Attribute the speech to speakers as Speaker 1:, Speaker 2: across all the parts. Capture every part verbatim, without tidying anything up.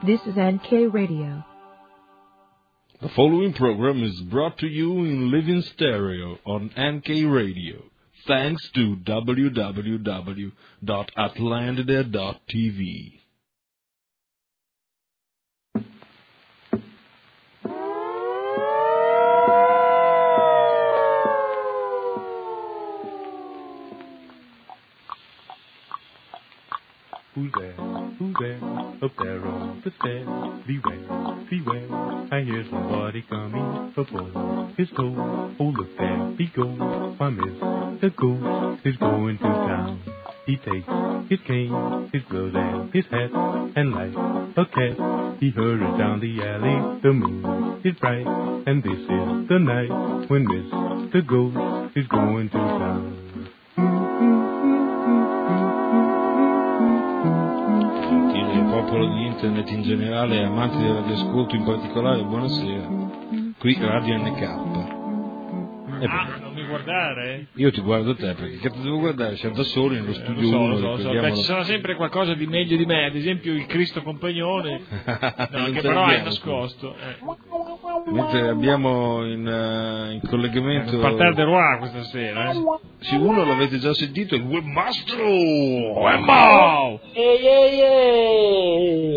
Speaker 1: This is N K Radio.
Speaker 2: The following program is brought to you in living stereo on N K Radio, thanks to w w w dot atlantide dot t v.
Speaker 3: Who's there? Who's there? Up there on the stairs. Beware, beware. I hear somebody coming. A boy is told. Oh, look there he goes. Why, Mister Ghost is going to town. He takes his cane, his gloves, and his hat, and like a cat, he hurries down the alley. The moon is bright, and this is the night when Mister Ghost is going to town.
Speaker 2: Il popolo di internet in generale e amanti del radioascolto in particolare, buonasera. Qui Radio N K. E
Speaker 4: ah, non mi guardare?
Speaker 2: Io ti guardo te, perché che ti devo guardare? Siamo da soli nello studio.
Speaker 4: Eh, lo so,
Speaker 2: uno,
Speaker 4: lo so, lo so. Beh,
Speaker 2: la...
Speaker 4: ci sarà sempre qualcosa di meglio di me, ad esempio il Cristo Compagnone, no, che però è nascosto. Eh.
Speaker 2: Mentre abbiamo in, uh, in collegamento...
Speaker 4: Il Parterre de Roi questa sera, eh?
Speaker 2: Sì, uno l'avete già sentito, è il Webmastro! Webmo!
Speaker 5: Ehi, ehi, ehi!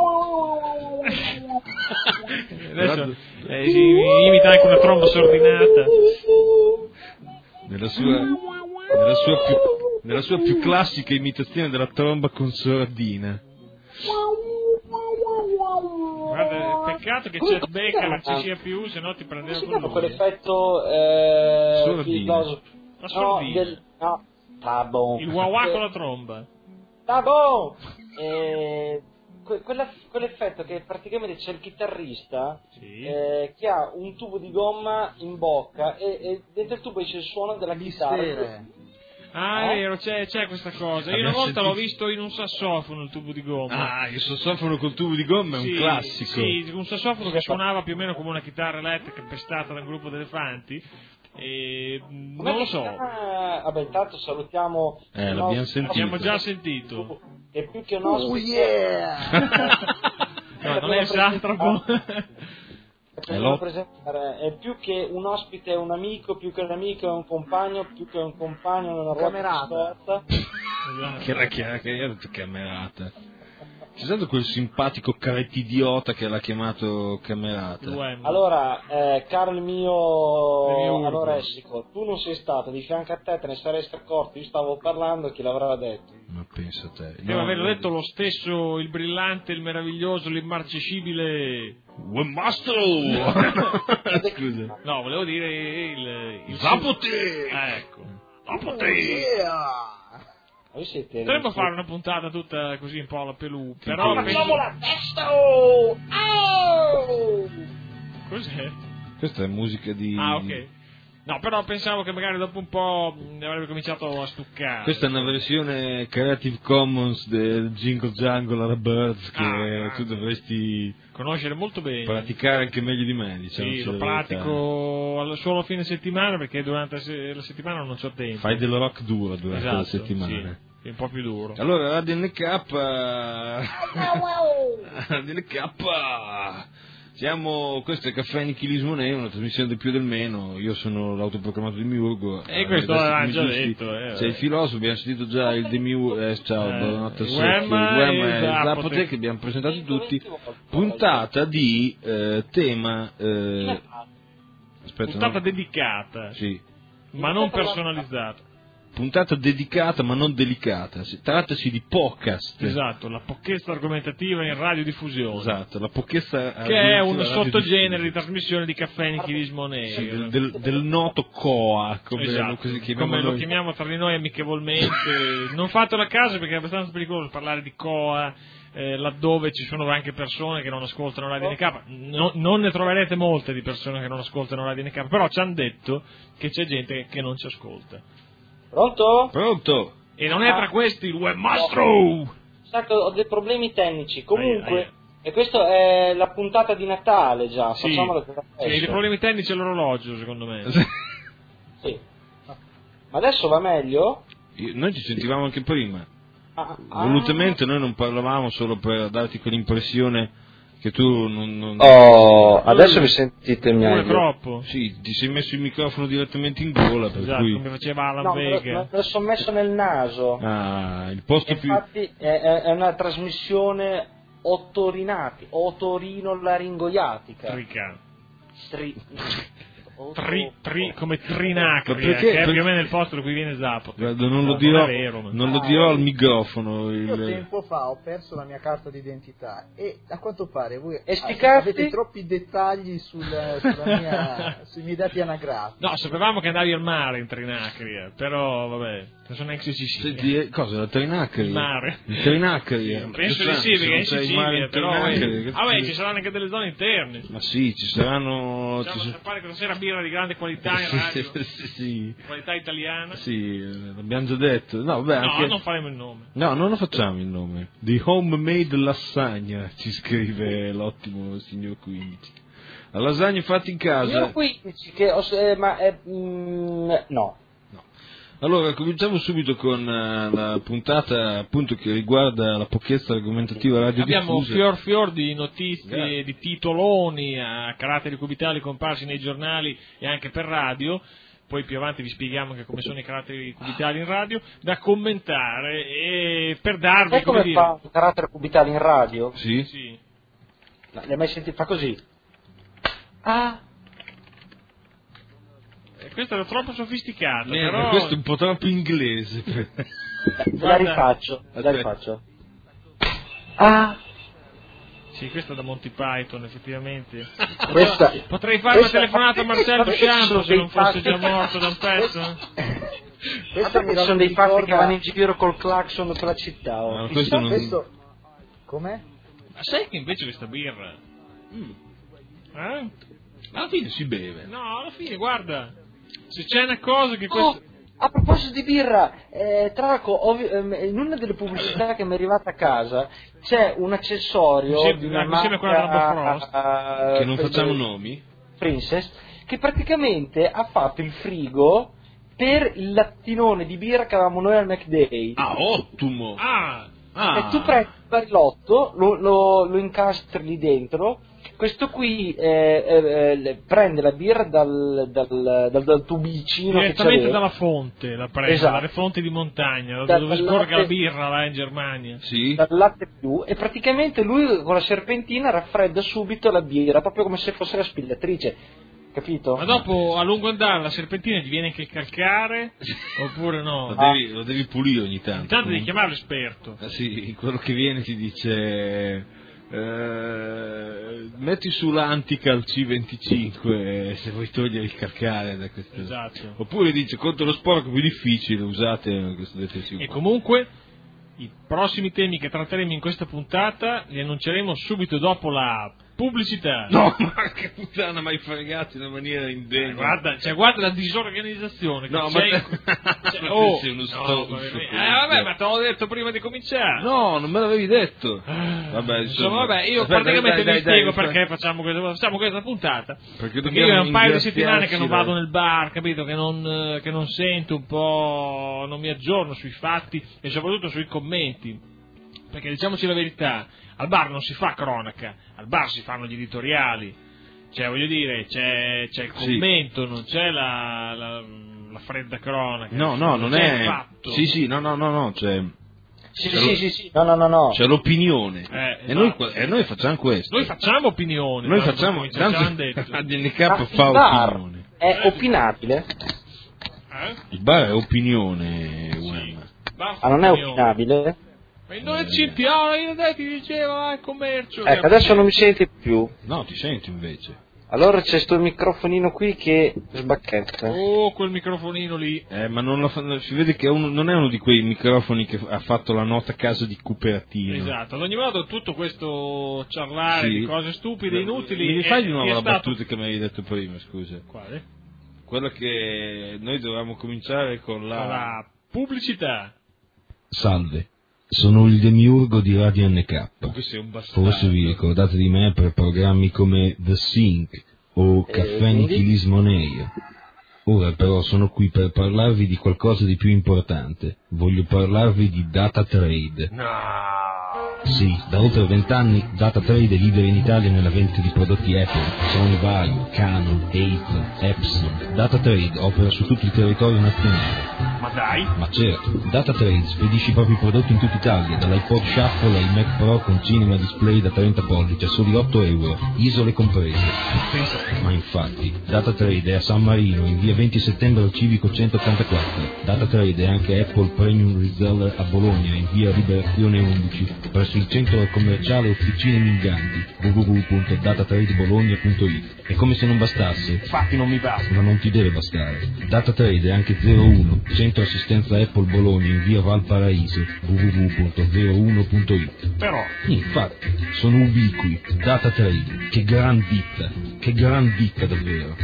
Speaker 4: Adesso eh, si imita anche una tromba sordinata.
Speaker 2: Nella sua, nella, sua più, nella sua più classica imitazione della tromba con sordina.
Speaker 4: Guarda, peccato che c'è Becca, non ci sia più, se no ti prendeva con lui.
Speaker 5: Quell'effetto eh,
Speaker 2: sordina.
Speaker 4: La sordina.
Speaker 5: No, del, no, tá bom.
Speaker 4: Il wah con la tromba.
Speaker 5: Tá bom. Eh, que- quella, quell'effetto che praticamente c'è il chitarrista
Speaker 4: sì.
Speaker 5: eh, che ha un tubo di gomma in bocca e, e dentro il tubo c'è il suono della chitarra.
Speaker 4: Ah,
Speaker 5: eh?
Speaker 4: è vero, c'è, c'è questa cosa. Io
Speaker 2: Abbiamo
Speaker 4: una volta
Speaker 2: sentito...
Speaker 4: l'ho visto in un sassofono il tubo di gomma.
Speaker 2: Ah, il sassofono col tubo di gomma è
Speaker 4: sì,
Speaker 2: un classico.
Speaker 4: Sì, un sassofono che suonava più o meno come una chitarra elettrica pestata da un gruppo di elefanti. E non lo so.
Speaker 5: Ah, vabbè, intanto salutiamo.
Speaker 2: Eh, l'abbiamo sentito.
Speaker 4: L'abbiamo già sentito.
Speaker 5: È più che un ospite.
Speaker 6: Oh yeah!
Speaker 4: No, non è il Satrapo.
Speaker 5: Per non presentare, è più che un ospite è un amico, più che un amico è un compagno, più che un compagno è una
Speaker 6: Camerata.
Speaker 5: ruota
Speaker 2: Che era chiara, che era camerata. C'è stato quel simpatico carettidiota che l'ha chiamato camerata.
Speaker 5: Allora, eh, caro il mio,
Speaker 4: mio
Speaker 5: anoressico, tu non sei stato di fianco a te, te ne saresti accorto, io stavo parlando, chi l'avrà detto?
Speaker 2: Ma pensa a te.
Speaker 4: Devo aver detto lo stesso, il brillante, il meraviglioso, l'immarcescibile
Speaker 2: Webmastro! Scusa.
Speaker 4: No, volevo dire il... il
Speaker 2: Zapote!
Speaker 4: Ah, ecco.
Speaker 2: Zapote!
Speaker 6: Yeah!
Speaker 5: Voi siete...
Speaker 4: Potremmo fare una puntata tutta così un po' alla pelù, però...
Speaker 5: Facciamo la testa! Oh! Oh!
Speaker 4: Cos'è?
Speaker 2: Questa è musica di...
Speaker 4: Ah, ok. No, però pensavo che magari dopo un po' avrebbe cominciato a stuccare.
Speaker 2: Questa è una versione Creative Commons del Jingle Jangle alla Birds che
Speaker 4: ah,
Speaker 2: tu dovresti
Speaker 4: conoscere molto bene.
Speaker 2: Praticare anche meglio di me, diciamo.
Speaker 4: Sì, lo pratico solo a fine settimana perché durante la settimana non c'ho tempo.
Speaker 2: Fai del rock duro durante
Speaker 4: esatto,
Speaker 2: la settimana.
Speaker 4: Sì, un po' più duro.
Speaker 2: Allora, Radio N K Radio N K Siamo, questo è Caffè Nichilismo Nero, una trasmissione del più e del meno. Io sono l'autoproclamato Demiurgo.
Speaker 4: E questo l'ha già detto. Eh,
Speaker 2: Sei il filosofo, abbiamo sentito già il Demiurgo. Eh, ciao,
Speaker 4: eh,
Speaker 2: buonanotte a
Speaker 4: Wem
Speaker 2: e
Speaker 4: e
Speaker 2: Zapote che abbiamo presentato tutti. Puntata di eh, tema. Eh, aspetta,
Speaker 4: puntata
Speaker 2: no?
Speaker 4: dedicata,
Speaker 2: sì.
Speaker 4: ma non personalizzata.
Speaker 2: Puntata dedicata ma non delicata. Si, trattasi di podcast.
Speaker 4: Esatto, la pochezza argomentativa in radiodiffusione.
Speaker 2: Esatto, la pochezza
Speaker 4: che è un sottogenere di trasmissione di Caffè Nichilismo Nero.
Speaker 2: Sì, del, del, del noto C O A, come,
Speaker 4: esatto,
Speaker 2: lo, così chiamiamo
Speaker 4: come
Speaker 2: noi.
Speaker 4: lo chiamiamo tra di noi amichevolmente. Non fatelo a caso perché è abbastanza pericoloso parlare di C O A. Eh, laddove ci sono anche persone che non ascoltano Radio N K, no, non ne troverete molte di persone che non ascoltano Radio N K, però ci hanno detto che c'è gente che non ci ascolta.
Speaker 5: Pronto?
Speaker 2: Pronto?
Speaker 4: E non è tra questi il Webmastro!
Speaker 5: Sacco, ho dei problemi tecnici, comunque,
Speaker 4: Aia, aia.
Speaker 5: e questa è la puntata di Natale già,
Speaker 4: sì,
Speaker 5: facciamola
Speaker 4: sì, i problemi tecnici è l'orologio, secondo me.
Speaker 5: Sì. Ma adesso va meglio?
Speaker 2: Io, noi ci sentivamo anche prima.
Speaker 5: Ah,
Speaker 2: Volutamente noi non parlavamo solo per darti quell'impressione che tu non... non...
Speaker 5: Oh, adesso mi sentite
Speaker 4: Pure
Speaker 5: meglio.
Speaker 4: troppo.
Speaker 2: Sì, ti sei messo il microfono direttamente in gola, per
Speaker 4: Esatto,
Speaker 2: cui...
Speaker 4: come faceva Alan
Speaker 5: No, me lo,
Speaker 4: Vega.
Speaker 5: me lo sono messo nel naso.
Speaker 2: Ah, il posto più...
Speaker 5: Infatti è, è- è una trasmissione otorinati, otorino-laringoiatica.
Speaker 4: Trica.
Speaker 5: Tri...
Speaker 4: Tri, tri, come
Speaker 2: Ma
Speaker 4: trinacria,
Speaker 2: perché-
Speaker 4: che è
Speaker 2: per-
Speaker 4: più o meno il posto da cui viene Zappo.
Speaker 2: Guarda, non lo
Speaker 4: No,
Speaker 2: dirò,
Speaker 4: non è vero, ma-
Speaker 2: non lo dirò al microfono.
Speaker 6: Io
Speaker 2: Il...
Speaker 6: tempo fa ho perso la mia carta d'identità e a quanto pare voi
Speaker 5: E sti
Speaker 6: ah,
Speaker 5: cazzi?
Speaker 6: avete troppi dettagli sul, sulla mia, sui miei dati anagrafici.
Speaker 4: No, sapevamo che andavi al mare in Trinacria, però vabbè, non so neanche se ci sia.
Speaker 2: Senti, eh, cosa, la Trinacria?
Speaker 4: Il mare.
Speaker 2: Il Trinacria?
Speaker 4: Penso di
Speaker 2: Che
Speaker 4: sì,
Speaker 2: strano,
Speaker 4: perché è in
Speaker 2: se non c'è il mare
Speaker 4: Sicilia,
Speaker 2: in
Speaker 4: però...
Speaker 2: Trinacria,
Speaker 4: eh,
Speaker 2: che-
Speaker 4: Ah, beh, ci saranno anche delle zone interne.
Speaker 2: Ma sì, ci saranno...
Speaker 4: Facciamo
Speaker 2: ci sa-
Speaker 4: sapere questa sera birra di grande qualità in radio,
Speaker 2: sì, sì,
Speaker 4: qualità italiana.
Speaker 2: sì, eh, l'abbiamo già detto. No, beh,
Speaker 4: No,
Speaker 2: anche...
Speaker 4: non faremo il nome.
Speaker 2: No, non lo facciamo il nome. The Homemade Lasagna, ci scrive l'ottimo signor quindici. La lasagna fatta in casa.
Speaker 5: Io quindici che ho, eh, ma eh, mm, no.
Speaker 2: Allora, cominciamo subito con eh, la puntata appunto che riguarda la pochezza argomentativa radiodiffusa.
Speaker 4: Abbiamo fior fior di notizie,
Speaker 2: Grazie.
Speaker 4: di titoloni a caratteri cubitali comparsi nei giornali e anche per radio. Poi più avanti vi spieghiamo anche come sono i caratteri cubitali in radio, da commentare e per darvi,
Speaker 5: Sai
Speaker 4: come
Speaker 5: come
Speaker 4: dire...
Speaker 5: fa un carattere cubitale in radio?
Speaker 2: Sì?
Speaker 4: Sì.
Speaker 5: No, li hai mai sentito? Fa così. Ah,
Speaker 4: Eh, Questa era troppo sofisticata,
Speaker 2: Eh,
Speaker 4: però...
Speaker 2: Questo è un po' troppo inglese.
Speaker 5: ve la
Speaker 4: Guarda.
Speaker 5: rifaccio, ve la
Speaker 2: Aspetta.
Speaker 5: rifaccio. Ah,
Speaker 4: Sì, questa è da Monty Python, effettivamente.
Speaker 5: questa...
Speaker 4: Potrei fare una
Speaker 5: questa-
Speaker 4: telefonata a Marcello
Speaker 5: Sapete che ci
Speaker 4: Sciampo
Speaker 5: sono
Speaker 4: se
Speaker 5: dei
Speaker 4: non fosse
Speaker 5: fatti-
Speaker 4: già morto da un pezzo.
Speaker 6: Questo
Speaker 5: Ci
Speaker 6: mi
Speaker 5: sono dei fatti
Speaker 6: ricorda-
Speaker 5: che vanno in giro col clacson per la città. Oh.
Speaker 2: No,
Speaker 5: Chissà-
Speaker 2: questo non-
Speaker 6: questo... Com'è?
Speaker 4: Ma sai che invece questa birra... Eh?
Speaker 2: Alla fine si beve.
Speaker 4: No, alla fine, guarda, se c'è una cosa che
Speaker 5: Oh,
Speaker 4: questo...
Speaker 5: a proposito di birra, eh, Traco, ho vi- ehm, in una delle pubblicità che mi è arrivata a casa c'è un accessorio
Speaker 4: Insieme-
Speaker 5: di una
Speaker 4: insieme a quella della
Speaker 5: marca,
Speaker 4: Bofrost.
Speaker 5: eh,
Speaker 2: Che non
Speaker 5: per-
Speaker 2: facciamo nomi?
Speaker 5: Princess, che praticamente ha fatto il frigo per il lattinone di birra che avevamo noi al McDay.
Speaker 2: Ah, ottimo!
Speaker 4: Ah,
Speaker 2: Ah.
Speaker 5: E tu prendi il barilotto, lo, lo, lo incastri lì dentro, questo qui eh, eh, eh, prende la birra dal, dal, dal, dal tubicino che
Speaker 4: direttamente
Speaker 5: c'aveva.
Speaker 4: dalla fonte, la presa,
Speaker 5: Esatto.
Speaker 4: dalle fonti di montagna, da
Speaker 5: Da-
Speaker 4: dove
Speaker 5: dal
Speaker 4: scorga la
Speaker 5: latte-
Speaker 4: birra là in Germania.
Speaker 2: Sì?
Speaker 5: dal latte più, e praticamente lui con la serpentina raffredda subito la birra, proprio come se fosse la spigliatrice, capito?
Speaker 4: Ma dopo, a lungo andare, la serpentina gli viene anche il calcare, oppure no?
Speaker 2: Lo devi, lo devi pulire ogni tanto.
Speaker 4: Intanto devi
Speaker 2: comunque.
Speaker 4: chiamare l'esperto.
Speaker 2: Ah, sì, quello che viene ti dice... eh, metti sull'Antical C venticinque se vuoi togliere il calcare da questo.
Speaker 4: Esatto.
Speaker 2: Oppure dice contro lo sporco più difficile usate questo detersivo.
Speaker 4: E comunque, i prossimi temi che tratteremo in questa puntata li annunceremo subito dopo la pubblicità.
Speaker 2: No, ma che puttana, mi hai fregato in una maniera indegna.
Speaker 4: Guarda, cioè, guarda la disorganizzazione. Che
Speaker 2: No, ma
Speaker 4: c'è
Speaker 2: te-
Speaker 4: in- cioè,
Speaker 2: ma
Speaker 4: oh,
Speaker 2: te sei uno
Speaker 4: no,
Speaker 2: sto-
Speaker 4: ma-
Speaker 2: sto-
Speaker 4: eh, vabbè, ma te l'ho detto prima di cominciare.
Speaker 2: No, non me l'avevi detto. Vabbè,
Speaker 4: Insomma, vabbè, io
Speaker 2: Aspetta,
Speaker 4: praticamente
Speaker 2: dai,
Speaker 4: vi
Speaker 2: dai,
Speaker 4: spiego
Speaker 2: dai,
Speaker 4: perché facciamo questa, facciamo questa puntata.
Speaker 2: Perché
Speaker 4: Perché
Speaker 2: dobbiamo
Speaker 4: io è un paio di settimane che non
Speaker 2: ingraziarci,
Speaker 4: vado
Speaker 2: dai.
Speaker 4: nel bar, capito? Che non, eh, che non sento un po', non mi aggiorno sui fatti e soprattutto sui commenti. Perché diciamoci la verità, al bar non si fa cronaca, al bar si fanno gli editoriali. Cioè, voglio dire, c'è, c'è il
Speaker 2: Sì.
Speaker 4: commento, non c'è la, la, la fredda cronaca.
Speaker 2: No, no, non
Speaker 4: c'è
Speaker 2: è...
Speaker 4: il fatto.
Speaker 2: Sì, sì, no, no, no, no, c'è...
Speaker 5: Sì,
Speaker 2: C'è
Speaker 5: sì,
Speaker 2: lo-
Speaker 5: sì, sì, no, no, no, no.
Speaker 2: C'è l'opinione.
Speaker 4: Eh,
Speaker 2: e, noi,
Speaker 4: esatto.
Speaker 2: e noi facciamo questo.
Speaker 4: Noi facciamo opinioni.
Speaker 2: Noi
Speaker 4: tanto
Speaker 2: facciamo...
Speaker 4: come ci hanno
Speaker 2: Tanto
Speaker 4: detto.
Speaker 2: A D N K
Speaker 5: Ma
Speaker 2: fa
Speaker 5: il bar
Speaker 2: opinione.
Speaker 5: è opinabile?
Speaker 4: Eh?
Speaker 2: Il bar è opinione, Wem.
Speaker 4: Basta
Speaker 5: Ah, non è
Speaker 4: opinioni.
Speaker 5: opinabile?
Speaker 4: Ma in dove ci piano, io dai ti dicevo, ah, il commercio.
Speaker 5: Ecco, adesso non mi senti più.
Speaker 2: No, ti sento invece.
Speaker 5: Allora c'è sto microfonino qui che sbacchetta.
Speaker 4: Oh, quel microfonino lì.
Speaker 2: Eh, ma non lo fa- si vede che è uno- non è uno di quei microfoni che ha fatto la nota a caso di cooperativa.
Speaker 4: Esatto, ad ogni modo tutto questo ciarlare
Speaker 2: Sì.
Speaker 4: di cose stupide, inutili.
Speaker 2: Mi
Speaker 4: è-
Speaker 2: rifai di nuovo
Speaker 4: è
Speaker 2: la
Speaker 4: stato...
Speaker 2: battuta che mi avevi detto prima, scusa.
Speaker 4: Quale?
Speaker 2: Quella che noi dovevamo cominciare con la...
Speaker 4: Con la pubblicità.
Speaker 7: Salve, sono il demiurgo di Radio N K.
Speaker 2: Tu sei un bastardo.
Speaker 7: Forse vi ricordate di me per programmi come The Sync o Caffè
Speaker 5: quindi?
Speaker 7: Nichilismo Neio. Ora però sono qui per parlarvi di qualcosa di più importante. Voglio parlarvi di data trade.
Speaker 3: No.
Speaker 7: Sì, da oltre vent'anni Data Trade è leader in Italia nella vendita di prodotti Apple, Sony Vaio, Canon, Acer, Epson. Data Trade opera su tutto il territorio nazionale.
Speaker 3: Ma dai.
Speaker 7: Ma certo, Data Trade spedisce i propri prodotti in tutta Italia, dall'iPod Shuffle ai Mac Pro con Cinema Display da trenta pollici a soli otto euro, isole comprese. Ma infatti, Data Trade è a San Marino, in via venti settembre al Civico centottantaquattro. Data Trade è anche Apple Premium Reseller a Bologna, in via Liberazione undici, presso il centro commerciale Officine Minganti, w w w punto datatradebologna punto it. E come se non bastasse,
Speaker 3: Infatti non mi basta.
Speaker 7: ma non ti deve bastare. Data Trade è anche zero uno, centro assistenza Apple Bologna in via Valparaíso, w w w punto zero uno punto it.
Speaker 3: Però.
Speaker 7: Infatti, sono ubiqui. Data Trade, che gran ditta, che gran ditta davvero.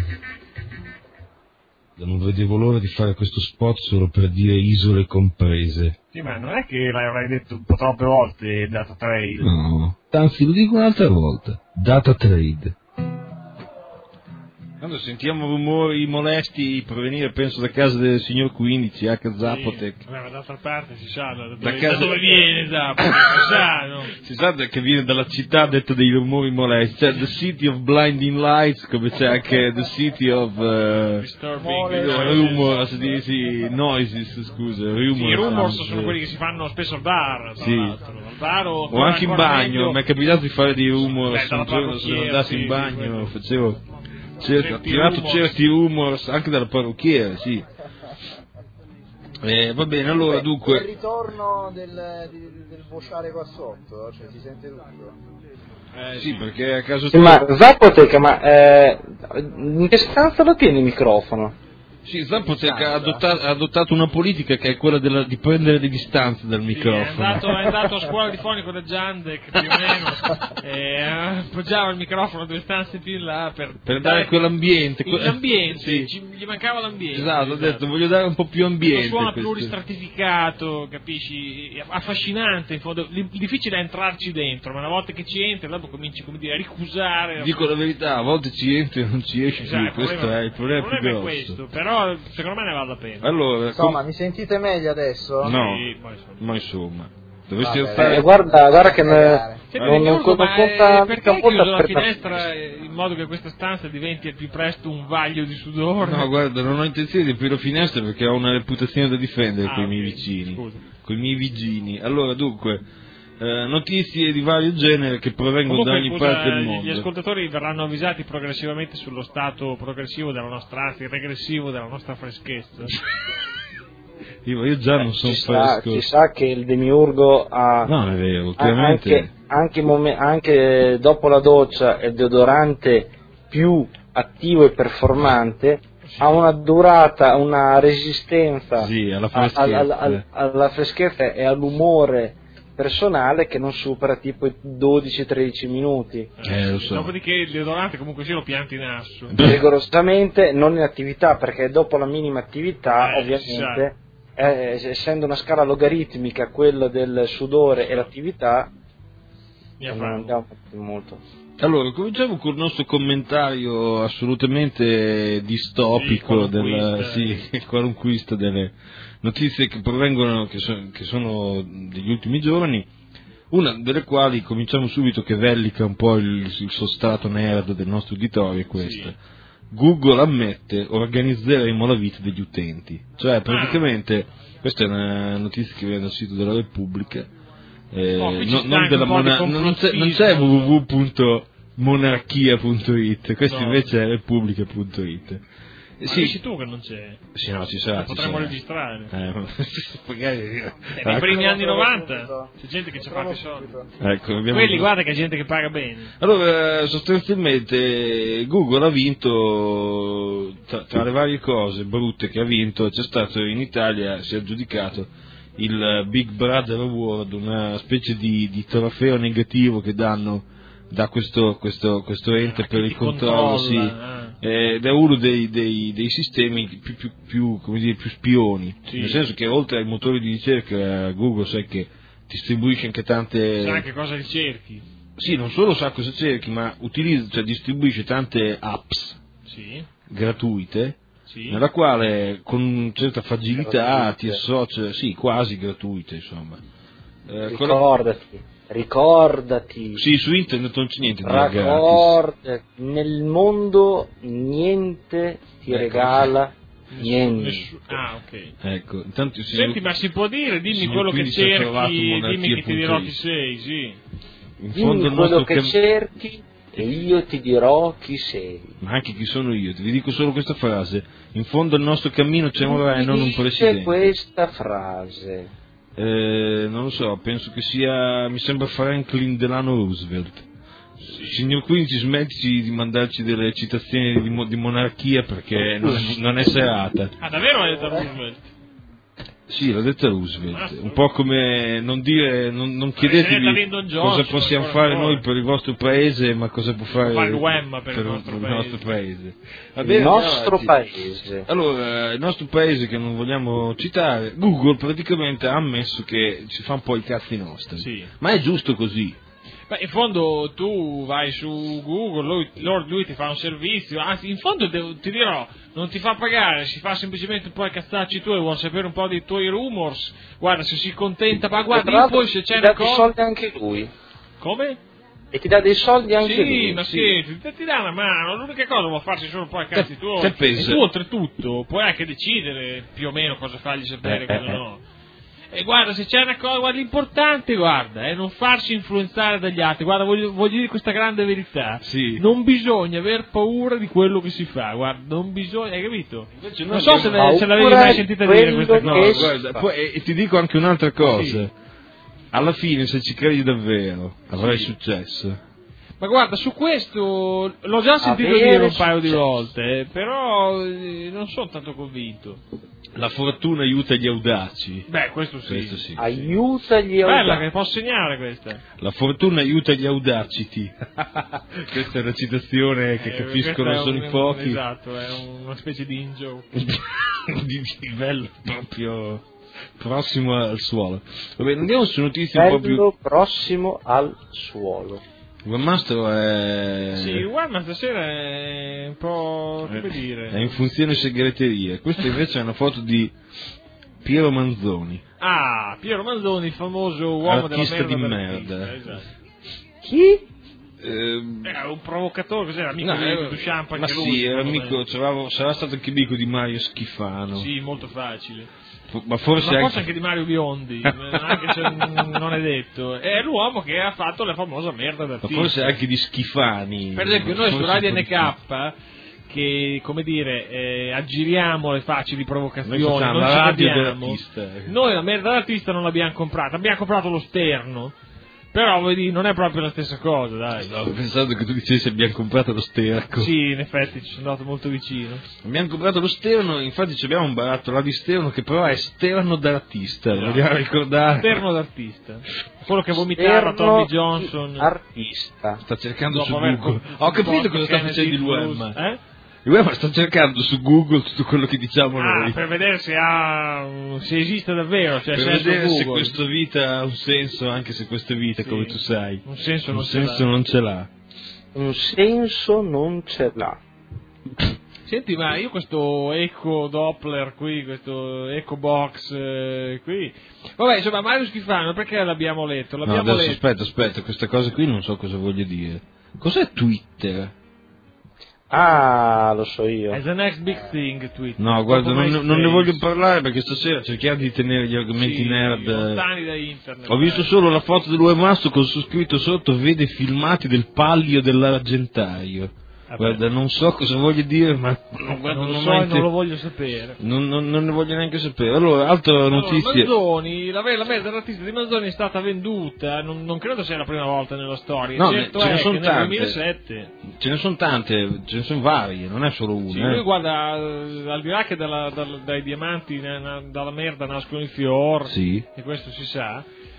Speaker 7: Non vedevo l'ora di fare questo spot solo per dire isole comprese.
Speaker 3: Sì, ma non è che l'avrai detto un po' troppe volte, Data Trade.
Speaker 7: No, anzi lo dico un'altra volta. Data Trade.
Speaker 2: Quando sentiamo rumori molesti provenire, penso, da casa del signor quindici, H. Zapotec.
Speaker 4: Sì, ma d'altra parte si sa da dove,
Speaker 2: Da casa-
Speaker 4: da dove viene Zapotec, si sa, no?
Speaker 2: Si sa che viene dalla città detta dei rumori molesti. C'è The City of Blinding Lights, come c'è anche The City of uh,
Speaker 4: Disturbing.
Speaker 2: Rumors, di, sì, Noises, scusa. Rumors,
Speaker 4: Sì, i rumors
Speaker 2: sounds,
Speaker 4: sono quelli che si fanno spesso al bar, tra
Speaker 2: Sì.
Speaker 4: l'altro. Al bar o,
Speaker 2: O anche in
Speaker 4: ancora
Speaker 2: bagno,
Speaker 4: meglio-
Speaker 2: mi è capitato di fare dei rumors,
Speaker 4: Beh, dalla
Speaker 2: un giorno se
Speaker 4: parrucchiera,
Speaker 2: andassi
Speaker 4: sì,
Speaker 2: in bagno,
Speaker 4: quello.
Speaker 2: facevo... Certo, ho
Speaker 4: Certi
Speaker 2: tirato
Speaker 4: rumors.
Speaker 2: certi rumors anche dalla parrucchiera, sì. Eh, va bene, allora
Speaker 6: Beh,
Speaker 2: dunque...
Speaker 6: Il ritorno del, di- del vociare qua sotto, cioè si sente tutto.
Speaker 4: Eh,
Speaker 2: Sì, perché a caso
Speaker 5: Sì, ma Zapotec, ma eh, in che stanza lo tiene il microfono?
Speaker 2: Sì, Zapotec ha adottato, ha adottato una politica che è quella della, di prendere le distanze dal
Speaker 4: Sì, è,
Speaker 2: microfono.
Speaker 4: andato, è andato a scuola di fonico da Giandek più o meno e appoggiava il microfono due stanze più in là per,
Speaker 2: Per dare quell'ambiente. que-
Speaker 4: l'ambiente,
Speaker 2: Sì.
Speaker 4: ci- gli mancava l'ambiente.
Speaker 2: Esatto, ho detto, voglio dare un po' più ambiente.
Speaker 4: Un suono
Speaker 2: questo.
Speaker 4: pluristratificato, capisci? Affascinante, in fondo. Il difficile è entrarci dentro, ma una volta che ci entri, dopo cominci, come dire, a ricusare.
Speaker 2: Dico la verità, a volte ci entri e non ci esci
Speaker 4: Esatto,
Speaker 2: più, questo è il problema più
Speaker 4: è
Speaker 2: grosso.
Speaker 4: questo, però secondo me ne vale la pena.
Speaker 2: Allora,
Speaker 6: Insomma,
Speaker 2: com-
Speaker 6: mi sentite meglio adesso?
Speaker 2: no,
Speaker 4: Sì, poi insomma.
Speaker 2: ma insomma, dovresti
Speaker 6: Vabbè,
Speaker 2: stare...
Speaker 5: Eh, guarda, guarda che ne-
Speaker 4: Senti,
Speaker 5: non, non,
Speaker 4: Demiurgo,
Speaker 5: non
Speaker 4: ma
Speaker 5: conta,
Speaker 4: eh, perché
Speaker 5: non
Speaker 4: hai
Speaker 5: conta
Speaker 4: chiuso la
Speaker 5: per-
Speaker 4: finestra eh, in modo che questa stanza diventi al più presto un vaglio di sudore?
Speaker 2: No, guarda, non ho intenzione di aprire la finestra perché ho una reputazione da difendere
Speaker 4: Ah,
Speaker 2: con i miei
Speaker 4: ok,
Speaker 2: vicini.
Speaker 4: scusa.
Speaker 2: Con i miei vicini. Allora, dunque, eh, notizie di vario genere che provengono da
Speaker 4: Comunque,
Speaker 2: ogni
Speaker 4: scusa,
Speaker 2: parte del
Speaker 4: gli
Speaker 2: mondo.
Speaker 4: ascoltatori verranno avvisati progressivamente sullo stato progressivo della nostra, anzi regressivo della nostra freschezza.
Speaker 2: Io, io già non
Speaker 5: Eh,
Speaker 2: sono
Speaker 5: ci, sa,
Speaker 2: fresco.
Speaker 5: ci sa che il demiurgo ha
Speaker 2: No, non è vero,
Speaker 5: ha-
Speaker 2: chiaramente...
Speaker 5: anche, anche, momen- anche dopo la doccia il deodorante più attivo e performante ha una durata, una resistenza
Speaker 2: Sì, alla
Speaker 5: a-
Speaker 2: freschezza.
Speaker 5: al- al- al- alla freschezza e all'umore personale che non supera tipo i dodici tredici minuti.
Speaker 2: Eh, lo so.
Speaker 4: Dopodiché il deodorante comunque sì lo pianti in asso.
Speaker 5: Rigorosamente non in attività, perché dopo la minima attività
Speaker 4: Eh,
Speaker 5: ovviamente eh, essendo una scala logaritmica quella del sudore e l'attività
Speaker 4: Mi
Speaker 5: non
Speaker 4: affanno.
Speaker 5: andiamo molto.
Speaker 2: Allora, cominciamo con il nostro commentario assolutamente distopico,
Speaker 4: Sì,
Speaker 2: del,
Speaker 4: qualunquista.
Speaker 2: sì, qualunquista delle notizie che provengono, che, so- che sono degli ultimi giorni, una delle quali cominciamo subito che vellica un po' il, il sostrato nerd del nostro uditorio, è questa.
Speaker 4: Sì.
Speaker 2: Google ammette organizzeremo la vita degli utenti. Cioè, praticamente, questa è una notizia che viene dal sito della Repubblica, eh,
Speaker 4: Oh, qui ci
Speaker 2: no-
Speaker 4: sta
Speaker 2: non,
Speaker 4: anche
Speaker 2: della
Speaker 4: un po' di
Speaker 2: mona- non c'è, non c'è
Speaker 4: complottismo.
Speaker 2: w w w punto monarchia punto it, questo
Speaker 4: No.
Speaker 2: invece è repubblica punto it.
Speaker 4: Ma
Speaker 2: Sì,
Speaker 4: dici tu che non c'è?
Speaker 2: sì, no, ci sarà. ci
Speaker 4: Potremmo
Speaker 2: sarà.
Speaker 4: registrare.
Speaker 2: Eh, magari...
Speaker 4: Eh, nei primi
Speaker 6: Lo
Speaker 4: anni
Speaker 6: trovo
Speaker 4: novanta
Speaker 6: subito.
Speaker 4: c'è gente che ci ha
Speaker 6: Trovo
Speaker 4: fatto i soldi.
Speaker 6: subito.
Speaker 2: Ecco, abbiamo-
Speaker 4: Quelli guarda che è gente che paga bene.
Speaker 2: Allora, sostanzialmente Google ha vinto, tra, tra le varie cose brutte che ha vinto, c'è stato in Italia, si è aggiudicato il Big Brother Award, una specie di, di trofeo negativo che danno da questo, questo, questo ente
Speaker 4: Ah,
Speaker 2: per
Speaker 4: che
Speaker 2: il
Speaker 4: ti
Speaker 2: controllo, sì,
Speaker 4: controlla,
Speaker 2: eh, ed è uno dei, dei, dei sistemi più, più, più, come dire, più spioni,
Speaker 4: Sì.
Speaker 2: nel senso che oltre ai motori di ricerca Google sai che distribuisce anche tante...
Speaker 4: Sai anche cosa ricerchi.
Speaker 2: Sì, non solo sa cosa cerchi, ma utilizza, cioè distribuisce tante apps
Speaker 4: Sì.
Speaker 2: gratuite
Speaker 4: Sì.
Speaker 2: nella quale con certa fragilità ti associa, sì, quasi gratuita, insomma. Eh, con la-
Speaker 5: Ricordati, ricordati.
Speaker 2: Sì, su internet non c'è niente di gratis.
Speaker 5: Ricordati, nel mondo niente ti
Speaker 2: Ecco.
Speaker 5: regala niente.
Speaker 4: Nessu- Ah, ok.
Speaker 2: Ecco, intanto si
Speaker 4: Senti, ma si può dire, dimmi
Speaker 2: signor
Speaker 4: quello che
Speaker 2: Quindi si è trovato
Speaker 4: cerchi,
Speaker 2: monarchia
Speaker 4: dimmi che ti dirò
Speaker 2: punto
Speaker 4: chi
Speaker 2: it.
Speaker 4: sei, sì.
Speaker 2: in
Speaker 5: Dimmi
Speaker 2: fondo il
Speaker 5: quello
Speaker 2: nostro
Speaker 5: che
Speaker 2: cam-
Speaker 5: cerchi e io ti dirò chi sei.
Speaker 2: ma anche chi sono io, vi dico solo questa frase: in fondo al nostro cammino c'è un re e
Speaker 5: Chi
Speaker 2: non un
Speaker 5: dice
Speaker 2: presidente.
Speaker 5: questa frase?
Speaker 2: Eh, non lo so, penso che sia, mi sembra Franklin Delano Roosevelt. Signor Quincy, smetti di mandarci delle citazioni di, mo- di monarchia perché non, non è serata.
Speaker 4: Ah, davvero hai detto Roosevelt?
Speaker 2: Sì, l'ha detta Roosevelt.
Speaker 4: Mazza.
Speaker 2: Un po' come non dire, non, non
Speaker 4: l'ha detta
Speaker 2: chiedetevi
Speaker 4: Lyndon Johnson,
Speaker 2: cosa possiamo
Speaker 4: ancora
Speaker 2: fare
Speaker 4: ancora.
Speaker 2: noi per il vostro paese, ma cosa può fare,
Speaker 4: fare l'U E M per il
Speaker 2: per
Speaker 4: nostro
Speaker 2: il
Speaker 4: paese.
Speaker 2: nostro paese. Va
Speaker 5: Il
Speaker 2: bene,
Speaker 5: nostro
Speaker 2: avanti.
Speaker 5: paese.
Speaker 2: Allora, il nostro paese che non vogliamo citare, Google praticamente ha ammesso che ci fa un po' i cazzi nostri.
Speaker 4: Sì.
Speaker 2: Ma è giusto così.
Speaker 4: Beh, in fondo tu vai su Google, lui, loro- lui ti fa un servizio, anzi in fondo devo- ti dirò, non ti fa pagare, si fa semplicemente un po' i cazzacci tuoi, vuole sapere un po' dei tuoi rumors, guarda se si contenta, ma guarda
Speaker 5: E tra
Speaker 4: io
Speaker 5: l'altro
Speaker 4: poi se c'è
Speaker 5: ti
Speaker 4: una
Speaker 5: dà dei
Speaker 4: cosa...
Speaker 5: soldi anche lui.
Speaker 4: Come?
Speaker 5: E ti dà dei soldi anche
Speaker 4: Sì,
Speaker 5: lui.
Speaker 4: ma
Speaker 5: sì.
Speaker 4: scherzi, ti, ti dà una mano, l'unica cosa vuole farsi solo un po' i cazzi
Speaker 2: Te-
Speaker 4: tuoi.
Speaker 2: te pensa-
Speaker 4: E tu oltretutto puoi anche decidere più o meno cosa fargli sapere
Speaker 2: Eh,
Speaker 4: e cosa
Speaker 2: eh,
Speaker 4: no. E guarda, se c'è una cosa, guarda, l'importante, guarda, è non farsi influenzare dagli altri. Guarda, voglio, voglio dire questa grande verità.
Speaker 2: Sì.
Speaker 4: Non bisogna aver paura di quello che si fa, guarda, non bisogna, hai capito?
Speaker 2: Invece
Speaker 4: Non
Speaker 2: noi
Speaker 4: so se,
Speaker 2: abbiamo
Speaker 4: le- se l'avevi
Speaker 5: paura
Speaker 4: mai
Speaker 5: di
Speaker 4: sentita dire questa
Speaker 5: quello
Speaker 2: No,
Speaker 4: cosa.
Speaker 5: che-
Speaker 2: guarda, poi, e, e ti dico anche un'altra cosa.
Speaker 4: Sì.
Speaker 2: Alla fine, se ci credi davvero, avrai
Speaker 4: Sì.
Speaker 2: successo.
Speaker 4: Ma guarda, su questo l'ho già sentito
Speaker 5: Avere
Speaker 4: dire un paio di
Speaker 5: successo.
Speaker 4: volte, eh, però eh, non sono tanto convinto.
Speaker 2: La fortuna aiuta gli audaci.
Speaker 4: Beh, questo sì.
Speaker 2: Questo sì.
Speaker 5: Aiuta gli
Speaker 4: Bella,
Speaker 5: audaci.
Speaker 4: che posso segnare questa.
Speaker 2: La fortuna aiuta gli audaciti. Questa è una citazione che
Speaker 4: Eh,
Speaker 2: capiscono
Speaker 4: questo è
Speaker 2: solo
Speaker 4: un-
Speaker 2: in pochi.
Speaker 4: Esatto, è una specie di in-joke.
Speaker 2: Di livello proprio prossimo al suolo. Va bene, andiamo su notizie un po' più.
Speaker 5: Bello prossimo al suolo.
Speaker 2: Webmaster è.
Speaker 4: Sì, guarda, stasera è un po'... come dire...
Speaker 2: È in funzione segreteria. Questa invece è una foto di Piero Manzoni.
Speaker 4: Ah, Piero Manzoni, il famoso uomo
Speaker 2: Artista
Speaker 4: della merda.
Speaker 2: di
Speaker 4: dell'artista,
Speaker 2: merda.
Speaker 4: Esatto.
Speaker 5: Chi?
Speaker 2: Ehm,
Speaker 4: Era un provocatore, cos'era? Amico
Speaker 2: no,
Speaker 4: di
Speaker 2: eh,
Speaker 4: Duchamp,
Speaker 2: ma
Speaker 4: anche lui.
Speaker 2: sì, era
Speaker 4: secondo
Speaker 2: amico,
Speaker 4: me.
Speaker 2: c'era, sarà stato anche amico di Mario Schifano.
Speaker 4: Sì, molto facile.
Speaker 2: F- Ma forse,
Speaker 4: Ma
Speaker 2: anche...
Speaker 4: forse anche di Mario Biondi, anche se non è detto. È l'uomo che ha fatto la famosa merda
Speaker 2: Ma
Speaker 4: d'artista.
Speaker 2: forse anche di Schifani.
Speaker 4: Per esempio, noi su
Speaker 2: Forse
Speaker 4: Radio
Speaker 2: un po' di
Speaker 4: N K, che come dire, eh, aggiriamo le facili provocazioni,
Speaker 2: Noi facciamo
Speaker 4: non
Speaker 2: la
Speaker 4: ci
Speaker 2: radio
Speaker 4: capiamo.
Speaker 2: dell'artista.
Speaker 4: Noi la merda d'artista non l'abbiamo comprata, abbiamo comprato lo sterno. Però vuoi dire, non è proprio la stessa cosa, dai.
Speaker 2: Stavo pensando che tu dicessi abbiamo comprato lo sterco.
Speaker 4: Sì, in effetti ci sono andato molto vicino.
Speaker 2: Abbiamo comprato lo sterno, infatti ci abbiamo un baratto là di sterno che però è sterno d'artista,
Speaker 4: Esatto.
Speaker 2: vogliamo ricordare.
Speaker 4: Sterno d'artista. Quello che vomitava
Speaker 5: Sterno
Speaker 4: Tommy
Speaker 5: di
Speaker 4: Johnson.
Speaker 5: Artista.
Speaker 2: Sta cercando
Speaker 4: dopo
Speaker 2: su
Speaker 4: aver
Speaker 2: Google.
Speaker 4: co-
Speaker 2: Ho capito
Speaker 4: composto
Speaker 2: cosa sta
Speaker 4: Kennedy
Speaker 2: facendo il
Speaker 4: Blues.
Speaker 2: web.
Speaker 4: Eh?
Speaker 2: Il web sta cercando su Google tutto quello che diciamo
Speaker 4: Ah,
Speaker 2: noi.
Speaker 4: per vedere se ha se esiste davvero, cioè
Speaker 2: Per
Speaker 4: se è su
Speaker 2: vedere se
Speaker 4: Google.
Speaker 2: questa vita ha un senso, anche se questa vita,
Speaker 4: Sì.
Speaker 2: come tu sai,
Speaker 4: Un senso
Speaker 2: un
Speaker 4: non ce
Speaker 2: senso
Speaker 4: l'ha.
Speaker 2: non ce l'ha.
Speaker 5: Un senso non ce l'ha.
Speaker 4: Senti, ma io questo Eco Doppler qui, questo Eco Box eh, qui. Vabbè, insomma, Mario Schifano, perché l'abbiamo letto?
Speaker 2: No,
Speaker 4: L'abbiamo
Speaker 2: adesso
Speaker 4: letto.
Speaker 2: aspetta, aspetta, questa cosa qui non so cosa voglia dire. Cos'è Twitter?
Speaker 5: Ah, lo so io.
Speaker 4: As the next big thing, Twitter.
Speaker 2: No, guarda,
Speaker 4: Dopo
Speaker 2: non,
Speaker 4: MySpace.
Speaker 2: non ne voglio parlare perché stasera cerchiamo di tenere gli argomenti
Speaker 4: Sì,
Speaker 2: nerd.
Speaker 4: lontani da internet.
Speaker 2: Ho visto solo la foto del webmaster con su scritto sotto vede filmati del Pallio dell'Argentario.
Speaker 4: Vabbè.
Speaker 2: Guarda, non so cosa voglia dire, ma non, guarda,
Speaker 4: non lo
Speaker 2: non
Speaker 4: so
Speaker 2: ho
Speaker 4: e
Speaker 2: inte-
Speaker 4: non lo voglio sapere.
Speaker 2: non- non- non ne voglio neanche sapere. Allora, altra
Speaker 4: Allora,
Speaker 2: notizia.
Speaker 4: Manzoni, la, la merda dell'artista di Manzoni è stata venduta, non, non credo sia la prima volta nella storia.
Speaker 2: No,
Speaker 4: certo
Speaker 2: ne- ce ne
Speaker 4: è
Speaker 2: sono
Speaker 4: che nel
Speaker 2: tante.
Speaker 4: duemilasette.
Speaker 2: Ce ne sono tante, ce ne sono varie, non è solo una.
Speaker 4: Sì,
Speaker 2: eh.
Speaker 4: lui guarda, eh, al di là che dalla- dal- dai diamanti, na- na- dalla merda nascono i fior,
Speaker 2: Sì.
Speaker 4: e questo si sa,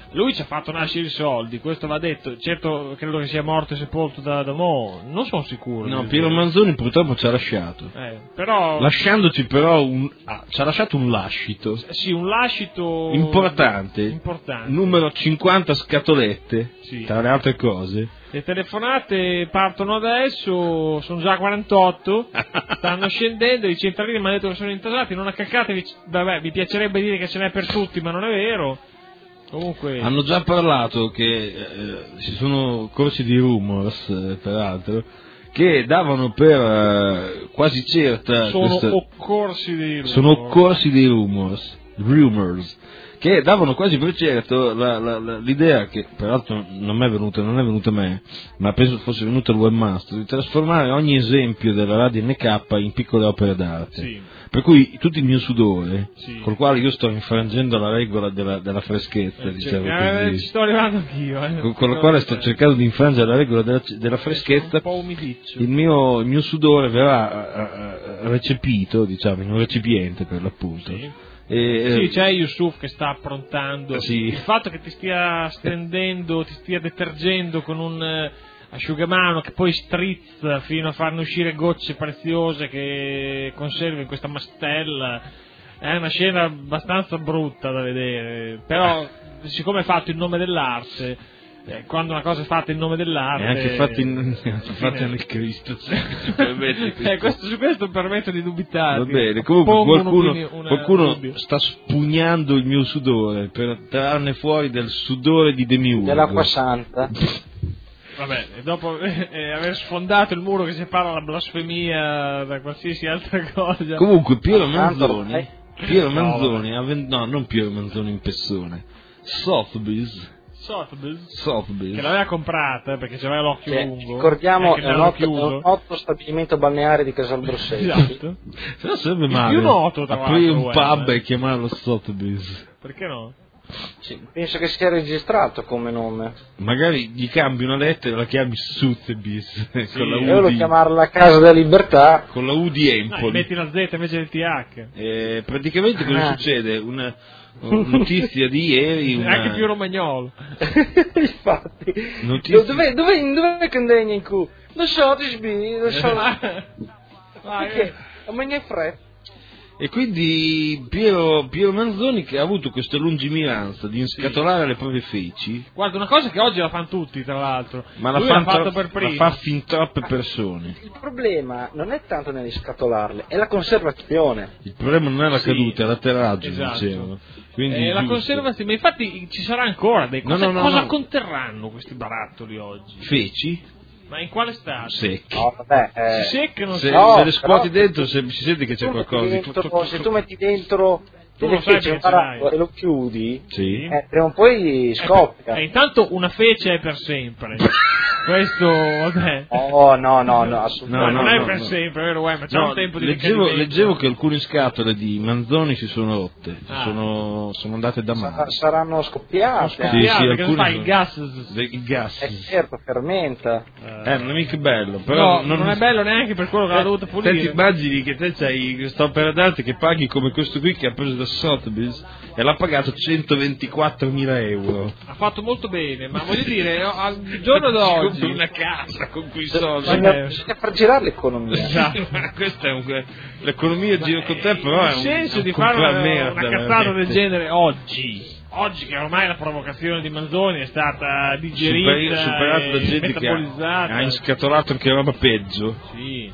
Speaker 4: lui ci ha fatto nascere i soldi, questo va detto. Certo, credo che sia morto e sepolto da, da mo', non sono sicuro.
Speaker 2: No, Piero Manzoni purtroppo ci ha lasciato.
Speaker 4: Eh, però...
Speaker 2: Lasciandoci però un... ah, ci ha lasciato un lascito.
Speaker 4: Sì, un lascito...
Speaker 2: Importante.
Speaker 4: Importante.
Speaker 2: Numero cinquanta scatolette,
Speaker 4: sì.
Speaker 2: Tra le altre cose.
Speaker 4: Le telefonate partono adesso, sono già quarantotto, stanno scendendo, i centralini mi hanno detto che sono intasati, non accaccatevi, vabbè, mi piacerebbe dire che ce n'è per tutti, ma non è vero. Comunque...
Speaker 2: Hanno già parlato che eh, ci sono corsi di rumors, eh, peraltro, che davano per eh, quasi certa...
Speaker 4: Sono
Speaker 2: questa...
Speaker 4: occorsi dei rumors.
Speaker 2: Sono occorsi dei rumors, rumors, che davano quasi per certo la, la, la, l'idea, che peraltro non è venuta, non è venuta a me, ma penso fosse venuta al webmaster, di trasformare ogni esempio della radio N K in piccole opere d'arte.
Speaker 4: Sì.
Speaker 2: Per cui tutto il mio sudore,
Speaker 4: sì.
Speaker 2: col quale io sto infrangendo la regola della, della freschezza,
Speaker 4: eh,
Speaker 2: diciamo
Speaker 4: cioè,
Speaker 2: così.
Speaker 4: Eh, ci sto arrivando anch'io. Eh.
Speaker 2: Con, con la quale sto cercando di infrangere la regola della, della freschezza,
Speaker 4: un po' umidiccio.
Speaker 2: Il mio, il mio sudore verrà uh, uh, recepito, diciamo, in un recipiente per l'appunto.
Speaker 4: Sì.
Speaker 2: E,
Speaker 4: sì, c'è Yusuf che sta approntando.
Speaker 2: Sì.
Speaker 4: Il fatto che ti stia stendendo, ti stia detergendo con un eh, asciugamano che poi strizza fino a farne uscire gocce preziose che conservi in questa mastella, è una scena abbastanza brutta da vedere. Però, siccome è fatto in nome dell'arte, eh, quando una cosa è fatta in nome dell'arte,
Speaker 2: è anche fatta in, fatta nel Cristo, se si permette.
Speaker 4: eh, questo, su questo permetto di dubitare.
Speaker 2: Va bene, comunque
Speaker 4: Pongo
Speaker 2: qualcuno,
Speaker 4: una,
Speaker 2: qualcuno
Speaker 4: dubbio.
Speaker 2: sta spugnando il mio sudore per trarne fuori del sudore di Demiurgo,
Speaker 5: dell'acqua santa.
Speaker 4: Vabbè, e dopo eh, aver sfondato il muro che separa la blasfemia da qualsiasi altra cosa.
Speaker 2: Comunque Piero
Speaker 5: Ah,
Speaker 2: Manzoni,
Speaker 5: eh.
Speaker 2: Piero
Speaker 4: No,
Speaker 2: Manzoni, avven- no, non Piero Manzoni in persona, Sotheby's,
Speaker 4: Sotheby's,
Speaker 2: Sotheby's,
Speaker 4: che l'aveva comprata perché c'aveva l'occhio
Speaker 5: Che,
Speaker 4: lungo.
Speaker 5: ricordiamo,
Speaker 4: e
Speaker 5: è un, noto, è un noto stabilimento balneare di Casalbrosselli.
Speaker 4: Esatto.
Speaker 2: Se no sarebbe
Speaker 4: Il
Speaker 2: male
Speaker 4: più noto, tra
Speaker 2: aprire
Speaker 4: l'altro,
Speaker 2: un
Speaker 4: è,
Speaker 2: pub
Speaker 4: eh.
Speaker 2: e chiamarlo Sotheby's.
Speaker 4: Perché no?
Speaker 5: Sì, penso che sia registrato come nome.
Speaker 2: Magari gli cambi una lettera e la chiami Sotheby's, con la
Speaker 5: Io
Speaker 2: U
Speaker 5: volevo
Speaker 2: di,
Speaker 5: chiamarla Casa della Libertà.
Speaker 2: con la U di
Speaker 4: No,
Speaker 2: Empoli.
Speaker 4: metti la Z invece del T H.
Speaker 2: Eh, praticamente cosa
Speaker 5: Ah.
Speaker 2: succede? Una, una notizia di ieri, una...
Speaker 4: Anche più romagnolo.
Speaker 5: Infatti.
Speaker 2: Notizia-
Speaker 5: Dove, dove, dove condegna in cu? Lo so, ti sbini, lo so.
Speaker 4: Ah,
Speaker 5: Perché? A me ne fretta.
Speaker 2: E quindi Piero, Piero Manzoni, che ha avuto questa lungimiranza di inscatolare le proprie feci,
Speaker 4: Guarda, una cosa che oggi la fanno tutti, tra l'altro.
Speaker 2: ma la,
Speaker 4: Lui
Speaker 2: fan
Speaker 4: l'ha fatto
Speaker 2: tro-
Speaker 4: per
Speaker 2: la
Speaker 4: primo.
Speaker 2: fa fin troppe persone.
Speaker 5: Il problema non è tanto nell'iscatolarle, è la conservazione.
Speaker 2: Il problema non è la
Speaker 4: Sì,
Speaker 2: caduta, è l'atterraggio,
Speaker 4: esatto.
Speaker 2: dicevano. Quindi
Speaker 4: Eh, la
Speaker 2: giusto.
Speaker 4: conservazione, ma infatti ci sarà ancora dei
Speaker 2: No,
Speaker 4: cosa,
Speaker 2: no, no,
Speaker 4: cosa
Speaker 2: no.
Speaker 4: conterranno questi barattoli oggi?
Speaker 2: Feci
Speaker 4: Ma in quale stato?
Speaker 2: secchi.
Speaker 5: No, vabbè. Eh,
Speaker 4: Si seccano?
Speaker 2: Se,
Speaker 5: no,
Speaker 2: se le scuoti
Speaker 5: però-
Speaker 2: dentro se, si sente che c'è
Speaker 5: tu metti
Speaker 2: qualcosa.
Speaker 5: dentro- se tu metti dentro
Speaker 4: Tu
Speaker 5: delle
Speaker 4: lo sai
Speaker 5: feci in
Speaker 4: perché ce
Speaker 5: barattolo
Speaker 4: l'hai.
Speaker 5: e lo chiudi,
Speaker 2: Sì.
Speaker 5: eh, prima o poi scoppia.
Speaker 4: Eh, intanto una fece è per sempre. Questo, vabbè.
Speaker 5: Oh, no, no, no,
Speaker 2: No,
Speaker 5: assolutamente.
Speaker 4: non
Speaker 2: no,
Speaker 4: è
Speaker 2: no,
Speaker 4: per
Speaker 2: no.
Speaker 4: sempre, vero? Uè, ma c'è
Speaker 2: No,
Speaker 4: un tempo di
Speaker 2: leggevo,
Speaker 4: decadimento.
Speaker 2: leggevo che alcune scatole di Manzoni si sono rotte, si
Speaker 4: Ah.
Speaker 2: sono, sono andate da
Speaker 5: Sarà-
Speaker 2: male.
Speaker 5: saranno scoppiate.
Speaker 2: Sì,
Speaker 4: Scoppiate,
Speaker 2: sì,
Speaker 4: perché
Speaker 2: alcune
Speaker 4: fai
Speaker 2: sono-
Speaker 4: il gas.
Speaker 2: De- il gas.
Speaker 5: Eh certo, fermenta.
Speaker 2: Eh, non è mica bello, però
Speaker 4: no, non, è bello neanche per quello che l'ha dovuto
Speaker 2: Te
Speaker 4: pulire.
Speaker 2: ti immagini che te c'hai questa opera d'arte che paghi come questo qui che ha preso da Sotheby's e l'ha pagato centoventiquattromila euro.
Speaker 4: Ha fatto molto bene, ma voglio dire, al giorno d'oggi...
Speaker 2: Compri una casa con quei soldi.
Speaker 5: Bisogna, bisogna far girare l'economia.
Speaker 4: Esatto.
Speaker 2: Questa è un, l'economia gira con te, però è
Speaker 4: il
Speaker 2: un,
Speaker 4: senso
Speaker 2: un
Speaker 4: di fare
Speaker 2: comprar
Speaker 4: una,
Speaker 2: merda,
Speaker 4: una cazzata
Speaker 2: veramente.
Speaker 4: del genere oggi, oggi che ormai la provocazione di Manzoni è stata digerita,
Speaker 2: Super- superato da
Speaker 4: e
Speaker 2: gente che ha,
Speaker 4: metabolizzata.
Speaker 2: ha inscatolato anche roba peggio.
Speaker 4: Sì.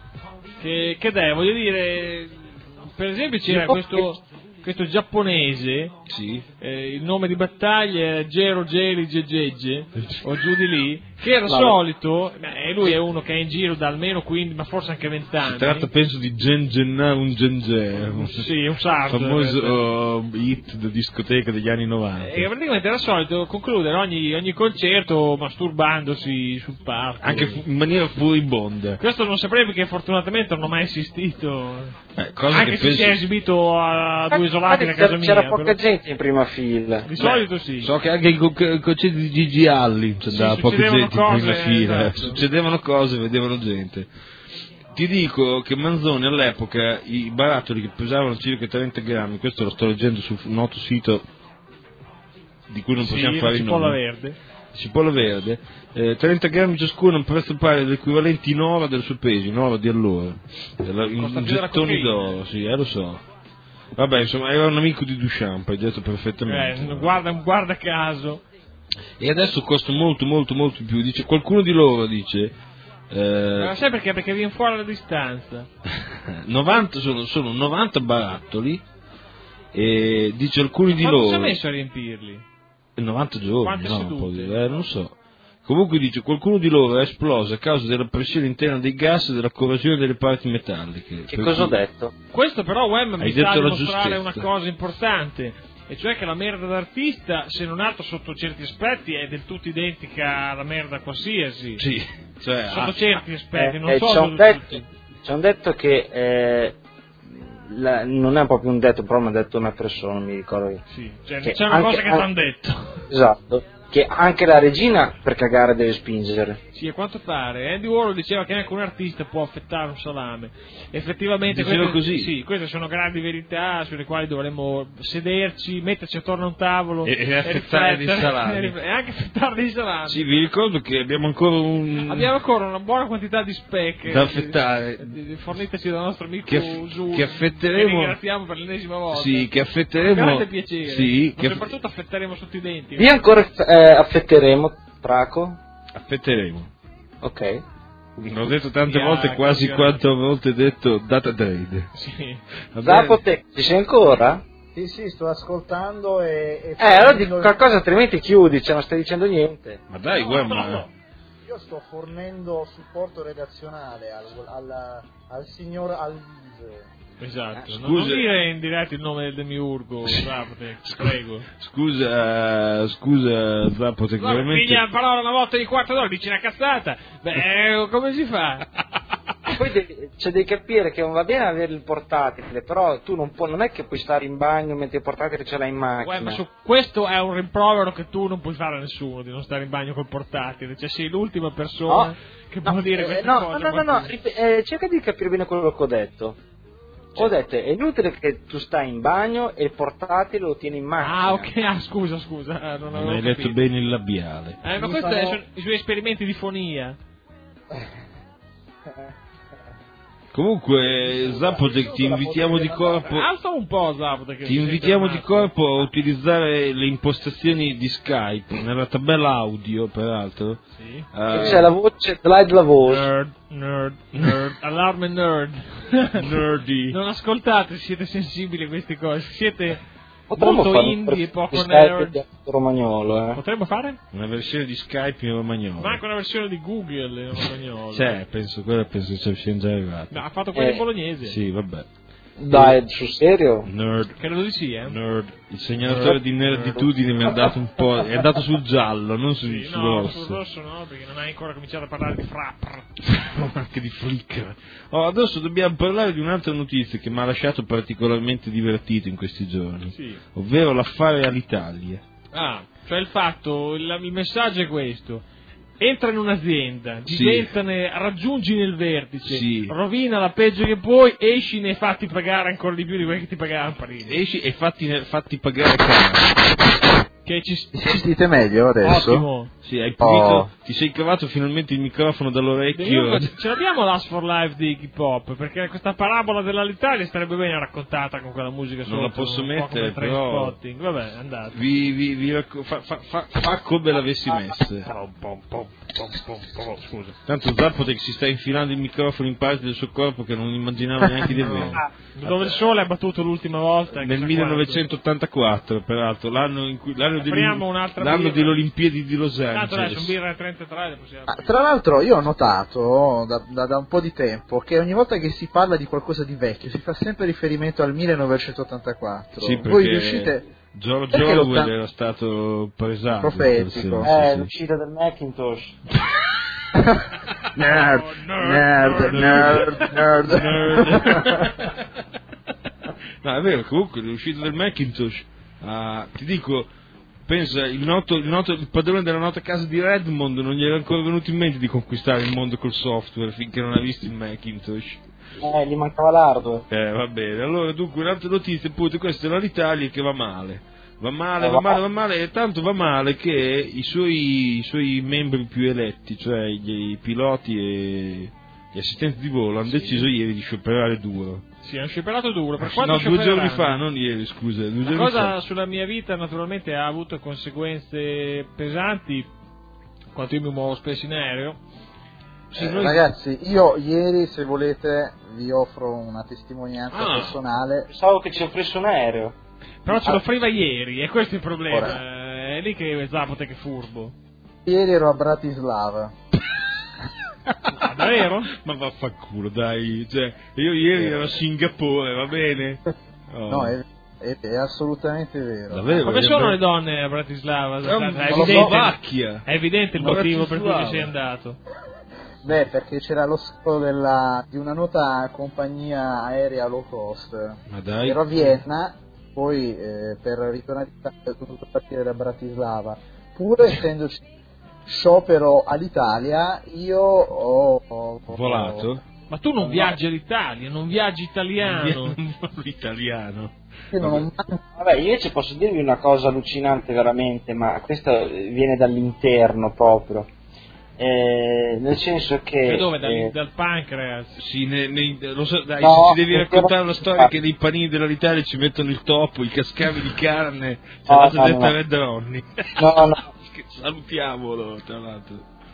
Speaker 4: Che, che dai, voglio dire, per esempio c'era questo, questo giapponese,
Speaker 2: Sì.
Speaker 4: eh, il nome di battaglia era Gero Geri Gegege, o giù di lì, che era
Speaker 5: No.
Speaker 4: solito, e lui è uno che è in giro da almeno quindici, ma forse anche venti
Speaker 2: Si
Speaker 4: anni.
Speaker 2: tratta, penso, di Gen Genna, un Gengè, un
Speaker 4: Sì, un sardo.
Speaker 2: famoso
Speaker 4: eh.
Speaker 2: uh, hit di discoteca degli anni novanta.
Speaker 4: E praticamente era solito concludere ogni, ogni concerto masturbandosi sul palco.
Speaker 2: Anche fu- in maniera furibonda.
Speaker 4: Questo non saprei perché fortunatamente non ho mai assistito.
Speaker 2: Eh, cosa
Speaker 4: Anche
Speaker 2: che
Speaker 4: se
Speaker 2: penso...
Speaker 4: si è esibito a due isolati a casa
Speaker 5: C'era,
Speaker 4: mia.
Speaker 5: c'era
Speaker 4: però.
Speaker 5: poca gente in prima fila.
Speaker 4: Di solito sì.
Speaker 2: So che anche il co- il concerto di Gigi Alli c'è
Speaker 4: Sì,
Speaker 2: da poca
Speaker 4: succedevano
Speaker 2: gente in prima
Speaker 4: cose,
Speaker 2: fila.
Speaker 4: esatto.
Speaker 2: Succedevano cose, vedevano gente. Ti dico che Manzoni all'epoca i barattoli che pesavano circa trenta grammi, questo lo sto leggendo sul noto sito di cui non
Speaker 4: Sì,
Speaker 2: possiamo
Speaker 4: la
Speaker 2: fare i
Speaker 4: cipolla
Speaker 2: nomi.
Speaker 4: verde.
Speaker 2: Cipolla verde, eh, trenta grammi ciascuno a un prezzo pari all'equivalente in oro del suo peso, in oro di allora. Era in,
Speaker 4: Costa
Speaker 2: in
Speaker 4: più della
Speaker 2: gettoni
Speaker 4: cocaina.
Speaker 2: d'oro, sì, eh, lo so. Vabbè, insomma, era un amico di Duchamp, hai detto perfettamente.
Speaker 4: Eh, guarda, guarda caso.
Speaker 2: E adesso costa molto, molto, molto più. Dice, qualcuno di loro dice... eh,
Speaker 4: Ma sai perché? Perché viene fuori la distanza.
Speaker 2: novanta, sono, sono novanta barattoli e dice alcuni di
Speaker 4: Quando si è
Speaker 2: loro...
Speaker 4: messo a riempirli?
Speaker 2: novanta giorni,
Speaker 4: Quante
Speaker 2: no,
Speaker 4: sedute?
Speaker 2: un po' di- eh, non so. Comunque dice, qualcuno di loro è esploso a causa della pressione interna dei gas e della corrosione delle parti metalliche.
Speaker 5: Che
Speaker 2: Per
Speaker 5: cosa ho
Speaker 2: cui-
Speaker 5: detto?
Speaker 4: Questo però Wem mi
Speaker 2: Hai
Speaker 4: sta a
Speaker 2: detto la
Speaker 4: dimostrare una
Speaker 2: giustezza.
Speaker 4: cosa importante, e cioè che la merda d'artista, se non altro sotto certi aspetti, è del tutto identica alla merda qualsiasi.
Speaker 2: Sì, cioè...
Speaker 4: Sotto
Speaker 2: ah,
Speaker 4: certi aspetti,
Speaker 5: Eh,
Speaker 4: non
Speaker 5: eh,
Speaker 4: so
Speaker 5: ci hanno
Speaker 4: su
Speaker 5: detto,
Speaker 4: tutti.
Speaker 5: ci hanno detto che eh, la- non è proprio un detto, però mi ha detto una persona, non mi ricordo.
Speaker 4: Sì, cioè,
Speaker 5: che
Speaker 4: c'è una
Speaker 5: anche-
Speaker 4: cosa che ti hanno detto.
Speaker 5: Esatto, che anche la regina per cagare deve spingere.
Speaker 4: Sì, a quanto pare Andy Warhol diceva che anche un artista può affettare un salame. Effettivamente
Speaker 2: Diceva
Speaker 4: queste,
Speaker 2: così?
Speaker 4: sì, queste sono grandi verità sulle quali dovremmo sederci, metterci attorno a un tavolo
Speaker 2: E- e affettare dei
Speaker 4: riflettere,
Speaker 2: salami.
Speaker 4: e rif- e anche affettare dei salami.
Speaker 2: Sì, vi ricordo che abbiamo ancora un...
Speaker 4: Abbiamo ancora una buona quantità di specche
Speaker 2: Da affettare.
Speaker 4: di- di- forniteci dal nostro amico
Speaker 2: Che aff-
Speaker 4: Giulio,
Speaker 2: che affetteremo-
Speaker 4: che ringraziamo per l'ennesima volta.
Speaker 2: Sì, che
Speaker 4: Con
Speaker 2: affetteremo...
Speaker 4: grande piacere.
Speaker 2: Sì,
Speaker 4: Ma
Speaker 2: che
Speaker 4: soprattutto affetteremo sotto i denti.
Speaker 5: Io ancora eh, affetteremo, Traco?
Speaker 2: affetteremo.
Speaker 5: Ok.
Speaker 2: L'ho detto tante
Speaker 4: Via,
Speaker 2: volte, quasi
Speaker 4: campionato.
Speaker 2: quante volte detto data trade.
Speaker 4: Sì.
Speaker 2: Va bene?
Speaker 5: Zapotec, ci sei ancora?
Speaker 6: Sì, sì, sto ascoltando e... e
Speaker 5: Eh, allora dico qualcosa, altrimenti chiudi, cioè non stai dicendo niente.
Speaker 2: Ma dai,
Speaker 6: No,
Speaker 2: guarda,
Speaker 6: no,
Speaker 2: ma...
Speaker 6: no. Io sto fornendo supporto redazionale al, al, al signor Alvise.
Speaker 4: Esatto,
Speaker 2: Eh,
Speaker 4: non- non
Speaker 2: scusa.
Speaker 4: dire in diretta il nome del demiurgo, Zapotec, ti prego.
Speaker 2: Scusa, scusa Zapotec,
Speaker 4: Guarda,
Speaker 2: veramente...
Speaker 4: piglia la parola una volta di quarto d'ora, dici una cazzata. Beh, eh, come si fa?
Speaker 5: Poi devi, cioè, devi capire che non va bene avere il portatile, però tu non, puoi, non è che puoi stare in bagno mentre il portatile ce l'hai in macchina.
Speaker 4: Uè, ma su questo è un rimprovero che tu non puoi fare a nessuno, di non stare in bagno col portatile. Cioè sei l'ultima persona
Speaker 5: No,
Speaker 4: che può
Speaker 5: no,
Speaker 4: dire
Speaker 5: eh,
Speaker 4: queste
Speaker 5: no,
Speaker 4: cose.
Speaker 5: no, no, no,
Speaker 4: qualcuno.
Speaker 5: no, rip- eh, cerca di capire bene quello che ho detto. Ho detto, è inutile che tu stai in bagno e il portatile lo tieni in macchina.
Speaker 4: Ah, ok, ah, scusa, scusa, eh, non
Speaker 2: Non
Speaker 4: avevo
Speaker 2: hai
Speaker 4: capito.
Speaker 2: letto bene il labiale.
Speaker 4: Eh, ma
Speaker 6: Mi
Speaker 4: questi
Speaker 6: fanno-
Speaker 4: sono i suoi esperimenti di fonia.
Speaker 2: Comunque, Zapotec, ti invitiamo di corpo...
Speaker 4: Alza un po', Zapotec. che
Speaker 2: Ti
Speaker 4: si
Speaker 2: invitiamo
Speaker 4: sente
Speaker 2: di
Speaker 4: un
Speaker 2: corpo a utilizzare le impostazioni di Skype, nella tabella audio, peraltro.
Speaker 4: attimo. Sì.
Speaker 2: eh,
Speaker 5: C'è la voce, slide la voce.
Speaker 4: Nerd, nerd, nerd, allarme nerd.
Speaker 2: Nerdy.
Speaker 4: Non ascoltate, siete sensibili a queste cose, siete
Speaker 5: Potremmo
Speaker 4: molto
Speaker 5: fare un
Speaker 4: indie e poco
Speaker 5: Skype di
Speaker 4: nerd.
Speaker 5: romagnolo, eh.
Speaker 4: Potremmo fare?
Speaker 2: Una versione di Skype in romagnolo.
Speaker 4: Ma anche una versione di Google in romagnolo.
Speaker 2: C'è, penso, quella penso che siamo già arrivati.
Speaker 4: No, ha fatto quello
Speaker 5: Eh.
Speaker 4: in bolognese.
Speaker 2: Sì, vabbè.
Speaker 5: Dai, sul serio?
Speaker 2: Nerd.
Speaker 4: Credo di sì, eh.
Speaker 2: Nerd. Il segnalatore di nerditudine mi ha dato un po'. È andato sul giallo, non sul,
Speaker 4: Sì,
Speaker 2: sul
Speaker 4: no,
Speaker 2: rosso.
Speaker 4: sul rosso no, perché non hai ancora cominciato a parlare di frapper.
Speaker 2: Anche di flicker. Oh, adesso dobbiamo parlare di un'altra notizia che mi ha lasciato particolarmente divertito in questi giorni.
Speaker 4: Sì.
Speaker 2: Ovvero l'affare Alitalia.
Speaker 4: Ah, cioè il fatto, il, il messaggio è questo. Entra in un'azienda,
Speaker 2: Sì.
Speaker 4: diventane, raggiungi nel vertice,
Speaker 2: Sì.
Speaker 4: rovina la peggio che puoi, esci ne fatti pagare ancora di più di quelli che ti pagavano Parigi.
Speaker 2: Esci e fatti, fatti pagare caro.
Speaker 4: Che ci
Speaker 6: Mi sentite meglio adesso?
Speaker 4: Ottimo.
Speaker 2: Sì, hai pulito,
Speaker 6: Oh.
Speaker 2: ti sei cavato finalmente il microfono dall'orecchio.
Speaker 4: Demiurgo, ce l'abbiamo l'Ask for Life di Iggy Pop, perché questa parabola dell'Alitalia starebbe bene raccontata con quella musica sotto.
Speaker 2: Non la posso
Speaker 4: un po'
Speaker 2: mettere,
Speaker 4: come
Speaker 2: però-
Speaker 4: Trainspotting. Vabbè, andate.
Speaker 2: Vi, vi, vi racco- fa, fa, fa, fa come l'avessi messa.
Speaker 4: Pom, pom, pom, pom, pom, pom. Scusa.
Speaker 2: Tanto Zapotec si sta infilando il microfono in parte del suo corpo che non immaginava neanche di avere.
Speaker 4: Dove il sole ha battuto l'ultima volta?
Speaker 2: Nel
Speaker 4: chissà
Speaker 2: millenovecentottantaquattro, peraltro, l'anno, in cui, l'anno, delle,
Speaker 4: Apriamo un'altra
Speaker 2: l'anno
Speaker 4: birra.
Speaker 2: delle Olimpiadi di Los
Speaker 4: quando. Tanto adesso un
Speaker 2: Angeles.
Speaker 4: birra trentatré le possiamo...
Speaker 6: Ah, tra l'altro io ho notato da, da- da un po' di tempo che ogni volta che si parla di qualcosa di vecchio si fa sempre riferimento al millenovecentottantaquattro.
Speaker 2: Sì, perché
Speaker 6: Voi riuscite...
Speaker 2: George
Speaker 6: perché
Speaker 2: Orwell
Speaker 6: l'ottanta-
Speaker 2: era stato presato.
Speaker 6: Profetico.
Speaker 2: forse,
Speaker 5: Eh,
Speaker 2: sì, sì.
Speaker 5: l'uscita del Macintosh.
Speaker 6: nerd,
Speaker 4: Oh,
Speaker 6: nerd, nerd, nerd, nerd.
Speaker 2: No, è vero, comunque l'uscita del Macintosh, ah, ti dico, pensa, il noto, il noto il padrone della nota casa di Redmond non gli era ancora venuto in mente di conquistare il mondo col software finché non ha visto il Macintosh.
Speaker 5: Eh, gli mancava l'hardware.
Speaker 2: Eh, va bene, allora dunque un'altra notizia, appunto, questa è l'Italia che va male. Va male, va male, va male, e tanto va male che i suoi, i suoi membri più eletti, cioè gli, i piloti e gli assistenti di volo, hanno
Speaker 4: sì.
Speaker 2: deciso ieri di scioperare duro.
Speaker 4: Sì, hanno scioperato duro. Per quanto
Speaker 2: no, due giorni fa, non ieri, scusa. Due
Speaker 4: La
Speaker 2: giorni
Speaker 4: cosa
Speaker 2: fa.
Speaker 4: sulla mia vita naturalmente ha avuto conseguenze pesanti, quanto io mi muovo spesso in aereo. Sì,
Speaker 6: eh,
Speaker 4: noi...
Speaker 6: Ragazzi, io ieri, se volete, vi offro una testimonianza
Speaker 2: ah.
Speaker 6: personale.
Speaker 5: Pensavo che ci offrisse un aereo.
Speaker 4: Però ce
Speaker 6: ah.
Speaker 4: l'offriva ieri, e questo è il problema.
Speaker 6: Ora.
Speaker 4: È lì che Zapote che furbo.
Speaker 6: Ieri ero a Bratislava.
Speaker 4: Ah, davvero?
Speaker 2: Ma vaffanculo, dai. Cioè, io ieri ero a Singapore, va bene? Oh.
Speaker 6: No, è, è, è assolutamente vero.
Speaker 2: Davvero?
Speaker 4: Come
Speaker 2: è
Speaker 4: sono
Speaker 2: vero.
Speaker 4: le donne a Bratislava?
Speaker 2: È, un,
Speaker 4: è,
Speaker 2: evidente,
Speaker 4: evidente, è evidente il
Speaker 2: Ma
Speaker 4: motivo per cui
Speaker 2: Bratislava.
Speaker 4: ci sei andato.
Speaker 6: Beh, perché c'era lo scopo della, di una nota compagnia aerea low cost.
Speaker 2: Ma dai.
Speaker 6: Ero a Vienna, poi eh, per ritornare in Italia ho dovuto partire da Bratislava. Pur essendoci sciopero all'Italia, io ho, ho
Speaker 2: volato?
Speaker 4: Ma tu non viaggi all'Italia, non viaggi italiano.
Speaker 2: L'italiano.
Speaker 6: Io non ho mai...
Speaker 5: Vabbè, io invece posso dirvi una cosa allucinante veramente, ma questa viene dall'interno proprio. Eh, nel senso che...
Speaker 4: Da dove? Dal,
Speaker 5: eh,
Speaker 4: dal pancreas?
Speaker 2: Sì, ne, ne, lo so, dai,
Speaker 5: no,
Speaker 2: se ci devi raccontare la storia
Speaker 5: no.
Speaker 2: che nei panini dell'Italia ci mettono il topo, i cascavi di carne,
Speaker 5: No,
Speaker 2: tra l'altro
Speaker 5: no,
Speaker 2: detta
Speaker 5: no.
Speaker 2: Red Ronnie.
Speaker 5: No, no.
Speaker 2: Salutiamolo, tra l'altro.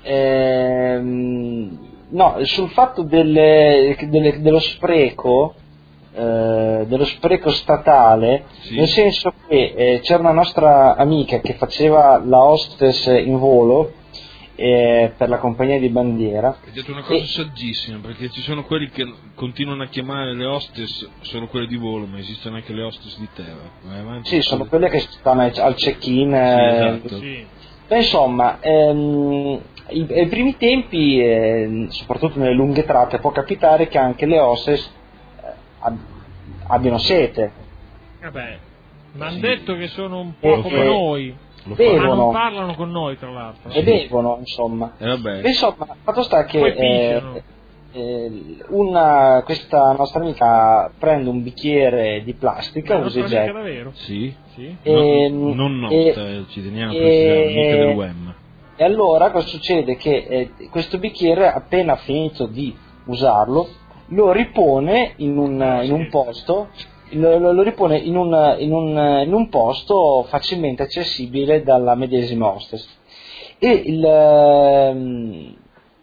Speaker 5: Ehm, no, sul fatto delle, delle, dello spreco, eh, dello spreco statale,
Speaker 2: Sì.
Speaker 5: nel senso che eh, c'era una nostra amica che faceva la hostess in volo eh, per la compagnia di bandiera.
Speaker 2: Hai detto una cosa
Speaker 5: e,
Speaker 2: saggissima, perché ci sono quelli che continuano a chiamare le hostess solo quelle di volo, ma esistono anche le hostess di terra. Vai avanti.
Speaker 5: sì, sono quelle che stanno al check-in.
Speaker 2: Sì,
Speaker 5: eh,
Speaker 2: esatto.
Speaker 4: Sì.
Speaker 5: Beh, insomma, ehm, i, ai primi tempi, eh, soprattutto nelle lunghe tratte, può capitare che anche le hostess eh, ab- abbiano sete.
Speaker 4: Vabbè, mi hanno
Speaker 2: Sì.
Speaker 4: detto che sono un po'
Speaker 5: Eh,
Speaker 4: come
Speaker 5: eh,
Speaker 4: noi,
Speaker 2: Lo
Speaker 5: Bevono.
Speaker 4: ma non parlano con noi tra l'altro.
Speaker 5: E bevono, insomma.
Speaker 2: Eh, vabbè.
Speaker 5: Beh, insomma, fatto sta che
Speaker 4: Poi
Speaker 5: eh,
Speaker 4: pisciano.
Speaker 5: eh, una, questa nostra amica prende un bicchiere di plastica,
Speaker 4: Ma non
Speaker 5: usa
Speaker 4: so
Speaker 5: e
Speaker 4: mica
Speaker 5: getta,
Speaker 4: davvero?
Speaker 2: Sì?
Speaker 4: Sì?
Speaker 5: E,
Speaker 2: No, non nota,
Speaker 5: e-
Speaker 2: eh, ci teniamo a
Speaker 5: e-
Speaker 2: precisare, mica del U E M.
Speaker 5: E allora cosa succede? Che eh, questo bicchiere, appena finito di usarlo, lo ripone in un, in un posto, lo, lo- lo ripone in un, in, un, in un posto facilmente accessibile dalla medesima hostess. E, il, ehm,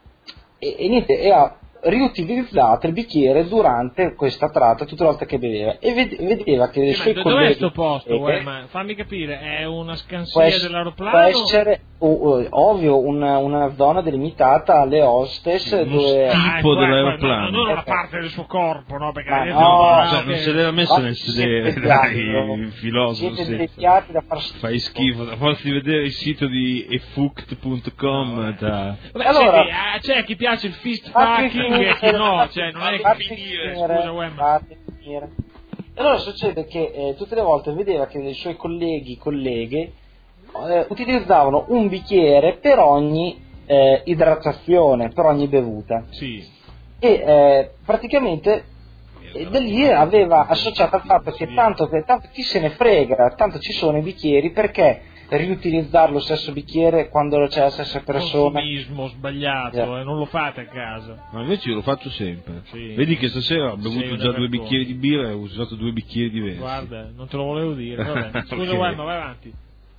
Speaker 5: e, e niente, e ha riutilizzato il bicchiere durante questa tratta tutte le volte che beveva e ved- vedeva che i
Speaker 4: Sì,
Speaker 5: suoi
Speaker 4: ma dov'è
Speaker 5: colleghi
Speaker 4: sto posto?
Speaker 5: eh,
Speaker 4: Uè, ma fammi capire, è una
Speaker 5: può,
Speaker 4: scansia
Speaker 5: ess-
Speaker 4: dell'aeroplano?
Speaker 5: può essere o- o- ovvio una, una zona delimitata alle hostess
Speaker 2: Uno
Speaker 5: dove
Speaker 2: schifo.
Speaker 4: Ah, ecco,
Speaker 2: dell'aeroplano.
Speaker 4: ecco, non una parte del suo corpo, no? Perché
Speaker 5: Ma
Speaker 4: adesso-
Speaker 5: no,
Speaker 4: ah,
Speaker 2: Cioè,
Speaker 4: ok.
Speaker 2: non se l'era messo
Speaker 5: Ma
Speaker 2: nel
Speaker 5: siete
Speaker 2: sedere,
Speaker 5: piatti,
Speaker 2: dai,
Speaker 5: no?
Speaker 2: il filosofo.
Speaker 5: siete
Speaker 2: sì.
Speaker 5: dei piatti da far schifo.
Speaker 2: Fai schifo, a forza di vedere il sito di efuct punto com,
Speaker 4: No,
Speaker 2: da...
Speaker 4: Vabbè,
Speaker 5: Allora-
Speaker 4: senti, ah, c'è chi piace il fist
Speaker 5: Fatti
Speaker 4: fucking e chi
Speaker 5: finire,
Speaker 4: no,
Speaker 5: fatti-
Speaker 4: cioè non è
Speaker 5: fatti
Speaker 4: che finire,
Speaker 5: finire,
Speaker 4: scusa Wem.
Speaker 5: fatti finire. E allora succede che eh, tutte le volte vedeva che i suoi colleghi, colleghe, eh, utilizzavano un bicchiere per ogni eh, idratazione, per ogni bevuta.
Speaker 4: Sì.
Speaker 5: E eh, praticamente e da lì aveva associato al fatto che tanto, che tanto chi se ne frega, tanto ci sono i bicchieri, perché riutilizzare lo stesso bicchiere quando c'è la stessa persona?
Speaker 4: Consumismo sbagliato,
Speaker 5: Yeah.
Speaker 4: eh, non lo fate a casa.
Speaker 2: Ma invece io lo faccio sempre.
Speaker 4: Sì.
Speaker 2: Vedi che stasera ho bevuto
Speaker 4: Sei una
Speaker 2: già due
Speaker 4: vergogna.
Speaker 2: bicchieri di birra e ho usato due bicchieri diversi.
Speaker 4: Guarda, non te lo volevo dire, vabbè. Scusa
Speaker 2: Ok.
Speaker 4: Wem, vai avanti.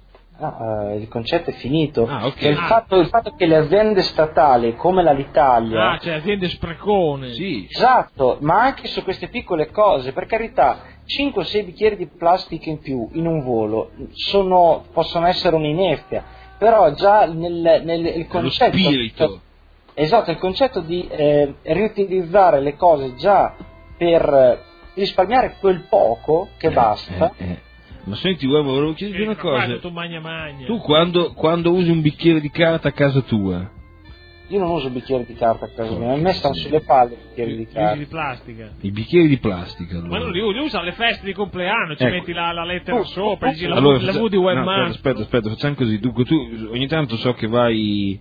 Speaker 5: Ah, eh, il concetto è finito.
Speaker 2: Ah, ok.
Speaker 5: Cioè, il,
Speaker 4: Ah.
Speaker 5: fatto, il fatto che le aziende statali come l'Alitalia
Speaker 4: Ah, cioè aziende sprecone.
Speaker 2: Sì,
Speaker 5: esatto, ma anche su queste piccole cose, per carità, cinque o sei bicchieri di plastica in più in un volo sono, possono essere un'inefia, però già nel, nel il
Speaker 2: lo
Speaker 5: concetto,
Speaker 2: spirito.
Speaker 5: esatto, il concetto di eh, riutilizzare le cose già per eh, risparmiare quel poco che basta.
Speaker 2: Eh, eh. Ma senti, uomo, volevo chiederti
Speaker 4: Sì,
Speaker 2: una
Speaker 4: ma qua è
Speaker 2: cosa.
Speaker 4: tutto magna magna.
Speaker 2: Tu quando, quando usi un bicchiere di carta a casa tua,
Speaker 5: Io non uso bicchieri di carta a casa mia, a
Speaker 2: Porca
Speaker 5: me stanno
Speaker 2: miseria.
Speaker 5: sulle palle i bicchieri
Speaker 4: Li
Speaker 5: di
Speaker 4: usi
Speaker 5: carta.
Speaker 4: di plastica.
Speaker 2: i bicchieri di plastica, allora.
Speaker 4: Ma non li, li usa alle feste di compleanno, ci
Speaker 2: Ecco.
Speaker 4: metti la, la lettera
Speaker 5: Tu-
Speaker 4: sopra,
Speaker 5: tu-
Speaker 4: dici la,
Speaker 2: Allora,
Speaker 4: la
Speaker 2: faccia-
Speaker 4: V di webmaster.
Speaker 2: no, aspetta, aspetta, aspetta, facciamo così. Dunque, tu ogni tanto so che vai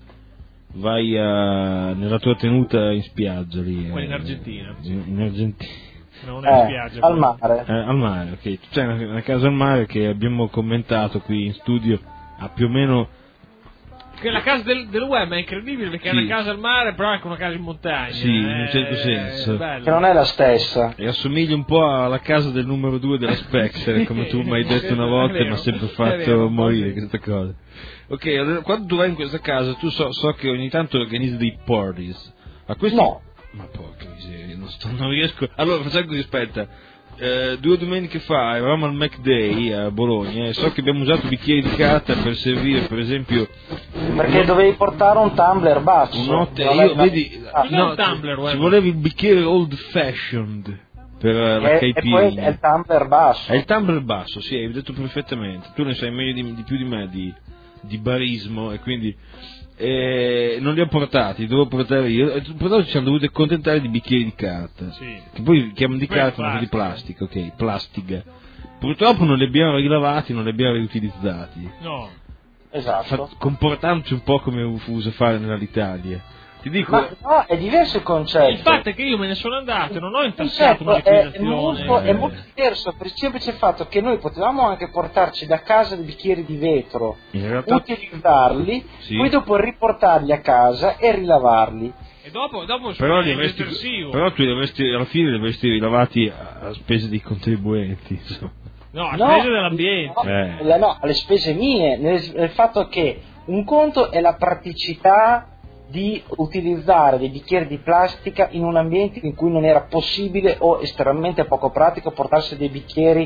Speaker 2: vai a, nella tua tenuta in spiaggia lì.
Speaker 4: Quella in
Speaker 2: eh,
Speaker 4: Argentina.
Speaker 2: In, in Argentina.
Speaker 4: non è
Speaker 5: Eh,
Speaker 4: spiaggia.
Speaker 5: al
Speaker 4: quella.
Speaker 5: mare.
Speaker 2: Eh, al mare, ok. C'è una, una casa al mare che abbiamo commentato qui in studio, ha più o meno...
Speaker 4: Che la casa del, del web è incredibile perché
Speaker 2: Sì.
Speaker 4: è una casa al mare, però è anche una casa in montagna.
Speaker 2: Sì, in un
Speaker 4: eh,
Speaker 2: certo senso.
Speaker 4: è bello.
Speaker 5: Che non è la stessa.
Speaker 2: E assomiglia un po' alla casa del numero due della Spectre, come tu mi hai detto una volta e mi ha sempre
Speaker 4: È
Speaker 2: fatto
Speaker 4: vero, un po'
Speaker 2: morire
Speaker 4: sì.
Speaker 2: questa cosa. Ok, allora, quando tu vai in questa casa, tu so, so che ogni tanto organizzi dei parties. Ma questi...
Speaker 5: No.
Speaker 2: Ma porca miseria, non, sto, non riesco... Allora, facciamo così, aspetta. Eh, due domeniche fa eravamo al Mac Day a Bologna e so che abbiamo usato bicchieri di carta per servire, per esempio...
Speaker 5: Perché dovevi portare un tumbler basso.
Speaker 2: Un notte,
Speaker 5: Non
Speaker 2: io,
Speaker 5: è-
Speaker 2: vedi,
Speaker 5: Ah,
Speaker 4: Cos'è un tumbler,
Speaker 2: ci
Speaker 4: guarda?
Speaker 2: voleva il bicchiere old fashioned per eh, la
Speaker 5: e, e poi è il
Speaker 2: caipirinha.
Speaker 5: tumbler basso.
Speaker 2: È il tumbler basso, sì, hai detto perfettamente. Tu ne sai meglio di, di più di me di, di barismo e quindi eh, non li ho portati, li dovevo portare io. E purtroppo ci siamo dovuti accontentare di bicchieri di carta.
Speaker 4: Sì.
Speaker 2: Che poi chiamano di
Speaker 4: Poi
Speaker 2: carta ma di plastica, ok, plastica. Purtroppo non li abbiamo rilavati, non li abbiamo riutilizzati.
Speaker 4: No.
Speaker 5: Esatto.
Speaker 2: Fa- comportandoci un po' come fu uso fare nell'Italia. Ti dico,
Speaker 5: Ma no, è diverso il concetto.
Speaker 4: Il fatto è che io me ne sono andato e non ho
Speaker 5: Il
Speaker 4: intassato una
Speaker 5: concetto è, è,
Speaker 4: liquidazione.
Speaker 5: molto, è
Speaker 2: eh.
Speaker 5: molto diverso per il semplice fatto che noi potevamo anche portarci da casa dei bicchieri di vetro,
Speaker 2: in realtà...
Speaker 5: utilizzarli,
Speaker 2: Sì.
Speaker 5: poi dopo riportarli a casa e rilavarli.
Speaker 4: E dopo, dopo
Speaker 2: Però, li
Speaker 4: è
Speaker 2: avresti,
Speaker 4: detersivo.
Speaker 2: però tu li avresti, alla fine li avresti rilavati a, a spese dei contribuenti, insomma.
Speaker 4: No, a
Speaker 5: No,
Speaker 4: spese dell'ambiente.
Speaker 5: No,
Speaker 2: Eh.
Speaker 5: la- no, alle spese mie, nel, nel fatto che un conto è la praticità di utilizzare dei bicchieri di plastica in un ambiente in cui non era possibile o estremamente poco pratico portarsi dei bicchieri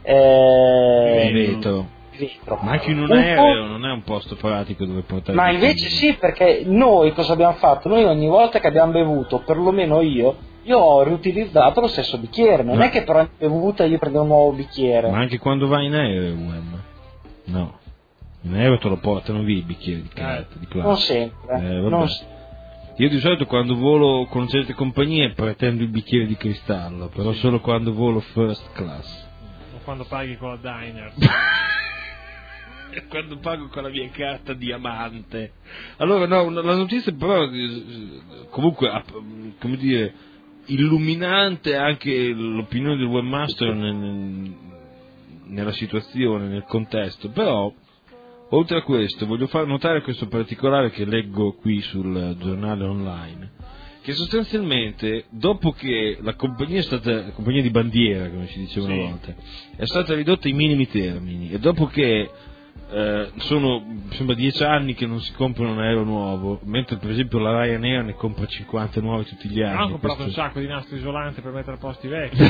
Speaker 5: eh,
Speaker 2: Di vetro.
Speaker 5: di vetro.
Speaker 2: Ma anche in un
Speaker 5: Un
Speaker 2: aereo
Speaker 5: po'-
Speaker 2: non è un posto pratico dove portare
Speaker 5: Ma
Speaker 2: i
Speaker 5: invece
Speaker 2: bicchieri.
Speaker 5: sì, perché noi cosa abbiamo fatto? Noi ogni volta che abbiamo bevuto, perlomeno io, io ho riutilizzato lo stesso bicchiere, non
Speaker 2: Ma-
Speaker 5: è che per ogni bevuta io prendo un nuovo bicchiere.
Speaker 2: Ma anche quando vai in aereo, Wem. No. In aereo te lo portano via i bicchieri di carta, di
Speaker 5: non
Speaker 2: plastica.
Speaker 5: sempre.
Speaker 2: Eh, vabbè.
Speaker 5: non se-
Speaker 2: Io di solito quando volo con certe compagnie pretendo il bicchiere di cristallo, però solo quando volo first class.
Speaker 4: O quando paghi con la diner.
Speaker 2: Quando pago con la mia carta diamante. Allora no, una- la notizia però eh, comunque ah, come dire illuminante anche l'opinione del webmaster nel- nel- nella situazione, nel contesto, però oltre a questo voglio far notare questo particolare che leggo qui sul giornale online, che sostanzialmente dopo che la compagnia è stata, la compagnia di bandiera come si diceva
Speaker 4: Sì.
Speaker 2: una volta, è stata ridotta ai minimi termini e dopo che eh, sono sembra dieci anni che non si compra un aereo nuovo, mentre per esempio la Ryanair ne compra cinquanta nuovi tutti gli anni.
Speaker 4: Hanno comprato
Speaker 2: Questo-
Speaker 4: un sacco di nastro isolante per mettere a posto i vecchi.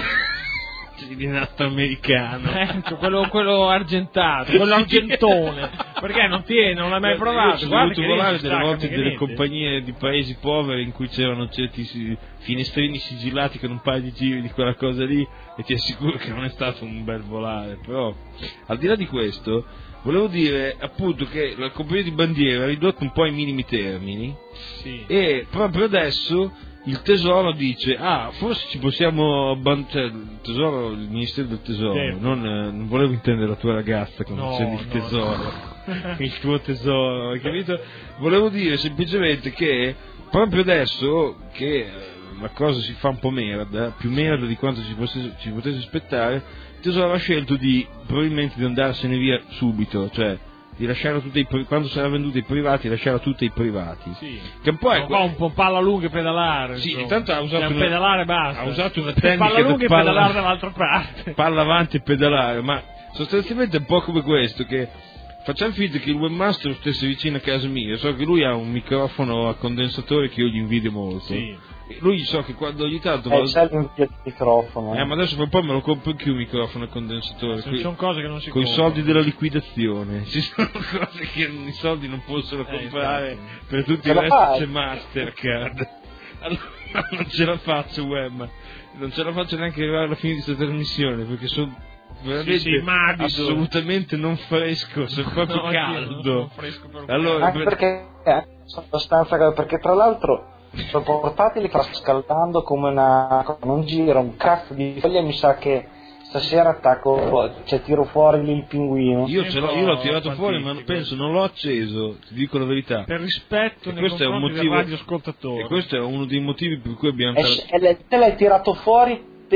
Speaker 2: di nastro americano.
Speaker 4: Ecco, quello, quello argentato, quello argentone. Perché non tiene, non l'hai mai
Speaker 2: Guarda,
Speaker 4: provato.
Speaker 2: Io ci ho
Speaker 4: Guarda
Speaker 2: dovuto
Speaker 4: che
Speaker 2: volare
Speaker 4: riesce,
Speaker 2: delle
Speaker 4: stacca,
Speaker 2: volte
Speaker 4: mica
Speaker 2: delle
Speaker 4: niente.
Speaker 2: compagnie di paesi poveri in cui c'erano certi si- finestrini sigillati con un paio di giri di quella cosa lì e ti assicuro che non è stato un bel volare. Però al di là di questo volevo dire appunto che la compagnia di bandiera ha ridotto un po' ai minimi termini
Speaker 4: Sì.
Speaker 2: e proprio adesso il tesoro dice ah forse ci possiamo abban- cioè il tesoro, il ministero del tesoro,
Speaker 4: Sì.
Speaker 2: non, eh, non volevo intendere la tua ragazza quando
Speaker 4: No,
Speaker 2: dicevi il
Speaker 4: no,
Speaker 2: tesoro
Speaker 4: no.
Speaker 2: il tuo tesoro, hai capito? Volevo dire semplicemente che proprio adesso che eh, la cosa si fa un po' merda, più merda di quanto ci potesse, ci potesse aspettare, il tesoro ha scelto di probabilmente di andarsene via subito, cioè di lasciare tutti i pri- quando sarà venduto ai privati, lasciarla tutti ai privati.
Speaker 4: Sì.
Speaker 2: Che un po' è
Speaker 4: Un
Speaker 2: que-
Speaker 4: po' un po' palla lunga e pedalare.
Speaker 2: Sì,
Speaker 4: insomma.
Speaker 2: intanto ha usato
Speaker 4: Cioè,
Speaker 2: una-
Speaker 4: pedalare e basta.
Speaker 2: ha usato una tecnica
Speaker 4: palla
Speaker 2: da
Speaker 4: lunga e
Speaker 2: palla-
Speaker 4: pedalare dall'altra parte.
Speaker 2: palla avanti e pedalare, ma sostanzialmente è un po' come questo, che facciamo finta che il webmaster stesse vicino a casa mia, so che lui ha un microfono a condensatore che io gli invidio molto.
Speaker 4: Sì.
Speaker 2: Lui so che quando ogni tanto
Speaker 5: Eh,
Speaker 2: va-
Speaker 5: c'è l'invio del microfono.
Speaker 2: eh, ma adesso per un po' me lo compro anche un microfono a condensatore.
Speaker 4: Ci sono cose che non si
Speaker 2: Con i
Speaker 4: comprano.
Speaker 2: soldi della liquidazione, ci sono cose che i soldi non possono
Speaker 4: Eh,
Speaker 2: comprare,
Speaker 4: infatti.
Speaker 2: per tutti
Speaker 5: Ce
Speaker 2: i
Speaker 5: la
Speaker 2: resti
Speaker 5: fai?
Speaker 2: c'è Mastercard. Allora non ce la faccio, Web, non ce la faccio neanche arrivare alla fine di questa trasmissione perché sono veramente
Speaker 4: Sì, sì, magico.
Speaker 2: assolutamente non fresco, sono proprio
Speaker 4: No, anch'io
Speaker 2: caldo.
Speaker 4: non sono fresco per un
Speaker 2: Allora,
Speaker 5: Anche perché eh, sono abbastanza caldo, perché tra l'altro sono portatili che sta scaldando come una non gira un cazzo di foglia, mi sa che stasera attacco, cioè tiro fuori lì il pinguino.
Speaker 2: io, ce l'ho, io l'ho tirato
Speaker 4: Quantistico.
Speaker 2: fuori ma penso non l'ho acceso, ti dico la verità.
Speaker 4: Per rispetto
Speaker 2: E
Speaker 4: nei
Speaker 2: questo è un
Speaker 4: confronti
Speaker 2: motivo-
Speaker 4: del radioascoltatore.
Speaker 2: E questo è uno dei motivi per cui abbiamo
Speaker 5: E,
Speaker 2: tra-
Speaker 5: e le- te l'hai tirato fuori per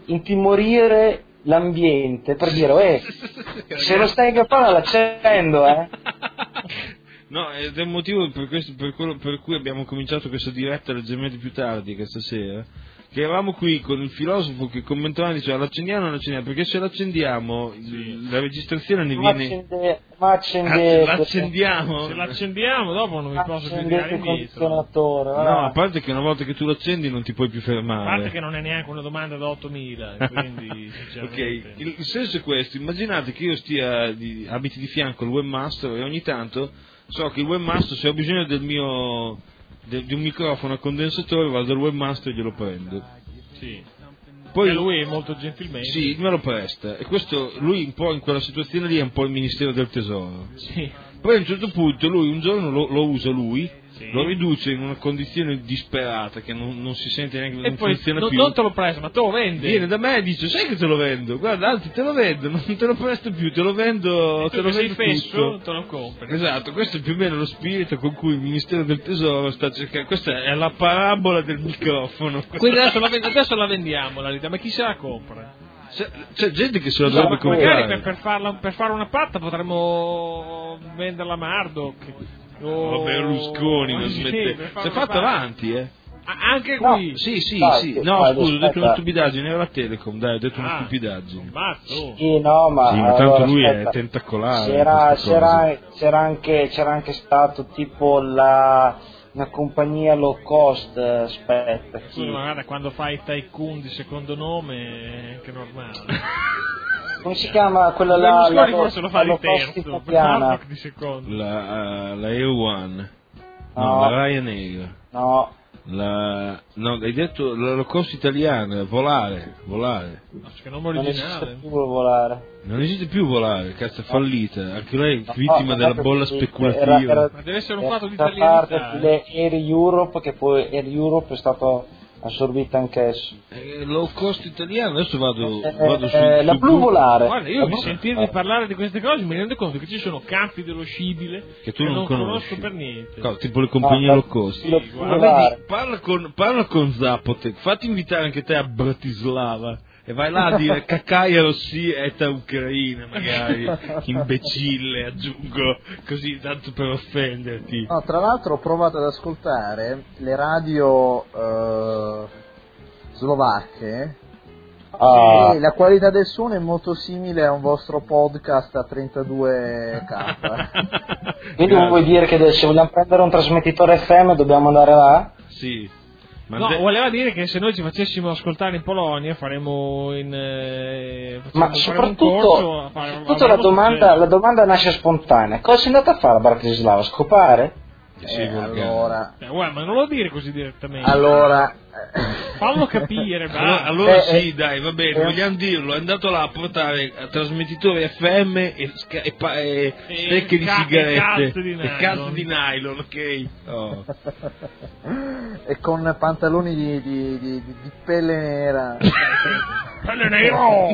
Speaker 5: intimorire l'ambiente per dire, eh, se lo stai capendo l'accendo, eh.
Speaker 2: No, ed è il motivo per, questo, per, quello, per cui abbiamo cominciato questa diretta leggermente più tardi questa sera, che eravamo qui con il filosofo che commentava e diceva l'accendiamo o non l'accendiamo, perché se l'accendiamo sì. la registrazione ne
Speaker 5: ma
Speaker 2: viene...
Speaker 5: Accende, ma accendete...
Speaker 2: L'accendiamo?
Speaker 4: Se l'accendiamo dopo non mi posso più tirare indietro.
Speaker 2: No, a parte che una volta che tu l'accendi non ti puoi più fermare.
Speaker 4: A parte che non è neanche una domanda da ottomila, quindi sinceramente...
Speaker 2: Ok, il, il senso è questo, immaginate che io stia, di, abiti di fianco il webmaster e ogni tanto so che il webmaster, se ho bisogno del mio... di un microfono a condensatore, vado dal webmaster e glielo prendo.
Speaker 4: Sì.
Speaker 2: Poi
Speaker 4: e lui molto gentilmente
Speaker 2: sì, me lo presta, e questo lui un po' in quella situazione lì è un po' il Ministero del Tesoro.
Speaker 4: Sì.
Speaker 2: Poi a un certo punto lui un giorno lo, lo usa lui,
Speaker 4: sì.
Speaker 2: lo riduce in una condizione disperata che non, non si sente neanche,
Speaker 4: e
Speaker 2: non
Speaker 4: poi
Speaker 2: funziona
Speaker 4: no,
Speaker 2: più.
Speaker 4: Non te lo presta, ma te lo vende.
Speaker 2: Viene da me e dice: sai che te lo vendo? Guarda, anzi te lo vendo, non te lo presto più, te lo vendo, te lo vendo
Speaker 4: fesso, te lo compri.
Speaker 2: Esatto, questo è più o meno lo spirito con cui il Ministero del Tesoro sta cercando. Questa è la parabola del microfono.
Speaker 4: Quindi adesso la, adesso la vendiamo la vita, ma chi se la compra?
Speaker 2: C'è, c'è gente che se la dovrebbe comprare.
Speaker 4: Magari per, per, farla, per fare una patta potremmo venderla a Murdoch o
Speaker 2: oh, Berlusconi non
Speaker 4: sì,
Speaker 2: smette. Si è fatto avanti, eh.
Speaker 4: Ah, anche qui?
Speaker 5: No.
Speaker 2: Sì, sì,
Speaker 5: dai,
Speaker 2: sì.
Speaker 5: che,
Speaker 2: No,
Speaker 5: dai,
Speaker 2: scusa, ho detto
Speaker 5: aspetta.
Speaker 2: una stupidaggine, era la Telecom, dai, ho detto una
Speaker 4: ah,
Speaker 2: stupidaggine.
Speaker 4: Mazzo.
Speaker 5: Sì, no, ma
Speaker 2: Sì, ma tanto
Speaker 5: allora,
Speaker 2: lui
Speaker 5: aspetta.
Speaker 2: è tentacolare.
Speaker 5: C'era, c'era, c'era, anche, c'era anche stato tipo la, una compagnia low cost, aspetta. Chi?
Speaker 4: Scusa, ma guarda, quando fai tycoon di secondo nome è anche normale.
Speaker 5: Come si chiama quella là?
Speaker 4: La, la,
Speaker 5: forse
Speaker 4: lo fa
Speaker 5: la
Speaker 4: di terzo,
Speaker 5: italiana.
Speaker 4: di secondo.
Speaker 2: La, uh, la Air One. No,
Speaker 5: No.
Speaker 2: la Ryanair.
Speaker 5: No.
Speaker 2: La, no, hai detto la low cost italiana, volare, volare.
Speaker 4: No, che nome
Speaker 5: Non
Speaker 4: originale.
Speaker 5: esiste più volare.
Speaker 2: Non esiste più volare, cazzo è fallita, anche lei è
Speaker 5: No,
Speaker 2: vittima
Speaker 5: no,
Speaker 2: della
Speaker 5: no,
Speaker 2: bolla
Speaker 5: sì,
Speaker 2: speculativa.
Speaker 5: era- era-
Speaker 4: Ma deve essere un
Speaker 5: Era
Speaker 4: fatto di
Speaker 5: stata parte
Speaker 4: italianità.
Speaker 5: delle Air Europe, che poi Air Europe è stato assorbita anch'esso.
Speaker 2: Eh, low cost italiano, adesso vado,
Speaker 5: Eh,
Speaker 2: vado su,
Speaker 5: eh, la
Speaker 2: su
Speaker 5: blu
Speaker 2: Google,
Speaker 5: volare.
Speaker 4: Guarda, io
Speaker 5: La
Speaker 4: mi
Speaker 5: blu-
Speaker 4: sentirvi parlare di queste cose mi rendo conto che ci sono campi dello scibile
Speaker 2: che tu non,
Speaker 4: non
Speaker 2: conosci.
Speaker 4: conosco per niente.
Speaker 2: No, tipo le compagnie
Speaker 5: No,
Speaker 2: low cost.
Speaker 5: la
Speaker 4: Sì,
Speaker 5: blu
Speaker 2: Ma
Speaker 5: volare.
Speaker 2: vedi, parla con, parla con Zapotec, fatti invitare anche te a Bratislava e vai là a dire Cacaia Rossi eta Ucraina, magari, imbecille, aggiungo, così tanto per offenderti.
Speaker 6: No, tra l'altro ho provato ad ascoltare le radio eh, slovacche
Speaker 5: Ah.
Speaker 6: e la qualità del suono è molto simile a un vostro podcast a trentadue K.
Speaker 5: Quindi vuoi dire che se vogliamo prendere un trasmettitore F M dobbiamo andare là?
Speaker 2: Sì. Ma
Speaker 4: No,
Speaker 2: de-
Speaker 4: voleva dire che se noi ci facessimo ascoltare in Polonia faremo in eh, facciamo-
Speaker 5: Ma
Speaker 4: faremo un
Speaker 5: soprattutto,
Speaker 4: corso, a fare-
Speaker 5: soprattutto la,
Speaker 4: avremo
Speaker 5: domanda,
Speaker 4: successo.
Speaker 5: la domanda nasce spontanea. Cosa sei andato a fare a Bratislava? Scopare?
Speaker 2: Sì,
Speaker 6: Eh,
Speaker 2: volgare.
Speaker 6: allora,
Speaker 4: Eh, guarda, ma non lo dire così direttamente.
Speaker 6: allora
Speaker 4: Fallo capire,
Speaker 2: Allora,
Speaker 4: va.
Speaker 2: allora
Speaker 5: Eh,
Speaker 2: sì,
Speaker 5: eh,
Speaker 2: dai, va bene,
Speaker 5: eh.
Speaker 2: vogliamo dirlo, è andato là a portare a trasmettitori F M e, sca- e, pa- e
Speaker 4: E
Speaker 2: stecche di
Speaker 4: ca- e
Speaker 2: sigarette
Speaker 4: calze di
Speaker 2: e
Speaker 4: nylon.
Speaker 2: calze di nylon, ok? Oh.
Speaker 6: e con pantaloni di, di, di, di- di pelle nera.
Speaker 4: Quello è nero.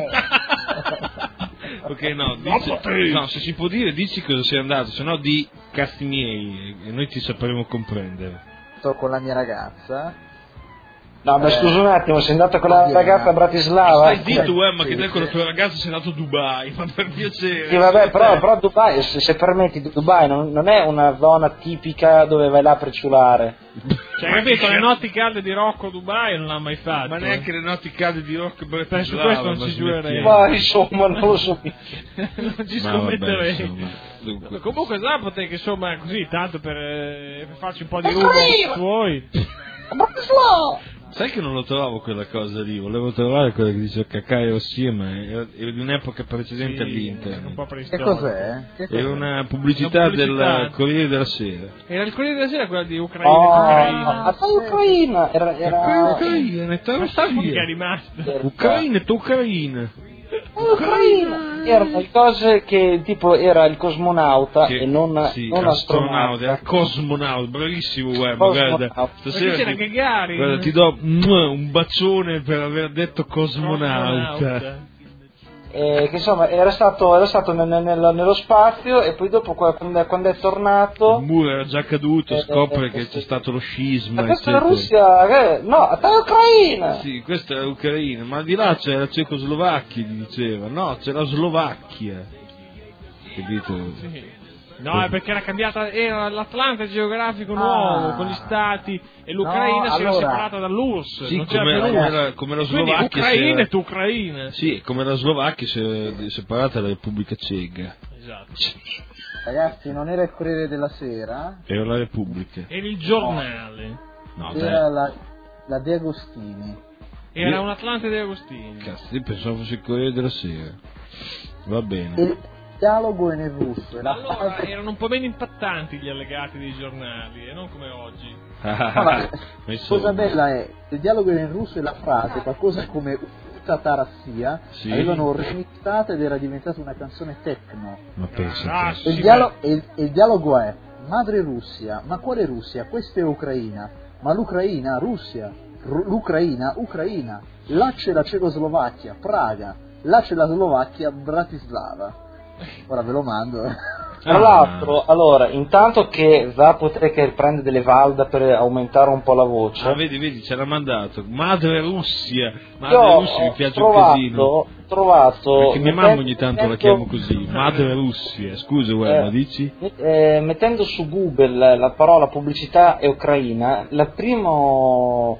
Speaker 2: Ok, no, dici, no, se si può dire, dici cosa sei andato, se no di cazzi miei e noi ti sapremo comprendere.
Speaker 6: Sto con la mia ragazza.
Speaker 5: No, ma
Speaker 6: Eh,
Speaker 5: scusa un attimo, sei andato con la
Speaker 6: Vienna.
Speaker 5: ragazza a Bratislava?
Speaker 2: Stai zitto, uè, ma
Speaker 6: sì,
Speaker 2: che te con la
Speaker 6: sì.
Speaker 2: tua ragazza sei andato a Dubai, ma per piacere.
Speaker 5: Sì, vabbè, però, però Dubai, se, se permetti, Dubai non, non è una zona tipica dove vai là per ciulare.
Speaker 4: Cioè, capito, le notti calde di Rocco a Dubai non l'ha mai fatto.
Speaker 2: Ma neanche le notti calde di rock
Speaker 4: Beh, su questo non ci giurerei.
Speaker 5: Ma insomma, non lo so.
Speaker 4: non ci
Speaker 2: Ma vabbè,
Speaker 4: scommetterei.
Speaker 2: insomma, dunque.
Speaker 4: Comunque Zapotec, insomma, così, tanto per, eh, per farci un po' di
Speaker 5: Ma
Speaker 4: rumor
Speaker 5: scriva!
Speaker 4: suoi.
Speaker 5: Bratislava!
Speaker 2: Sai che non lo trovavo quella cosa lì, volevo trovare quella che dice Cacai e Ossie, ma era era di un'epoca precedente
Speaker 4: Sì, un
Speaker 2: all'interno.
Speaker 4: po'
Speaker 6: Che
Speaker 4: preistorico.
Speaker 6: cos'è? Che cos'è?
Speaker 2: Era una pubblicità,
Speaker 4: Una pubblicità.
Speaker 2: del Corriere della Sera.
Speaker 4: Era il Corriere della Sera quella di Ucraina.
Speaker 5: Oh,
Speaker 4: Ucraina.
Speaker 5: a te Ucraina! Era, era...
Speaker 2: Ucraina, è
Speaker 4: Ma sai che è
Speaker 2: Russia.
Speaker 4: rimasto?
Speaker 2: Ucraina e Ucraina.
Speaker 5: Ucraina! Erano le cose che tipo era il cosmonauta
Speaker 2: Che-
Speaker 5: e non,
Speaker 2: sì,
Speaker 5: non
Speaker 2: astronauta, era
Speaker 5: astronauta.
Speaker 2: cosmonauta, bravissimo, guarda,
Speaker 5: Cosmonauta.
Speaker 2: guarda. Stasera
Speaker 4: Perché c'era
Speaker 2: ti,
Speaker 4: Gagarin.
Speaker 2: guarda, ti do mua, un bacione per aver detto cosmonauta.
Speaker 4: Cosmonauta.
Speaker 5: eh, che insomma era stato, era stato nel, nel, nello spazio e poi dopo quando, quando è tornato
Speaker 2: Il muro era già caduto,
Speaker 5: eh,
Speaker 2: scopre
Speaker 5: eh,
Speaker 2: che
Speaker 5: sì.
Speaker 2: c'è stato lo scisma,
Speaker 5: ma questa è
Speaker 2: eccetera.
Speaker 5: la Russia, eh, no, è l'Ucraina.
Speaker 2: Sì, questa è l'Ucraina, ma di là c'è la Cecoslovacchia, gli diceva. No, c'è la Slovacchia. Capito?
Speaker 4: Sì. No, è perché era cambiata, era l'Atlante geografico nuovo,
Speaker 6: Ah.
Speaker 4: con gli stati, e l'Ucraina
Speaker 6: No,
Speaker 4: si era
Speaker 6: allora-
Speaker 4: separata dall'U R S S,
Speaker 2: Sì,
Speaker 4: non c'era
Speaker 2: come,
Speaker 4: più
Speaker 2: come,
Speaker 4: l'U R S S.
Speaker 2: la, come la
Speaker 4: Quindi
Speaker 2: Slovacchia. si
Speaker 4: Ucraina
Speaker 2: era-
Speaker 4: e tu Ucraina.
Speaker 2: Sì, come la Slovacchia si è separata dalla Repubblica Ceca.
Speaker 4: Esatto.
Speaker 6: Ragazzi, non era il Corriere della Sera,
Speaker 2: Era la Repubblica.
Speaker 4: Era il giornale.
Speaker 2: No,
Speaker 6: era
Speaker 2: dai.
Speaker 6: la, la De Agostini.
Speaker 4: Era
Speaker 2: Io-
Speaker 4: un Atlante De Agostini.
Speaker 2: Cazzo, io pensavo fosse il Corriere della Sera. Va bene.
Speaker 6: E il dialogo è nel russo. e la
Speaker 4: Allora,
Speaker 6: frase-
Speaker 4: erano un po' meno impattanti gli allegati dei giornali, e non come oggi.
Speaker 6: No, ma
Speaker 2: Ma
Speaker 6: la
Speaker 2: insomma,
Speaker 6: cosa bella è il dialogo era in russo e la frase, qualcosa come Tatarassia,
Speaker 2: Sì.
Speaker 6: avevano remixata ed era diventata una canzone techno.
Speaker 2: ma pensa
Speaker 4: Ah,
Speaker 2: te.
Speaker 6: E il,
Speaker 4: Sì,
Speaker 6: dialo- e il- e il dialogo è: madre Russia, ma quale Russia? Questa è Ucraina, ma l'Ucraina, Russia, Ru- l'Ucraina, Ucraina, là c'è la Cecoslovacchia, Praga, là c'è la Slovacchia, Bratislava. Ora ve lo mando.
Speaker 5: Tra
Speaker 2: Ah.
Speaker 5: l'altro, allora, intanto che Zapotek prende delle valda per aumentare un po' la voce,
Speaker 2: Ah, vedi, vedi, ce l'ha mandato. Madre Russia. Madre
Speaker 5: io
Speaker 2: Russia mi
Speaker 5: ho
Speaker 2: piace un casino.
Speaker 5: trovato, trovato
Speaker 2: Perché mia
Speaker 5: mettendo-
Speaker 2: mamma ogni tanto la chiamo
Speaker 5: mettendo-
Speaker 2: così. Madre Russia. Scusa, guarda,
Speaker 5: Eh,
Speaker 2: dici?
Speaker 5: eh, mettendo su Google la parola pubblicità e Ucraina, la, primo,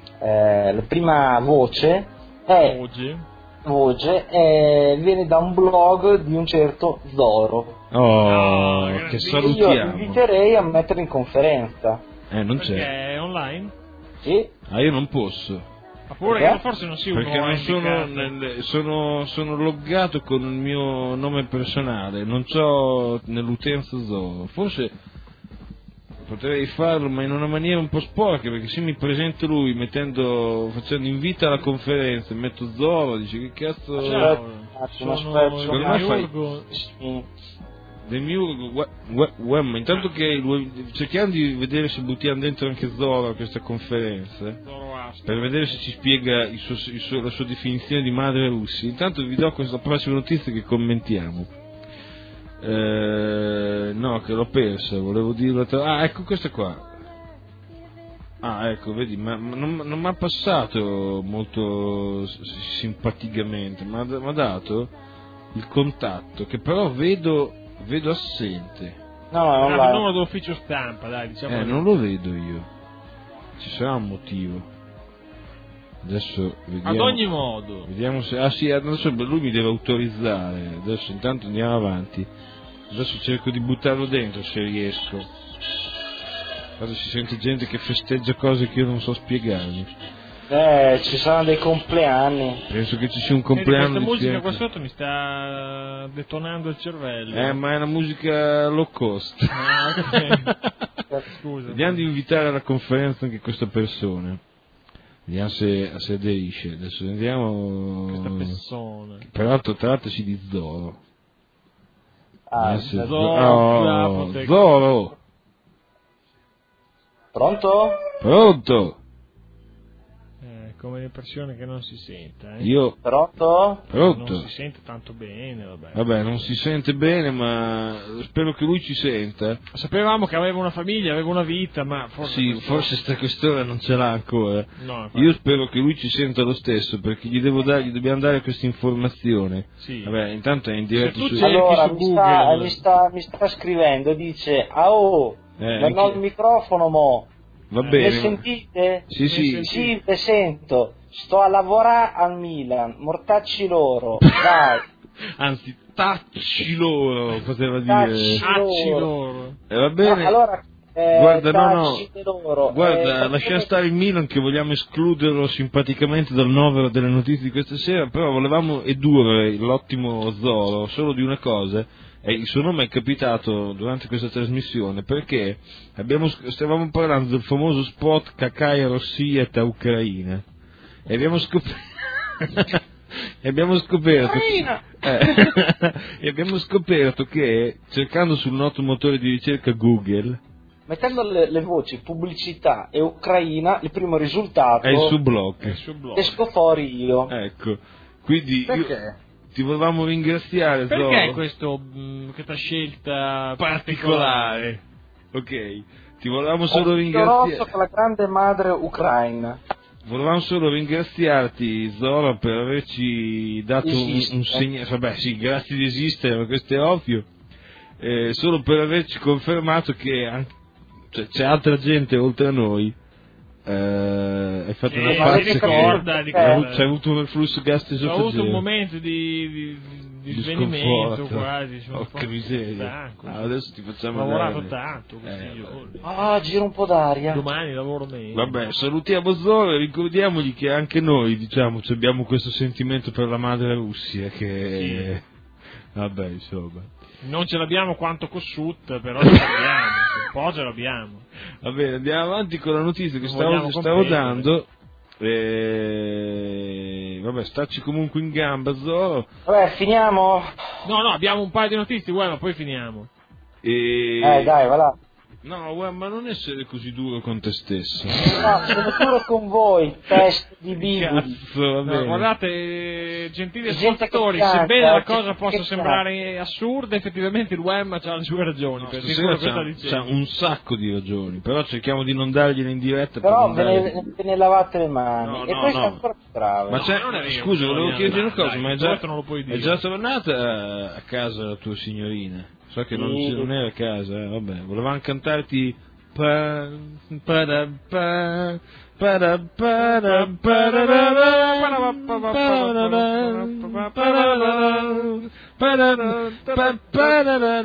Speaker 5: eh, la prima voce è
Speaker 4: Oggi.
Speaker 5: voce eh, viene da un blog di un certo Zoro.
Speaker 2: Oh,
Speaker 4: Ah,
Speaker 2: che
Speaker 4: grandissimo.
Speaker 5: Io
Speaker 2: salutiamo.
Speaker 5: inviterei a mettere in conferenza.
Speaker 2: Eh, non
Speaker 4: Perché
Speaker 2: c'è.
Speaker 4: è online?
Speaker 5: Sì?
Speaker 2: Ah, io non posso.
Speaker 4: Ma pure
Speaker 5: Perché?
Speaker 4: che forse non si uno
Speaker 2: Perché non sono,
Speaker 4: indicato.
Speaker 2: nel- sono, sono loggato con il mio nome personale, non c'ho nell'utenza Zoro. Forse potrei farlo, ma in una maniera un po' sporca, perché se mi presento lui mettendo, facendo invita alla conferenza e metto Zoro, dice che cazzo
Speaker 4: Ciao,
Speaker 5: Attimo,
Speaker 4: sono
Speaker 5: aspetta,
Speaker 4: il
Speaker 2: secondo me fai-
Speaker 4: Demiurgo.
Speaker 5: Sì.
Speaker 2: del mio gue- gue- Wem, intanto che lui- cerchiamo di vedere se buttiamo dentro anche Zoro a questa conferenza, eh,
Speaker 4: Zoroastro.
Speaker 2: per vedere se ci spiega il suo- il suo- la sua definizione di madre russi. Intanto vi do questa prossima notizia che commentiamo. Eh, no, che l'ho persa, volevo dirlo. tra- Ah, ecco questa qua. Ah, ecco, vedi, ma, ma non, non mi ha passato molto s- simpaticamente, ma mi ha dato il contatto, che però vedo, vedo assente.
Speaker 5: No, no, è
Speaker 4: Ah, il
Speaker 5: online.
Speaker 4: numero dell'ufficio stampa, dai, diciamo.
Speaker 2: Eh, non lo vedo io. Ci sarà un motivo. Adesso vediamo.
Speaker 4: Ad ogni modo.
Speaker 2: Vediamo se. Ah sì, adesso lui mi deve autorizzare. Adesso intanto andiamo avanti. Adesso cerco di buttarlo dentro se riesco. Quando si sente gente che festeggia cose che io non so spiegarmi.
Speaker 5: Eh, ci saranno dei compleanni.
Speaker 2: Penso che ci sia un
Speaker 4: Vedi,
Speaker 2: compleanno
Speaker 4: questa
Speaker 2: di
Speaker 4: musica
Speaker 2: fianco.
Speaker 4: qua sotto mi sta detonando il cervello.
Speaker 2: Eh, ma è una musica low cost.
Speaker 4: Ah, ok. Scusa.
Speaker 2: Vediamo di invitare alla conferenza anche questa persona. Vediamo se, se aderisce. Adesso vediamo.
Speaker 4: Questa persona.
Speaker 2: Peraltro trattasi di Zoro.
Speaker 5: Ah,
Speaker 2: Vediamo se-
Speaker 4: Zoro,
Speaker 2: Oh,
Speaker 4: Zapotek.
Speaker 2: Zoro!
Speaker 5: pronto?
Speaker 2: Pronto?
Speaker 4: Eh, come l'impressione che non si senta, eh.
Speaker 2: Io.
Speaker 5: Pronto?
Speaker 2: Pronto?
Speaker 4: Non si sente tanto bene, vabbè.
Speaker 2: Vabbè, non si sente bene, ma spero che lui ci senta.
Speaker 4: Sapevamo che aveva una famiglia, aveva una vita, ma forse...
Speaker 2: Sì,
Speaker 4: questo-
Speaker 2: forse sta quest'ora non ce l'ha ancora.
Speaker 4: No, infatti.
Speaker 2: Io spero che lui ci senta lo stesso, perché gli devo dare, gli dobbiamo dare questa informazione.
Speaker 4: Sì.
Speaker 2: Vabbè, intanto è in diretta
Speaker 4: Se tu
Speaker 2: su.
Speaker 4: cerchi
Speaker 5: Allora,
Speaker 4: su
Speaker 5: mi sta,
Speaker 4: Google.
Speaker 5: mi, sta, mi sta scrivendo, dice, ah oh,
Speaker 2: Eh,
Speaker 5: non ho
Speaker 2: anche-
Speaker 5: il microfono mo,
Speaker 2: Va
Speaker 5: mi
Speaker 2: bene.
Speaker 5: sentite?
Speaker 2: Sì, sì.
Speaker 5: Sì, le sento, sto a lavorare al Milan, mortacci loro, dai,
Speaker 2: Anzi, tacci loro, poteva dire.
Speaker 5: Tacci.
Speaker 4: Acci loro.
Speaker 2: Eh, va bene.
Speaker 5: No, allora, eh,
Speaker 2: Guarda, no, no.
Speaker 5: tacci loro,
Speaker 2: Guarda,
Speaker 5: eh,
Speaker 2: lasciamo stare il Milan che vogliamo escluderlo simpaticamente dal novero delle notizie di questa sera, però volevamo edurre l'ottimo Zoro solo di una cosa, e il suo nome è capitato durante questa trasmissione perché abbiamo, stavamo parlando del famoso spot Kakaya Rossieta Ucraina e abbiamo scoperto e abbiamo scoperto eh, e abbiamo scoperto che cercando sul noto motore di ricerca Google
Speaker 5: mettendo le, le voci pubblicità e Ucraina, il primo risultato
Speaker 2: è il suo blog.
Speaker 4: Il suo blog.
Speaker 5: esco fuori io.
Speaker 2: Ecco, quindi io,
Speaker 6: Perché?
Speaker 2: ti volevamo ringraziare,
Speaker 4: Perché
Speaker 2: Zoro.
Speaker 4: questo, mh, questa scelta
Speaker 2: particolare? Ok, ti volevamo
Speaker 5: Ho
Speaker 2: solo
Speaker 5: visto
Speaker 2: ringraziare.
Speaker 5: Rosso con la grande madre ucraina.
Speaker 2: Volevamo solo ringraziarti, Zoro, per averci dato un,
Speaker 5: Esiste.
Speaker 2: un segnale. Vabbè, sì, grazie di esistere, ma questo è ovvio. Eh, solo per averci confermato che anche, cioè, c'è altra gente oltre a noi. Eh, è fatta
Speaker 4: Sì,
Speaker 2: una
Speaker 4: ma
Speaker 2: pazza
Speaker 4: si
Speaker 2: che
Speaker 4: ricorda di
Speaker 2: c'è
Speaker 4: quella-
Speaker 2: avuto- c'è avuto un reflusso gastrosofageo.
Speaker 4: Ho avuto un momento di, di, di
Speaker 2: Di
Speaker 4: svenimento
Speaker 2: sconforto.
Speaker 4: quasi. sono un
Speaker 2: Porca
Speaker 4: po'
Speaker 2: miseria.
Speaker 4: stanco.
Speaker 2: Ah, adesso ti facciamo
Speaker 4: Ho lavorato
Speaker 2: andare.
Speaker 4: tanto questi
Speaker 2: Eh,
Speaker 4: giorni.
Speaker 5: Ah, gira un po' d'aria.
Speaker 4: Domani lavoro meno.
Speaker 2: Vabbè, salutiamo Zoro e ricordiamogli che anche noi, diciamo, abbiamo questo sentimento per la madre Russia che... Vabbè, insomma.
Speaker 4: Non ce l'abbiamo quanto Kossuth, però ce l'abbiamo. Un po' ce l'abbiamo.
Speaker 2: Va bene, andiamo avanti con la notizia che
Speaker 4: Non
Speaker 2: stavo,
Speaker 4: vogliamo
Speaker 2: stavo
Speaker 4: competere.
Speaker 2: dando. E... Vabbè, stacci comunque in gamba, Zoro.
Speaker 5: Vabbè, finiamo?
Speaker 4: No, no, abbiamo un paio di notizie, guarda, ma poi finiamo.
Speaker 2: E...
Speaker 5: Eh, dai, va là.
Speaker 2: No, guarda, ma non essere così duro con te stesso.
Speaker 5: No, sono duro con voi, test di bimbi.
Speaker 2: Cazzo, va
Speaker 4: No,
Speaker 2: bene.
Speaker 4: guardate, eh, gentili
Speaker 5: Gente
Speaker 4: ascoltatori,
Speaker 5: che pianta,
Speaker 4: sebbene la
Speaker 5: gente
Speaker 4: cosa
Speaker 5: che
Speaker 4: possa
Speaker 5: pianta.
Speaker 4: sembrare assurda, effettivamente il Wemma ha le sue ragioni. per dire quello
Speaker 2: Stasera
Speaker 4: che sta
Speaker 2: c'ha, c'ha
Speaker 4: dicendo.
Speaker 2: un sacco di ragioni, però cerchiamo di non dargliene in diretta.
Speaker 5: Però
Speaker 2: per
Speaker 5: ve
Speaker 2: non
Speaker 5: ne,
Speaker 2: dare-
Speaker 5: ve ne lavate le mani.
Speaker 2: No,
Speaker 5: e
Speaker 2: no,
Speaker 5: questo
Speaker 2: no.
Speaker 5: è ancora più grave.
Speaker 2: Ma c'è,
Speaker 4: non è vero,
Speaker 2: scusa,
Speaker 4: non
Speaker 2: volevo
Speaker 4: è
Speaker 2: chiederti una
Speaker 4: vero,
Speaker 2: cosa,
Speaker 4: dai,
Speaker 2: ma è già,
Speaker 4: questo non lo puoi dire.
Speaker 2: è già tornata a, a casa la tua signorina? So che non,
Speaker 5: Sì.
Speaker 2: non era a casa, eh, vabbè, volevamo cantarti pa, pa, da, pa, pa, da, pa, da, pa, da, da, da, pa, da, pa, da, pa, da, da, pa, da, pa, pa, da, da,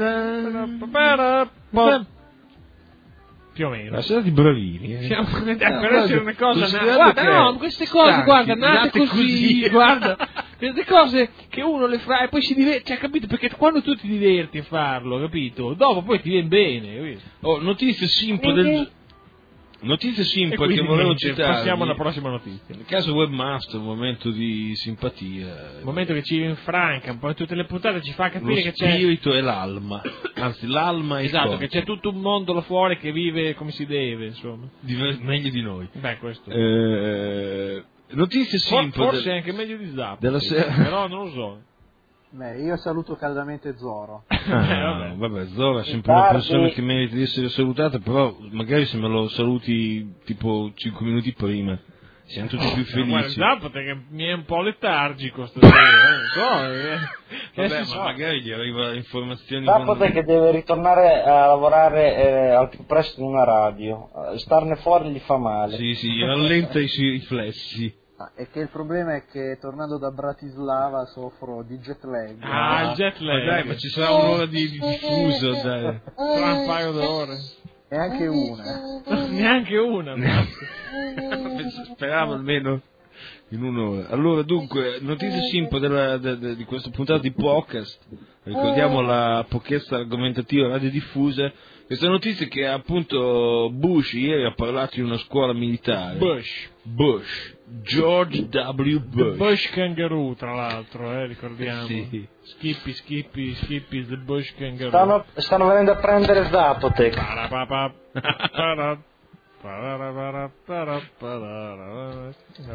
Speaker 2: da, pa.
Speaker 4: Più o meno.
Speaker 2: Ma siete stati bravini, eh.
Speaker 4: Siamo, eh,
Speaker 2: No,
Speaker 4: per essere una cosa
Speaker 2: considerando
Speaker 4: guarda,
Speaker 2: che
Speaker 4: no, queste cose,
Speaker 2: stanchi,
Speaker 4: guarda, nate
Speaker 2: nate
Speaker 4: così,
Speaker 2: così.
Speaker 4: guarda, queste cose che uno le fa e poi si diverte, cioè, capito? Perché quando tu ti diverti a farlo, capito? Dopo poi ti viene bene, capito?
Speaker 2: Oh, notizie simple del notizie
Speaker 4: E
Speaker 2: simple
Speaker 4: quindi
Speaker 2: che volevo
Speaker 4: niente,
Speaker 2: citare.
Speaker 4: passiamo alla prossima notizia.
Speaker 2: Nel caso Webmaster, un momento di simpatia.
Speaker 4: Il momento che ci rinfranca un po' in tutte le puntate ci fa
Speaker 2: Lo
Speaker 4: capire che c'è
Speaker 2: spirito e l'alma. Anzi, l'alma e il
Speaker 4: esatto,
Speaker 2: corpo.
Speaker 4: che c'è tutto un mondo là fuori che vive come si deve, insomma.
Speaker 2: Diver- meglio di noi.
Speaker 4: Beh, questo.
Speaker 2: Eh, notizie
Speaker 4: For-
Speaker 2: simple.
Speaker 4: forse
Speaker 2: del-
Speaker 4: è anche meglio di Zap.
Speaker 2: della
Speaker 4: sì,
Speaker 2: sera-
Speaker 4: però non lo so.
Speaker 6: Beh, io saluto caldamente Zoro.
Speaker 2: Ah,
Speaker 4: vabbè.
Speaker 2: vabbè, Zora è sempre una
Speaker 5: Tardi.
Speaker 2: persona che merita di essere salutata, però magari se me lo saluti tipo cinque minuti prima, siamo tutti più
Speaker 4: Ma guarda,
Speaker 2: felici.
Speaker 4: Zap perché mi è un po' letargico stasera, eh, non so. eh.
Speaker 2: Vabbè,
Speaker 4: Eh,
Speaker 2: ma
Speaker 4: si so.
Speaker 2: magari gli arriva informazioni.
Speaker 5: Sabato
Speaker 2: quando-
Speaker 5: che deve ritornare a lavorare eh, al più presto in una radio. Eh, Starne fuori gli fa male.
Speaker 2: Sì, sì, rallenta i suoi riflessi.
Speaker 6: Ah, è che il problema è che tornando da Bratislava soffro di jet lag.
Speaker 4: Ah, il jet
Speaker 2: Ma
Speaker 4: lag.
Speaker 2: dai, ma ci sarà un'ora di, di diffuso, dai.
Speaker 4: Tra un paio d'ore.
Speaker 6: E anche una.
Speaker 4: Neanche una. ma-
Speaker 2: Speravo almeno in un'ora. Allora, dunque, notizie simple della- de- de- di questa puntata di podcast. Ricordiamo la pochezza argomentativa radiodiffusa. Questa notizia che appunto Bush ieri ha parlato in una scuola militare.
Speaker 4: Bush.
Speaker 2: Bush. George W. Bush.
Speaker 4: Bush Kangaroo, tra l'altro, eh, ricordiamo.
Speaker 2: Sì.
Speaker 4: Skippy, Skippy, Skippy is the Bush Kangaroo.
Speaker 5: Stanno, stanno venendo a prendere Zapotec.
Speaker 4: Parapapa, para, parapara, para, para.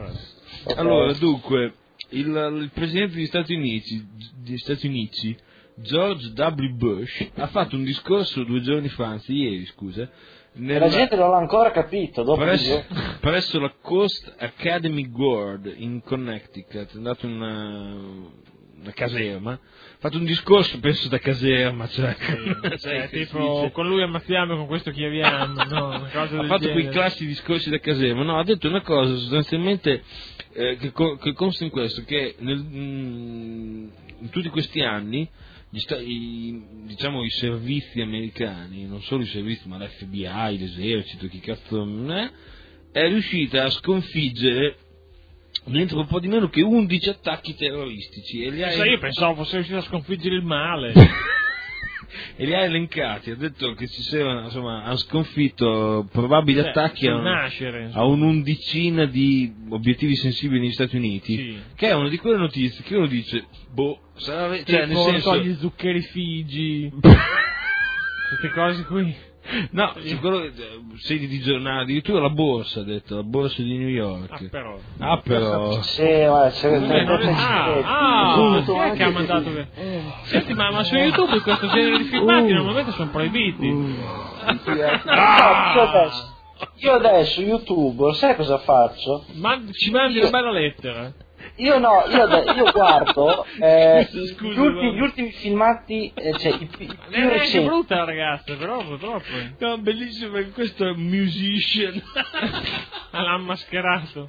Speaker 2: Allora, dunque, il, il presidente degli Stati Uniti, degli Stati Uniti, George W. Bush, ha fatto un discorso due giorni fa, anzi ieri, scusa,
Speaker 5: E
Speaker 2: nella-
Speaker 5: la gente non l'ha ancora capito. Dopo
Speaker 2: presso,
Speaker 5: di-
Speaker 2: presso la Coast Academy Guard in Connecticut, è andato in una, una caserma, ha fatto un discorso, penso da caserma, cioè,
Speaker 4: Cioè,
Speaker 2: sai che si
Speaker 4: tipo,
Speaker 2: dice?
Speaker 4: con lui ammazziamo, con questo chiaviamo, no, una cosa
Speaker 2: Ha
Speaker 4: del
Speaker 2: fatto quei
Speaker 4: genere.
Speaker 2: classici discorsi da caserma, no, ha detto una cosa sostanzialmente eh, che, co- che consta in questo, che nel, mm, in tutti questi anni gli sta- i, diciamo i servizi americani, non solo i servizi ma l'F B I, l'esercito, chi cazzo è, è riuscita a sconfiggere niente un po' di meno che undici attacchi terroristici e li ha,
Speaker 4: Sai, io pensavo fosse riuscito a sconfiggere il male.
Speaker 2: e li ha elencati, ha detto che ci sono, insomma, ha sconfitto probabili
Speaker 4: Cioè,
Speaker 2: attacchi
Speaker 4: sul
Speaker 2: a,
Speaker 4: nascere,
Speaker 2: a
Speaker 4: insomma.
Speaker 2: un'undicina di obiettivi sensibili negli Stati Uniti,
Speaker 4: Sì.
Speaker 2: che è una di quelle notizie che uno dice, boh, sarà, ve- cioè, nel
Speaker 4: Tipo,
Speaker 2: senso,
Speaker 4: gli zuccheri Figi, queste cose qui.
Speaker 2: No, quello, sedi di giornale, addirittura la borsa, ha detto, la borsa di New York.
Speaker 4: Ah, però.
Speaker 2: Ah, però.
Speaker 5: Sì, ma c'è
Speaker 4: Eh, non è- ah, ah, chi è che ha mandato che... Senti, ma, ma su YouTube questo genere di filmati normalmente sono proibiti.
Speaker 5: Ah! Io adesso, io adesso YouTube, sai cosa faccio?
Speaker 4: Ma ci mandi una bella lettera.
Speaker 5: Io no, io, ade- io guardo eh,
Speaker 4: Scusa,
Speaker 5: gli, ultimi,
Speaker 4: guarda.
Speaker 5: gli ultimi filmati, eh, cioè i, pi- i più
Speaker 4: È
Speaker 5: recenti.
Speaker 4: brutta la ragazza, però purtroppo.
Speaker 2: No, bellissimo perché questo è un musician.
Speaker 4: L'ha mascherato.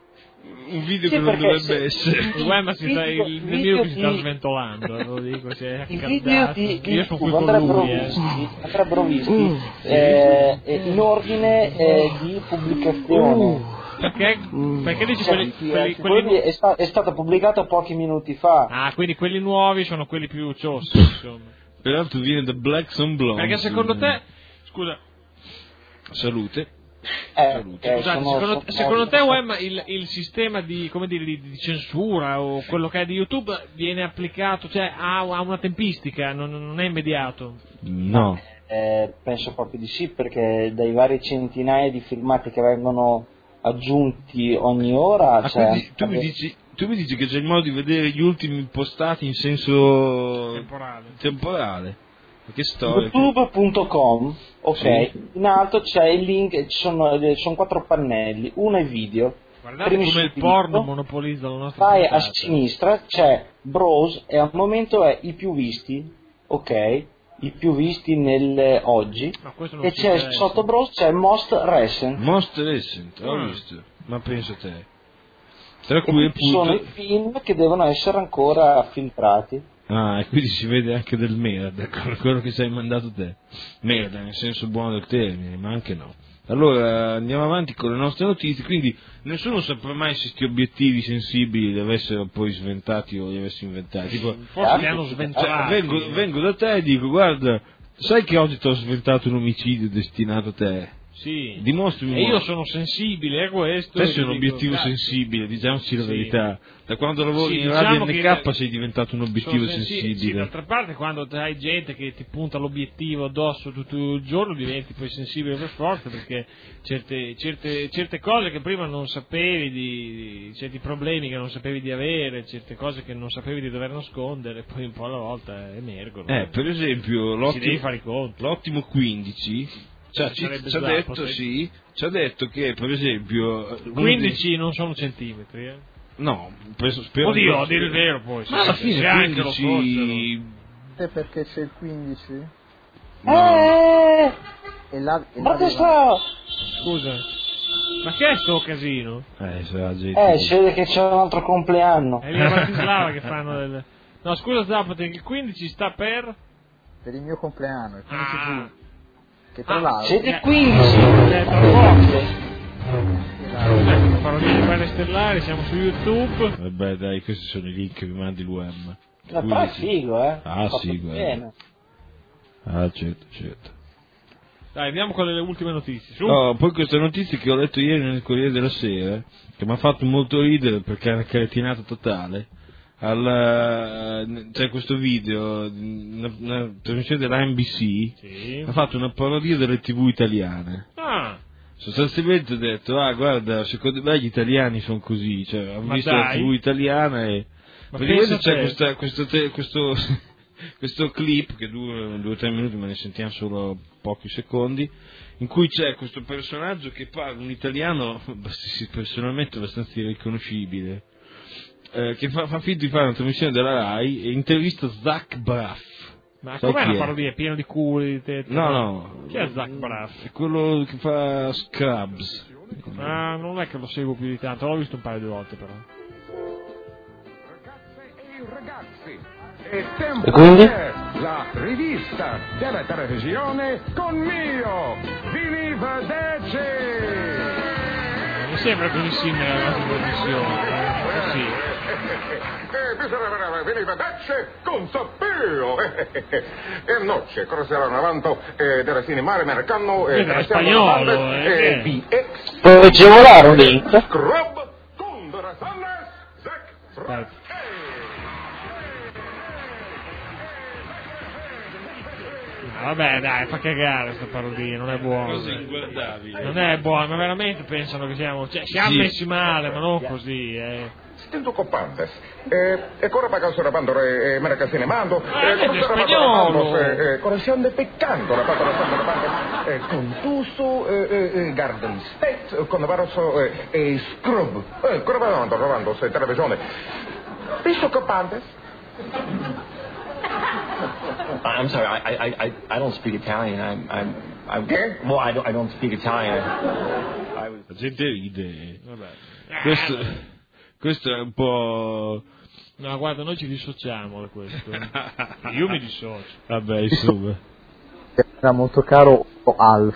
Speaker 2: Un video
Speaker 5: Sì,
Speaker 2: che non
Speaker 5: perché
Speaker 2: dovrebbe
Speaker 5: se-
Speaker 2: essere.
Speaker 4: Il Wemma si sta,
Speaker 5: video-
Speaker 4: il
Speaker 5: video
Speaker 4: nemico che si sta
Speaker 5: di-
Speaker 4: sventolando, ve lo dico, si è
Speaker 5: I video
Speaker 4: accaldato.
Speaker 5: di, di
Speaker 4: Io sono qui
Speaker 5: YouTube
Speaker 4: con
Speaker 5: andrebbero
Speaker 4: lui, eh.
Speaker 5: visti, andrebbero visti eh, eh, in ordine eh, di pubblicazione.
Speaker 4: Perché, perché dici
Speaker 5: Cioè,
Speaker 4: quelli, quelli, quelli
Speaker 5: quelli
Speaker 4: nu-
Speaker 5: è, sta- è stato pubblicato pochi minuti fa.
Speaker 4: Ah, quindi quelli nuovi sono quelli più ciossi, insomma.
Speaker 2: Peraltro viene da Black on Blonde.
Speaker 4: Perché secondo te, scusa,
Speaker 2: Salute.
Speaker 5: Eh,
Speaker 2: Salute.
Speaker 5: ok,
Speaker 4: scusate,
Speaker 5: sono-
Speaker 4: secondo,
Speaker 5: sono-
Speaker 4: secondo te Wemma il, il sistema di, come dire, di, di censura o quello che è di YouTube viene applicato, cioè ha, ha una tempistica, non, non è immediato?
Speaker 2: No.
Speaker 5: Eh, penso proprio di sì, perché dai vari centinaia di filmati che vengono aggiunti ogni ora.
Speaker 2: Ah,
Speaker 5: cioè,
Speaker 2: quindi tu mi, dici, tu mi dici che c'è il modo di vedere gli ultimi postati in senso
Speaker 4: Temporale.
Speaker 2: temporale? Ma che storia?
Speaker 5: youtube punto com, ok,
Speaker 2: Sì.
Speaker 5: in alto c'è il link, ci sono, eh, ci sono quattro pannelli, uno è video.
Speaker 4: Guardate
Speaker 5: Primi
Speaker 4: come il
Speaker 5: subito,
Speaker 4: porno monopolizza la nostra
Speaker 5: vai a
Speaker 4: puntata.
Speaker 5: sinistra, c'è Browse e al momento è i più visti, ok, i più visti nel oggi,
Speaker 4: Ma questo non
Speaker 5: e
Speaker 4: ci
Speaker 5: c'è
Speaker 4: interessa.
Speaker 5: sotto Browse c'è Most Recent,
Speaker 2: Most Recent, ho
Speaker 4: Ah.
Speaker 2: visto. Ma penso te. Tra
Speaker 5: e
Speaker 2: cui
Speaker 5: ci sono i
Speaker 2: appunto.
Speaker 5: film che devono essere ancora filtrati.
Speaker 2: Ah, e quindi si vede anche del merda, con quello che ci hai mandato te. Merda, nel senso buono del termine, ma anche no. Allora, andiamo avanti con le nostre notizie, quindi nessuno saprà mai se questi obiettivi sensibili li avessero poi sventati o li avessi inventati. Tipo,
Speaker 4: Forse
Speaker 5: Ah,
Speaker 4: li hanno
Speaker 5: sì.
Speaker 2: cioè,
Speaker 4: sventolati.
Speaker 2: vengo, vengo da te e dico, guarda, sai che oggi ti ho sventato un omicidio destinato a te?
Speaker 4: Sì.
Speaker 2: Dimostrami.
Speaker 4: E io sono sensibile a questo.
Speaker 2: Te
Speaker 4: e
Speaker 2: sei un
Speaker 4: ti dico,
Speaker 2: obiettivo
Speaker 4: cazzo,
Speaker 2: sensibile, diciamoci la
Speaker 4: Sì.
Speaker 2: verità. Da quando lavori
Speaker 4: Sì,
Speaker 2: in
Speaker 4: diciamo
Speaker 2: Radio
Speaker 4: che-
Speaker 2: N K sei diventato un obiettivo
Speaker 4: sono sensi- Sì,
Speaker 2: sensibile.
Speaker 4: d'altra parte quando hai gente che ti punta l'obiettivo addosso tutto il giorno diventi poi sensibile per forza, perché certe, certe, certe cose che prima non sapevi, di, certi problemi che non sapevi di avere, certe cose che non sapevi di dover nascondere, poi un po' alla volta emergono.
Speaker 2: Eh, per esempio,
Speaker 4: Ci
Speaker 2: l'ottimo,
Speaker 4: devi fare i conti.
Speaker 2: l'ottimo quindici cioè, ci,
Speaker 4: Sarebbe
Speaker 2: ci ha
Speaker 4: Zappa,
Speaker 2: detto,
Speaker 4: sì.
Speaker 2: sì, ci ha detto che, per esempio... uno
Speaker 4: quindici non sono centimetri, eh.
Speaker 2: dei- no, penso, spero...
Speaker 4: Oddio, a dire il vero poi.
Speaker 2: Ma alla
Speaker 4: se-
Speaker 2: fine
Speaker 4: se anche lo
Speaker 2: quindici...
Speaker 6: Te perché c'è il quindici?
Speaker 5: Eh,
Speaker 6: E là, e là
Speaker 5: guarda
Speaker 6: devono-
Speaker 5: sta...
Speaker 4: fossero. Scusa, ma che è sto casino?
Speaker 2: Eh, sarà gente...
Speaker 5: Eh, si vede che c'è un altro compleanno.
Speaker 4: È via Bratislava che fanno del... No, scusa Zappati, il quindici sta per...
Speaker 6: per il mio compleanno, il quindici
Speaker 4: Ah.
Speaker 6: giugno. Che tra
Speaker 4: Ah,
Speaker 6: l'altro...
Speaker 5: Siete quindici.
Speaker 4: Eh, tra poco.
Speaker 6: esatto,
Speaker 4: Ecco, parodia di Guerre Stellari, siamo su YouTube.
Speaker 2: Vabbè, dai, questi sono i link che mi mandi l'U M.
Speaker 5: No, però è figo, eh.
Speaker 2: Ah,
Speaker 5: Fatto
Speaker 2: sì, guarda.
Speaker 5: bene.
Speaker 2: Ah, certo, certo.
Speaker 4: Dai, andiamo con le ultime notizie. Su.
Speaker 2: Oh, poi questa notizia che ho letto ieri nel Corriere della Sera, che mi ha fatto molto ridere perché è una cretinata totale. Alla, c'è questo video, una, una trasmissione della N B C,
Speaker 4: Sì.
Speaker 2: ha fatto una parodia delle tivù italiane.
Speaker 4: Ah,
Speaker 2: Sostanzialmente ha detto, ah guarda, secondo me gli italiani sono così, cioè ho
Speaker 4: Ma
Speaker 2: visto
Speaker 4: dai.
Speaker 2: la tivù italiana e
Speaker 4: Ma
Speaker 2: praticamente
Speaker 4: pensa
Speaker 2: c'è
Speaker 4: te.
Speaker 2: questa, questo, te- questo, questo clip che dura due o tre minuti, ma ne sentiamo solo pochi secondi, in cui c'è questo personaggio che parla un italiano abbast- personalmente abbastanza irriconoscibile, eh, che fa, fa finta di fare una trasmissione della Rai e intervista Zach Braff.
Speaker 4: ma
Speaker 2: Sai
Speaker 4: com'è
Speaker 2: chi
Speaker 4: una
Speaker 2: è?
Speaker 4: parodia? Pieno di culi, di tette?
Speaker 2: No, no.
Speaker 4: Chi è Zach Braff?
Speaker 2: È quello che fa Scrubs.
Speaker 4: Ah, non è che lo seguo più di tanto, l'ho visto un paio di volte però.
Speaker 8: È tempo
Speaker 5: E quindi?
Speaker 8: per la rivista della televisione con mio Vini Vedece.
Speaker 4: Mi sembra così simile alla nostra trasmissione, eh? Così.
Speaker 8: Eh, bisogna Vini Vedece con Sapeo. E noche cruzzeranno avanti eh, del cinema americano
Speaker 4: Eh, è spagnolo, eh,
Speaker 8: e
Speaker 4: che?
Speaker 8: di ex
Speaker 5: Puoi agevolare un link?
Speaker 8: Scrub con The Sanders Zac
Speaker 4: Aspetta. Vabbè, dai, fa cagare sta parodia, non è buono.
Speaker 2: Cose inguardabili.
Speaker 4: Non è buono, ma veramente pensano che siamo... Cioè, siamo
Speaker 2: Sì.
Speaker 4: messi male, ma non così, eh.
Speaker 8: Stinto copantes. Eh, e corre para caso rapando e me casine mando.
Speaker 4: Ah,
Speaker 8: Eh,
Speaker 4: è spagnolo.
Speaker 8: eh, correzione peccando rapando rapando eh, con tuso eh, eh, Garden State con Barroso eh, e Scrub. Eh, corre rapando rapando se televisione. Visto copantes.
Speaker 9: I'm sorry, I, I, I, I don't speak Italian. I'm, I'm, I'm
Speaker 8: Che?
Speaker 9: well, I don't, I don't speak Italian. I was...
Speaker 2: La gente ride.
Speaker 4: Vabbè.
Speaker 2: Questo, questo è un po'...
Speaker 4: No, guarda, noi ci dissociamo da questo. Io mi dissocio.
Speaker 2: Vabbè, insomma.
Speaker 6: Era molto caro Alf.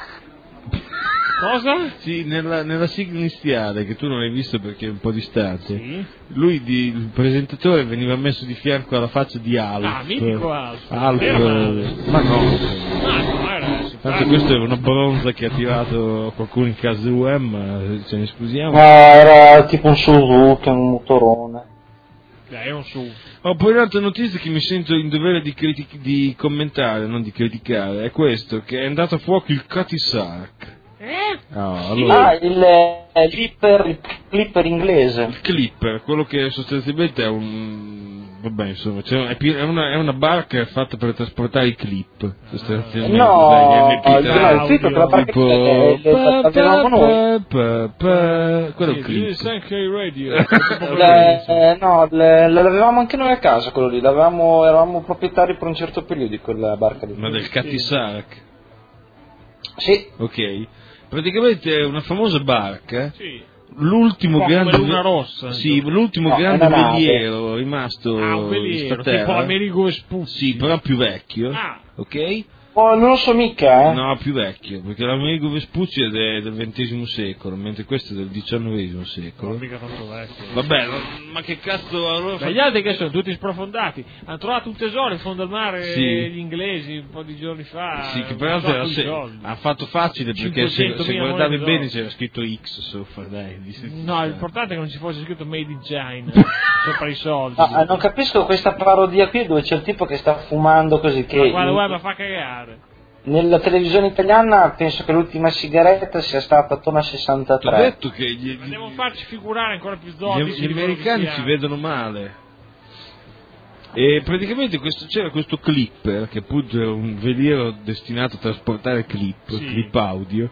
Speaker 4: Cosa?
Speaker 2: Sì, nella, nella sigla iniziale, che tu non hai visto perché è un po' distante,
Speaker 4: Sì.
Speaker 2: lui, di, il presentatore, veniva messo di fianco alla faccia di Alf.
Speaker 4: Ah, mitico Alf.
Speaker 2: Alf,
Speaker 4: Era male.
Speaker 2: ma no.
Speaker 4: Ah, no, era
Speaker 2: Tanto
Speaker 4: simpatico.
Speaker 2: questa è una bronza che ha tirato qualcuno in casa U M, ma ce ne scusiamo.
Speaker 5: No, era tipo un Suzuki, un motorone.
Speaker 4: Dai, è un su.
Speaker 2: Ho poi un'altra notizia che mi sento in dovere di, critic- di commentare, non di criticare, è questo, che è andato a fuoco il Cutty Sark.
Speaker 4: Eh?
Speaker 2: Ah, allora,
Speaker 5: Ah, il, eh, clipper, il clipper inglese.
Speaker 2: il Clipper, quello che sostanzialmente è un... vabbè, insomma, cioè, è, pi- è, una, è una barca fatta per trasportare i clip, sostanzialmente.
Speaker 5: No,
Speaker 2: Dai, che è
Speaker 5: il, no, il clipper per la barca
Speaker 2: tipo...
Speaker 5: che che avevamo noi.
Speaker 2: pa, pa, quello è un
Speaker 4: Sì,
Speaker 2: clip.
Speaker 4: sì, anche radio.
Speaker 5: Le- eh, no, le- l'avevamo anche noi a casa quello lì, l'avevamo, eravamo proprietari per un certo periodo di quella barca lì.
Speaker 2: Ma del Cutty Sark.
Speaker 5: Sì,
Speaker 2: Ok. Praticamente è una famosa barca.
Speaker 4: Sì.
Speaker 2: L'ultimo
Speaker 4: Un po'
Speaker 2: grande
Speaker 4: come Luna Rossa.
Speaker 2: Sì, l'ultimo
Speaker 5: No,
Speaker 2: grande
Speaker 5: è una nave.
Speaker 2: veliero rimasto
Speaker 4: Ah, un
Speaker 2: in
Speaker 4: veliero,
Speaker 2: sta terra.
Speaker 4: tipo Amerigo Vespucci.
Speaker 2: Sì, però più vecchio.
Speaker 4: Ah.
Speaker 2: Ok?
Speaker 5: oh, non lo so mica, eh.
Speaker 2: No, più vecchio, perché l'Amerigo Vespucci è de- del ventesimo secolo, mentre questo è del diciannovesimo secolo.
Speaker 4: Non mica tanto vecchio.
Speaker 2: Vabbè, ma che cazzo allora fa-
Speaker 4: Ma gli altri che sono tutti sprofondati, hanno trovato un tesoro in fondo al mare
Speaker 2: Sì.
Speaker 4: gli inglesi un po' di giorni fa.
Speaker 2: Sì, che
Speaker 4: un
Speaker 2: peraltro
Speaker 4: sacco
Speaker 2: era
Speaker 4: di
Speaker 2: se-
Speaker 4: soldi.
Speaker 2: ha fatto facile perché se, se
Speaker 4: cinquecentomila
Speaker 2: guardavi
Speaker 4: monete
Speaker 2: bene
Speaker 4: d'oro.
Speaker 2: c'era scritto X sopra, dai. di-
Speaker 4: No, l'importante è che non ci fosse scritto Made in China sopra i soldi.
Speaker 5: No, eh, non capisco questa parodia qui dove c'è il tipo che sta fumando così che
Speaker 4: Ma guarda,
Speaker 5: in-
Speaker 4: guarda, ma fa cagare.
Speaker 5: nella televisione italiana penso che l'ultima sigaretta sia stata attorno a
Speaker 2: Ti ho
Speaker 5: sessantatré.
Speaker 2: detto che gli,
Speaker 4: Ma
Speaker 2: gli-
Speaker 4: devono farci figurare ancora più
Speaker 2: gli-
Speaker 4: zodici.
Speaker 2: gli
Speaker 4: di quello che
Speaker 2: americani
Speaker 4: siamo.
Speaker 2: ci vedono male. E praticamente questo- c'era questo clipper, che appunto era un veliero destinato a trasportare clip,
Speaker 4: Sì.
Speaker 2: clip audio,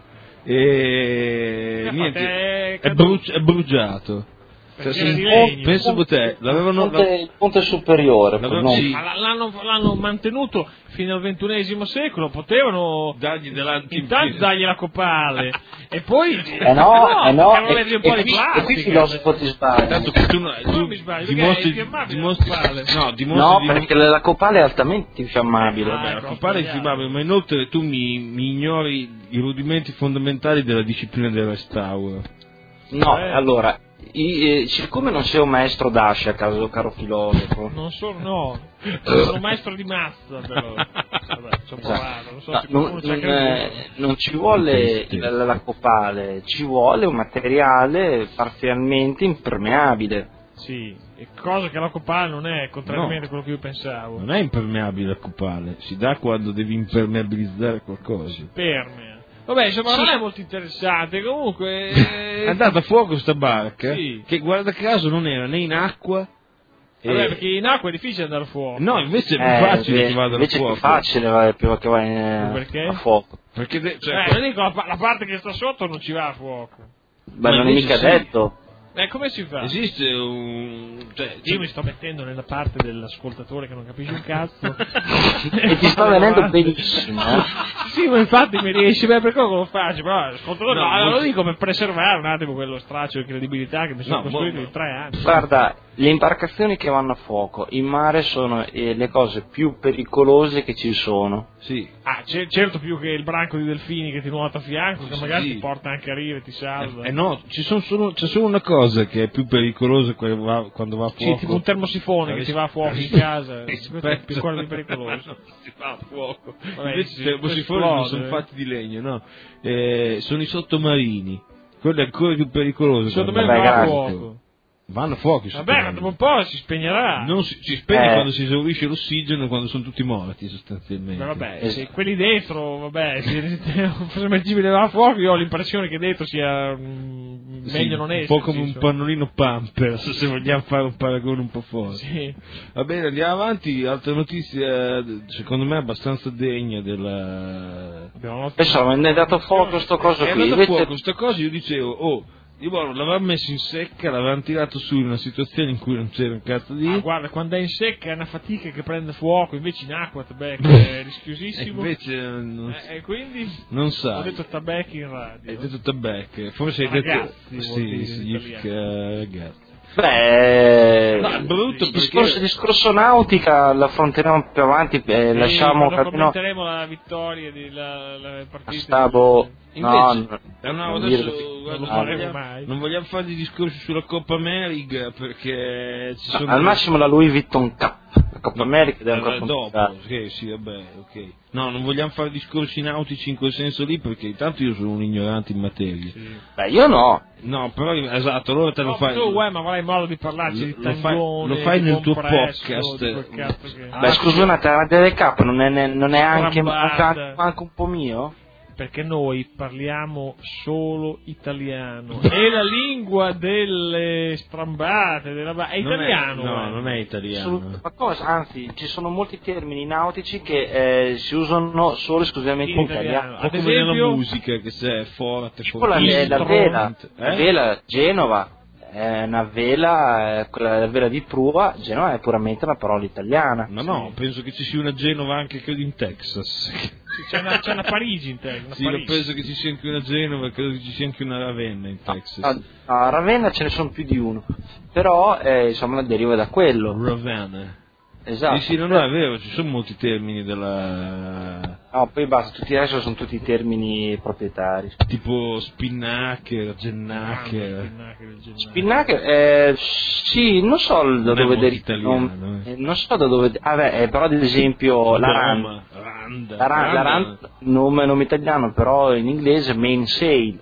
Speaker 2: e
Speaker 4: Che
Speaker 2: niente,
Speaker 4: fate?
Speaker 2: è,
Speaker 4: Caduto.
Speaker 2: bruci- è bruciato.
Speaker 4: Perché
Speaker 2: Cioè,
Speaker 4: era
Speaker 2: sì,
Speaker 4: di legno.
Speaker 2: penso a te, l'avevano...
Speaker 5: il, ponte, il ponte superiore.
Speaker 2: L'avevano-
Speaker 5: non-
Speaker 2: sì.
Speaker 4: Ma l- l'hanno, l'hanno mantenuto fino al ventunesimo secolo, potevano
Speaker 2: dargli dell'anti
Speaker 4: intanto dargli la copale e poi
Speaker 5: Eh no, eh no,
Speaker 4: potevano
Speaker 5: e,
Speaker 4: mettergli un
Speaker 5: e
Speaker 4: po' di
Speaker 5: qui, e
Speaker 4: plastica.
Speaker 5: qui filosofo ti sbaglia.
Speaker 2: Tanto che tu, no-
Speaker 4: Tu
Speaker 2: tu
Speaker 4: mi sbagli, perché
Speaker 2: dimostri,
Speaker 4: è infiammabile
Speaker 2: dimostri,
Speaker 4: la copale.
Speaker 2: no, dimostri
Speaker 5: No,
Speaker 2: di-
Speaker 5: perché la copale è altamente infiammabile.
Speaker 4: Ah,
Speaker 2: Vabbè, la
Speaker 4: ecco,
Speaker 2: copale è
Speaker 4: sbagliato.
Speaker 2: infiammabile, ma inoltre tu mi, mi ignori i rudimenti fondamentali della disciplina del restauro.
Speaker 5: No,
Speaker 4: Eh.
Speaker 5: allora, i- eh, siccome non sei un maestro d'ascia, caso caro filosofo,
Speaker 4: Non sono, no, sono un maestro di mazza però. Vabbè, ci ho provato, non so
Speaker 5: no,
Speaker 4: se
Speaker 5: non,
Speaker 4: qualcuno ci ha
Speaker 5: non,
Speaker 4: creduto.
Speaker 5: eh, non ci vuole la, la copale, ci vuole un materiale parzialmente impermeabile.
Speaker 4: Sì, e cosa che la copale non è, contrariamente
Speaker 2: No.
Speaker 4: a quello che io pensavo.
Speaker 2: Non è impermeabile la copale, si dà quando devi impermeabilizzare qualcosa.
Speaker 4: Permea. Vabbè, insomma, non è molto interessante, comunque...
Speaker 2: È
Speaker 4: eh,
Speaker 2: andata a fuoco sta barca,
Speaker 4: Sì.
Speaker 2: che guarda caso non era né in acqua,
Speaker 4: Vabbè,
Speaker 2: e-
Speaker 4: perché in acqua è difficile andare a fuoco.
Speaker 2: no, invece è più
Speaker 5: Eh,
Speaker 2: facile
Speaker 5: invece-
Speaker 2: che vada a
Speaker 5: invece è
Speaker 2: fuoco.
Speaker 5: più facile va- più che va in, eh,
Speaker 4: Perché?
Speaker 5: a fuoco.
Speaker 2: Perché de- cioè,
Speaker 4: Eh, io dico, la, pa- la parte che sta sotto non ci va a fuoco.
Speaker 5: Beh,
Speaker 2: Ma
Speaker 5: non è
Speaker 2: invece
Speaker 5: mica
Speaker 2: sì.
Speaker 5: detto.
Speaker 4: Eh, come si fa?
Speaker 2: esiste un... Cioè,
Speaker 4: Io mi sto mettendo nella parte dell'ascoltatore che non capisce un cazzo.
Speaker 5: E ti sta venendo benissimo, eh?
Speaker 4: Sì, ma infatti mi riesce, beh, per cosa lo faccio? Però l'ascoltatore,
Speaker 2: No,
Speaker 4: no,
Speaker 2: molto-
Speaker 4: lo dico per preservare un attimo quello straccio di credibilità che mi sono
Speaker 2: No,
Speaker 4: costruito
Speaker 2: mo-
Speaker 4: in tre anni.
Speaker 5: Guarda, le imbarcazioni che vanno a fuoco in mare sono eh, le cose più pericolose che ci sono.
Speaker 2: sì.
Speaker 4: Ah, c'è- certo più che il branco di delfini che ti nuota a fianco, che
Speaker 2: Sì,
Speaker 4: magari
Speaker 2: sì.
Speaker 4: ti porta anche a riva e ti salva.
Speaker 2: Eh, eh no, ci sono solo, c'è solo una cosa che è più pericolosa quando va, quando va a
Speaker 4: Sì,
Speaker 2: fuoco.
Speaker 4: tipo un termosifone che ti va a fuoco in casa, questo è
Speaker 2: Rispetto-
Speaker 4: più ancora più pericoloso.
Speaker 2: si fa a fuoco.
Speaker 4: Vabbè,
Speaker 2: Invece
Speaker 4: sì,
Speaker 2: i termosifoni non sono
Speaker 4: esplode.
Speaker 2: fatti di legno, no. Eh, sono i sottomarini. Quello è ancora più pericoloso.
Speaker 4: Secondo
Speaker 2: quando
Speaker 4: me
Speaker 5: Vabbè,
Speaker 4: va a
Speaker 5: grazie.
Speaker 4: fuoco.
Speaker 2: Vanno fuochi.
Speaker 4: Vabbè, ma dopo un po' si spegnerà.
Speaker 2: Non si, si spegne
Speaker 5: Eh.
Speaker 2: quando si esaurisce l'ossigeno, quando sono tutti morti sostanzialmente.
Speaker 4: Ma vabbè,
Speaker 5: Es-
Speaker 4: se quelli dentro, vabbè, se un sommergibile va a fuoco, io ho l'impressione che dentro sia mm,
Speaker 2: Sì,
Speaker 4: meglio non
Speaker 2: un
Speaker 4: esserci.
Speaker 2: po' come un
Speaker 4: insomma.
Speaker 2: pannolino Pampers, se vogliamo fare un paragone un po' forte.
Speaker 4: Sì.
Speaker 2: Va bene, andiamo avanti. Altra notizia, secondo me abbastanza degna della...
Speaker 4: Abbiamo
Speaker 5: Adesso mi è dato fuoco sto coso
Speaker 2: È
Speaker 5: qui.
Speaker 2: andato
Speaker 5: Invece,
Speaker 2: fuoco sta cosa, io dicevo, oh, io boh, l'avevamo messo in secca, l'avevamo tirato su in una situazione in cui non c'era un cazzo di...
Speaker 4: Ah, guarda, quando è in secca è una fatica che prende fuoco, invece in acqua Tabecchi è rischiosissimo.
Speaker 2: E invece non,
Speaker 4: Eh, e quindi
Speaker 2: non
Speaker 4: ho
Speaker 2: sai.
Speaker 4: detto Tabecchi in radio.
Speaker 2: Hai detto tabacche, forse hai
Speaker 4: Ragazzi,
Speaker 2: detto...
Speaker 4: vuol dire
Speaker 2: Sì,
Speaker 4: in
Speaker 2: significa ragazzi.
Speaker 5: beh,
Speaker 2: No, è brutto
Speaker 5: il discorso,
Speaker 2: perché...
Speaker 5: discorso nautica l'affronteremo più avanti, eh,
Speaker 4: Sì,
Speaker 5: lasciamo
Speaker 4: quando
Speaker 5: Catino.
Speaker 4: commenteremo la vittoria della la partita.
Speaker 5: Stavo, no,
Speaker 2: Invece,
Speaker 5: no,
Speaker 2: eh, no,
Speaker 5: non
Speaker 2: adesso
Speaker 5: dirlo.
Speaker 2: guarda,
Speaker 4: non lo
Speaker 2: non,
Speaker 4: faremo
Speaker 2: vogliamo,
Speaker 4: mai.
Speaker 2: non vogliamo fare di discorsi sulla Coppa America perché ci sono...
Speaker 5: Al massimo la Louis Vuitton Cup, la Coppa America ed è
Speaker 2: Eh,
Speaker 5: ancora
Speaker 2: dopo,
Speaker 5: complicato.
Speaker 2: sì, sì, vabbè, ok. No, non vogliamo fare discorsi nautici in quel senso lì perché intanto io sono un ignorante in materia.
Speaker 5: Beh, io no.
Speaker 2: No, però esatto, allora te lo
Speaker 4: No,
Speaker 2: fai...
Speaker 4: tu, uè, ma avrai modo di parlarci di
Speaker 2: Lo fai-
Speaker 4: tangone,
Speaker 2: lo fai
Speaker 4: di
Speaker 2: nel tuo
Speaker 4: compresso,
Speaker 2: podcast.
Speaker 4: di quel cazzo che-
Speaker 5: Beh, scusa un attimo, la T V K non è, non è anche,
Speaker 4: Strambata.
Speaker 5: anche, anche un po' mio?
Speaker 4: Perché noi parliamo solo italiano. E la lingua delle strambate, della... ba- è
Speaker 2: Non
Speaker 4: italiano.
Speaker 2: no,
Speaker 4: eh.
Speaker 2: non è italiano.
Speaker 5: Assolut- ma cosa? Anzi, ci sono molti termini nautici che eh, si usano solo e esclusivamente in
Speaker 4: In
Speaker 5: italiano.
Speaker 4: italiano.
Speaker 2: Un po'
Speaker 4: Ad
Speaker 2: come nella
Speaker 4: esempio-
Speaker 2: musica, che se è forte,
Speaker 5: Tipo la,
Speaker 2: fortissimo.
Speaker 5: la vela, la
Speaker 2: Eh?
Speaker 5: vela Genova è una vela, eh, quella la vela di prua, Genova è puramente una parola italiana.
Speaker 2: No, no, penso che ci sia una Genova anche credo in Texas.
Speaker 4: Sì, C'è una, c'è una Parigi in te, una
Speaker 2: Sì, io
Speaker 4: Parigi.
Speaker 2: penso che ci sia anche una Genova, credo che ci sia anche una Ravenna in Texas.
Speaker 5: No, a Ravenna ce ne sono più di uno, però eh, insomma deriva da quello.
Speaker 2: Ravenna.
Speaker 5: Esatto.
Speaker 2: Sì, sì, no, no, è vero, ci sono molti termini della...
Speaker 5: No, poi basta, tutti adesso sono tutti termini proprietari.
Speaker 2: tipo spinnaker, gennaker.
Speaker 5: Spinnaker, eh, sì, non so da
Speaker 2: Non è
Speaker 5: dove
Speaker 2: molto
Speaker 5: deriva.
Speaker 2: italiano,
Speaker 5: Non,
Speaker 2: eh.
Speaker 5: eh, non so da dove. Ah, beh, eh, però ad esempio la Rand.
Speaker 2: Roma, Randa.
Speaker 5: La Rand, la Rand, nome, nome italiano, però in inglese mainsail.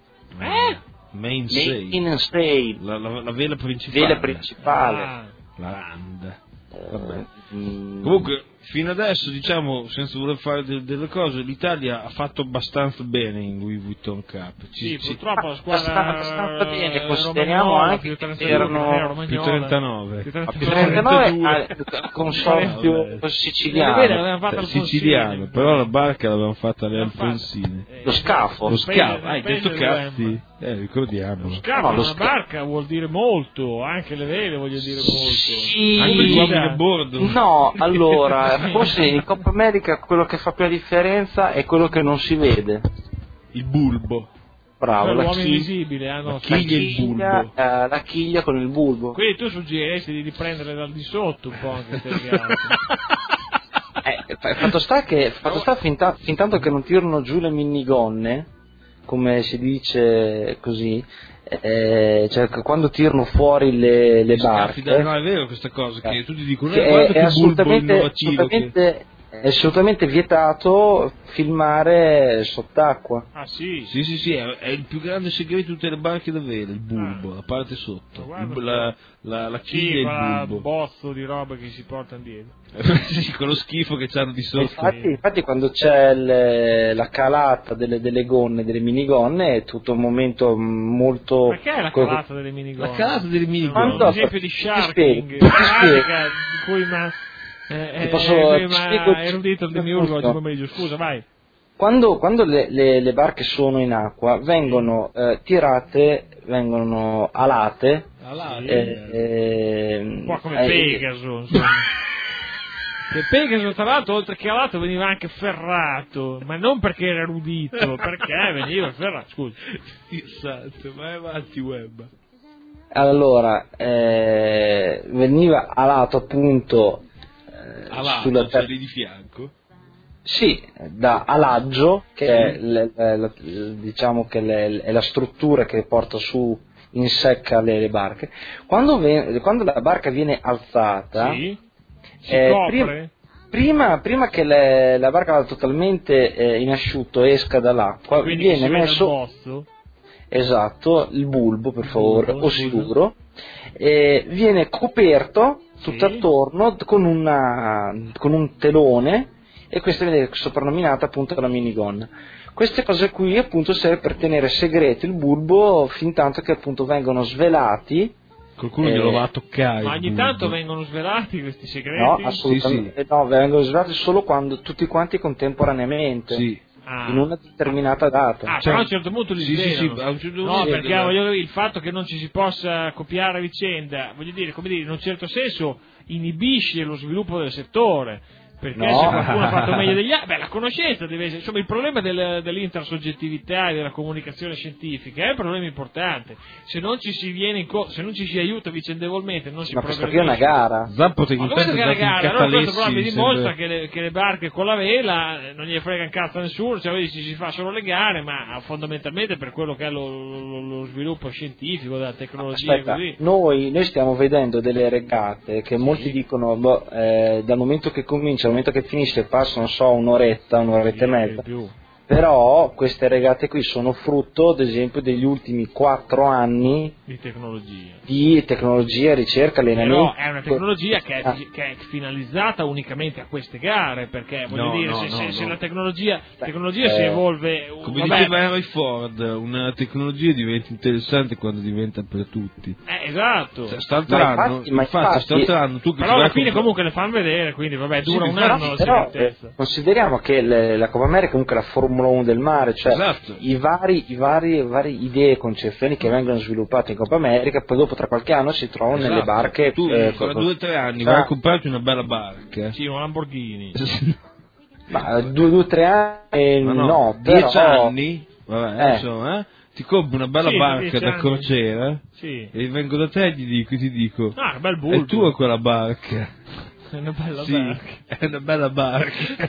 Speaker 2: Eh? Mainsail.
Speaker 5: Mainsail.
Speaker 2: La, la, la vela principale.
Speaker 5: Vela principale.
Speaker 4: Ah,
Speaker 2: La Randa.
Speaker 5: Eh, mm,
Speaker 2: Comunque, fino adesso, diciamo, senza voler fare de- delle cose, l'Italia ha fatto abbastanza bene in Louis Vuitton Cup.
Speaker 4: sì,
Speaker 2: Ci-
Speaker 4: purtroppo la squadra
Speaker 5: sta abbastanza bene,
Speaker 4: eh,
Speaker 5: consideriamo
Speaker 4: romagnola,
Speaker 5: anche
Speaker 4: più
Speaker 5: che
Speaker 4: trentadue,
Speaker 5: erano
Speaker 4: eh,
Speaker 2: più
Speaker 4: romagnola,
Speaker 2: trentanove.
Speaker 4: più
Speaker 5: a più
Speaker 4: trentanove.
Speaker 5: trentanove al consorzio
Speaker 2: Vabbè.
Speaker 5: siciliano.
Speaker 4: Vedi, l'avevamo fatta al
Speaker 2: siciliano,
Speaker 4: Alfonsini.
Speaker 2: però la barca l'avevamo fatta alle
Speaker 4: L'avevamo
Speaker 2: Alfonsine.
Speaker 4: fatta. Eh,
Speaker 5: Lo scafo.
Speaker 2: Lo
Speaker 4: Spende-
Speaker 2: scavo, hai
Speaker 4: spende
Speaker 2: detto
Speaker 4: il
Speaker 2: cazzi?
Speaker 4: Wemba.
Speaker 2: Eh, ricordiamolo.
Speaker 4: Lo scafo,
Speaker 5: No, lo
Speaker 4: una
Speaker 5: sca-
Speaker 4: barca vuol dire molto, anche le vele voglio dire molto.
Speaker 5: Sì.
Speaker 2: Anche gli uomini a bordo.
Speaker 5: No, allora, forse in Coppa America quello che fa più la differenza è quello che non si vede.
Speaker 2: Il bulbo.
Speaker 5: Bravo,
Speaker 4: Cioè,
Speaker 5: la
Speaker 4: l'uomo
Speaker 5: chi-
Speaker 4: invisibile, ah, no,
Speaker 2: La
Speaker 4: sta-
Speaker 2: chiglia e il
Speaker 5: chiglia,
Speaker 2: bulbo.
Speaker 5: eh, la chiglia con il bulbo.
Speaker 4: Quindi tu suggeriresti di riprendere dal di sotto un po' anche te ragazzi.
Speaker 5: Eh, fa- fatto sta che fatto sta fin, ta- fin tanto che non tirano giù le minigonne, come si dice così, eh, cioè che quando tirano fuori le, le
Speaker 2: Scaffi, dai,
Speaker 5: barche,
Speaker 2: no, è vero questa cosa, che tutti dicono,
Speaker 5: che
Speaker 2: eh,
Speaker 5: è,
Speaker 2: guarda
Speaker 5: è
Speaker 2: che bulbo
Speaker 5: assolutamente,
Speaker 2: innovativo. Che...
Speaker 5: assolutamente, è assolutamente vietato filmare sott'acqua.
Speaker 4: Ah sì?
Speaker 2: Sì, sì, sì, è, è il più grande segreto di tutte le barche da vela, il bulbo, la parte sotto.
Speaker 4: Ma guarda
Speaker 2: Il- la, la, la
Speaker 4: Sì,
Speaker 2: chiglia e
Speaker 4: quella
Speaker 2: il bulbo.
Speaker 4: bozzo di roba che si portano dietro.
Speaker 2: Sì, con lo schifo che c'hanno di sotto.
Speaker 5: Infatti, infatti quando c'è le- la calata delle, delle gonne, delle minigonne, è tutto un momento molto...
Speaker 4: Ma che è la
Speaker 5: co-
Speaker 4: calata delle minigonne?
Speaker 2: La calata delle
Speaker 4: Un
Speaker 2: minigonne.
Speaker 4: esempio di
Speaker 5: Ti
Speaker 4: sharking,
Speaker 5: spiego, ti spiego.
Speaker 4: pratica di cui ma... Eh,
Speaker 5: Ti
Speaker 4: eh,
Speaker 5: posso-
Speaker 4: eh,
Speaker 5: ti
Speaker 4: ma
Speaker 5: spiego-
Speaker 4: erudito il
Speaker 5: ti
Speaker 4: demiurgo oggi
Speaker 5: spiego.
Speaker 4: pomeriggio, scusa, vai.
Speaker 5: Quando, quando le, le- le barche sono in acqua vengono eh, tirate, vengono alate,
Speaker 4: Alate.
Speaker 5: eh, eh,
Speaker 4: Un po' come
Speaker 5: eh,
Speaker 4: Pegaso, insomma. Che Pegaso, tra l'altro, oltre che alato, veniva anche ferrato, ma non perché era erudito, perché veniva ferrato. Scusa.
Speaker 2: Esatto, vai avanti, web.
Speaker 5: Allora, eh, veniva alato appunto eh,
Speaker 2: Alato,
Speaker 5: sulla
Speaker 2: cioè
Speaker 5: ter-
Speaker 2: lì di fianco.
Speaker 5: sì, da alaggio, che è le- le- la- diciamo che le- è la struttura che porta su in secca le, le barche. Quando, ve- quando la barca viene alzata,
Speaker 4: Sì? Si
Speaker 5: eh,
Speaker 4: copre?
Speaker 5: prima, prima che le- la barca vada totalmente eh, in asciutto esca dall'acqua,
Speaker 4: Quindi che
Speaker 5: viene
Speaker 4: si vede il
Speaker 5: messo
Speaker 4: bozzo?
Speaker 5: esatto il bulbo, per favore,
Speaker 4: bulbo,
Speaker 5: o
Speaker 4: scusa.
Speaker 5: sicuro, e viene coperto tutto
Speaker 4: Sì.
Speaker 5: attorno con, una, con un telone, e questa viene soprannominata appunto la minigun. Queste cose qui appunto serve per tenere segreto il bulbo fin tanto che appunto vengono svelati.
Speaker 2: Qualcuno
Speaker 5: Eh,
Speaker 2: glielo va a toccare.
Speaker 4: Ma
Speaker 2: il
Speaker 4: ogni
Speaker 2: bulbo.
Speaker 4: tanto vengono svelati questi segreti?
Speaker 5: No, assolutamente no, vengono svelati solo quando tutti quanti contemporaneamente,
Speaker 2: Sì.
Speaker 4: Ah.
Speaker 5: in una determinata data.
Speaker 4: Ah,
Speaker 2: Cioè,
Speaker 4: però a un certo punto li
Speaker 2: sì, sì,
Speaker 4: svelano.
Speaker 2: sì, a un certo
Speaker 4: no,
Speaker 2: punto
Speaker 4: perché
Speaker 2: svelano.
Speaker 4: voglio dire, il fatto che non ci si possa copiare a vicenda, voglio dire, come dire, in un certo senso inibisce lo sviluppo del settore. Perché
Speaker 5: No.
Speaker 4: se qualcuno ha fatto meglio degli altri, beh, la conoscenza deve essere, insomma, il problema del, dell'intersoggettività e della comunicazione scientifica è un problema importante. Se non ci si viene in co- se non ci si aiuta vicendevolmente, non si
Speaker 5: Ma questo qui è
Speaker 4: progredisce.
Speaker 5: una gara.
Speaker 2: Zappo te
Speaker 4: Ma
Speaker 2: intanto
Speaker 4: come che è
Speaker 2: dato
Speaker 4: una
Speaker 2: in
Speaker 4: gara? Allora questo
Speaker 2: catalessi,
Speaker 4: però mi
Speaker 2: sembra-
Speaker 4: dimostra che le, che le barche con la vela eh, non gli frega un cazzo a nessuno, cioè vedi, ci si fa solo le gare, ma fondamentalmente per quello che è lo, lo- lo sviluppo scientifico della tecnologia
Speaker 5: Aspetta,
Speaker 4: così.
Speaker 5: noi, noi stiamo vedendo delle regate che molti dicono boh, eh, dal momento che comincia al momento che finisce passa, non so, un'oretta, un'oretta e mezza.
Speaker 4: Più.
Speaker 5: Però queste regate qui sono frutto, ad esempio, degli ultimi quattro anni
Speaker 4: Di tecnologia.
Speaker 5: di tecnologia, ricerca, allenamento.
Speaker 4: Però è una tecnologia che è,
Speaker 5: Ah.
Speaker 4: che è finalizzata unicamente a queste gare, perché voglio
Speaker 2: No,
Speaker 4: dire,
Speaker 2: no,
Speaker 4: se,
Speaker 2: no,
Speaker 4: se-
Speaker 2: no.
Speaker 4: se la tecnologia,
Speaker 5: Beh,
Speaker 4: tecnologia
Speaker 5: eh,
Speaker 4: si evolve,
Speaker 2: Come
Speaker 4: vabbè,
Speaker 2: diceva Henry Ford, una tecnologia diventa interessante quando diventa per tutti.
Speaker 4: eh, esatto.
Speaker 2: Cioè, st'altro anno,
Speaker 5: infatti- ma
Speaker 2: infatti,
Speaker 5: infatti-
Speaker 2: st'altro anno tu che
Speaker 4: Però
Speaker 2: ti vai
Speaker 4: alla
Speaker 2: a
Speaker 4: fine
Speaker 2: comprare-
Speaker 4: comunque le fanno vedere, quindi vabbè, dura
Speaker 2: Sì,
Speaker 4: un
Speaker 2: però-
Speaker 4: anno la
Speaker 5: Però eh,
Speaker 4: segretezza.
Speaker 5: consideriamo che le- la Coppa America è comunque la Formula uno del mare, cioè
Speaker 2: Esatto.
Speaker 5: i vari, i vari, vari idee e concezioni che vengono sviluppate in Coppa America poi dopo tra qualche anno si trovano nelle
Speaker 2: Esatto.
Speaker 5: barche.
Speaker 2: Tu
Speaker 5: eh,
Speaker 2: fra
Speaker 5: co-
Speaker 2: due o tre anni
Speaker 5: Ah.
Speaker 2: vai a comprarti una bella barca.
Speaker 4: Sì, un Lamborghini.
Speaker 5: Ma due o tre anni
Speaker 2: Ma no,
Speaker 5: no,
Speaker 2: dieci
Speaker 5: però-
Speaker 2: anni, vabbè,
Speaker 5: Eh.
Speaker 2: insomma, eh, ti compri una bella
Speaker 4: Sì,
Speaker 2: barca
Speaker 4: dieci
Speaker 2: da
Speaker 4: anni.
Speaker 2: crociera
Speaker 4: Sì.
Speaker 2: e vengo da te e gli dico, ti dico,
Speaker 4: Ah, bel bulbo.
Speaker 2: è tua quella barca.
Speaker 4: È una bella
Speaker 2: Sì,
Speaker 4: barca.
Speaker 2: è una bella barca.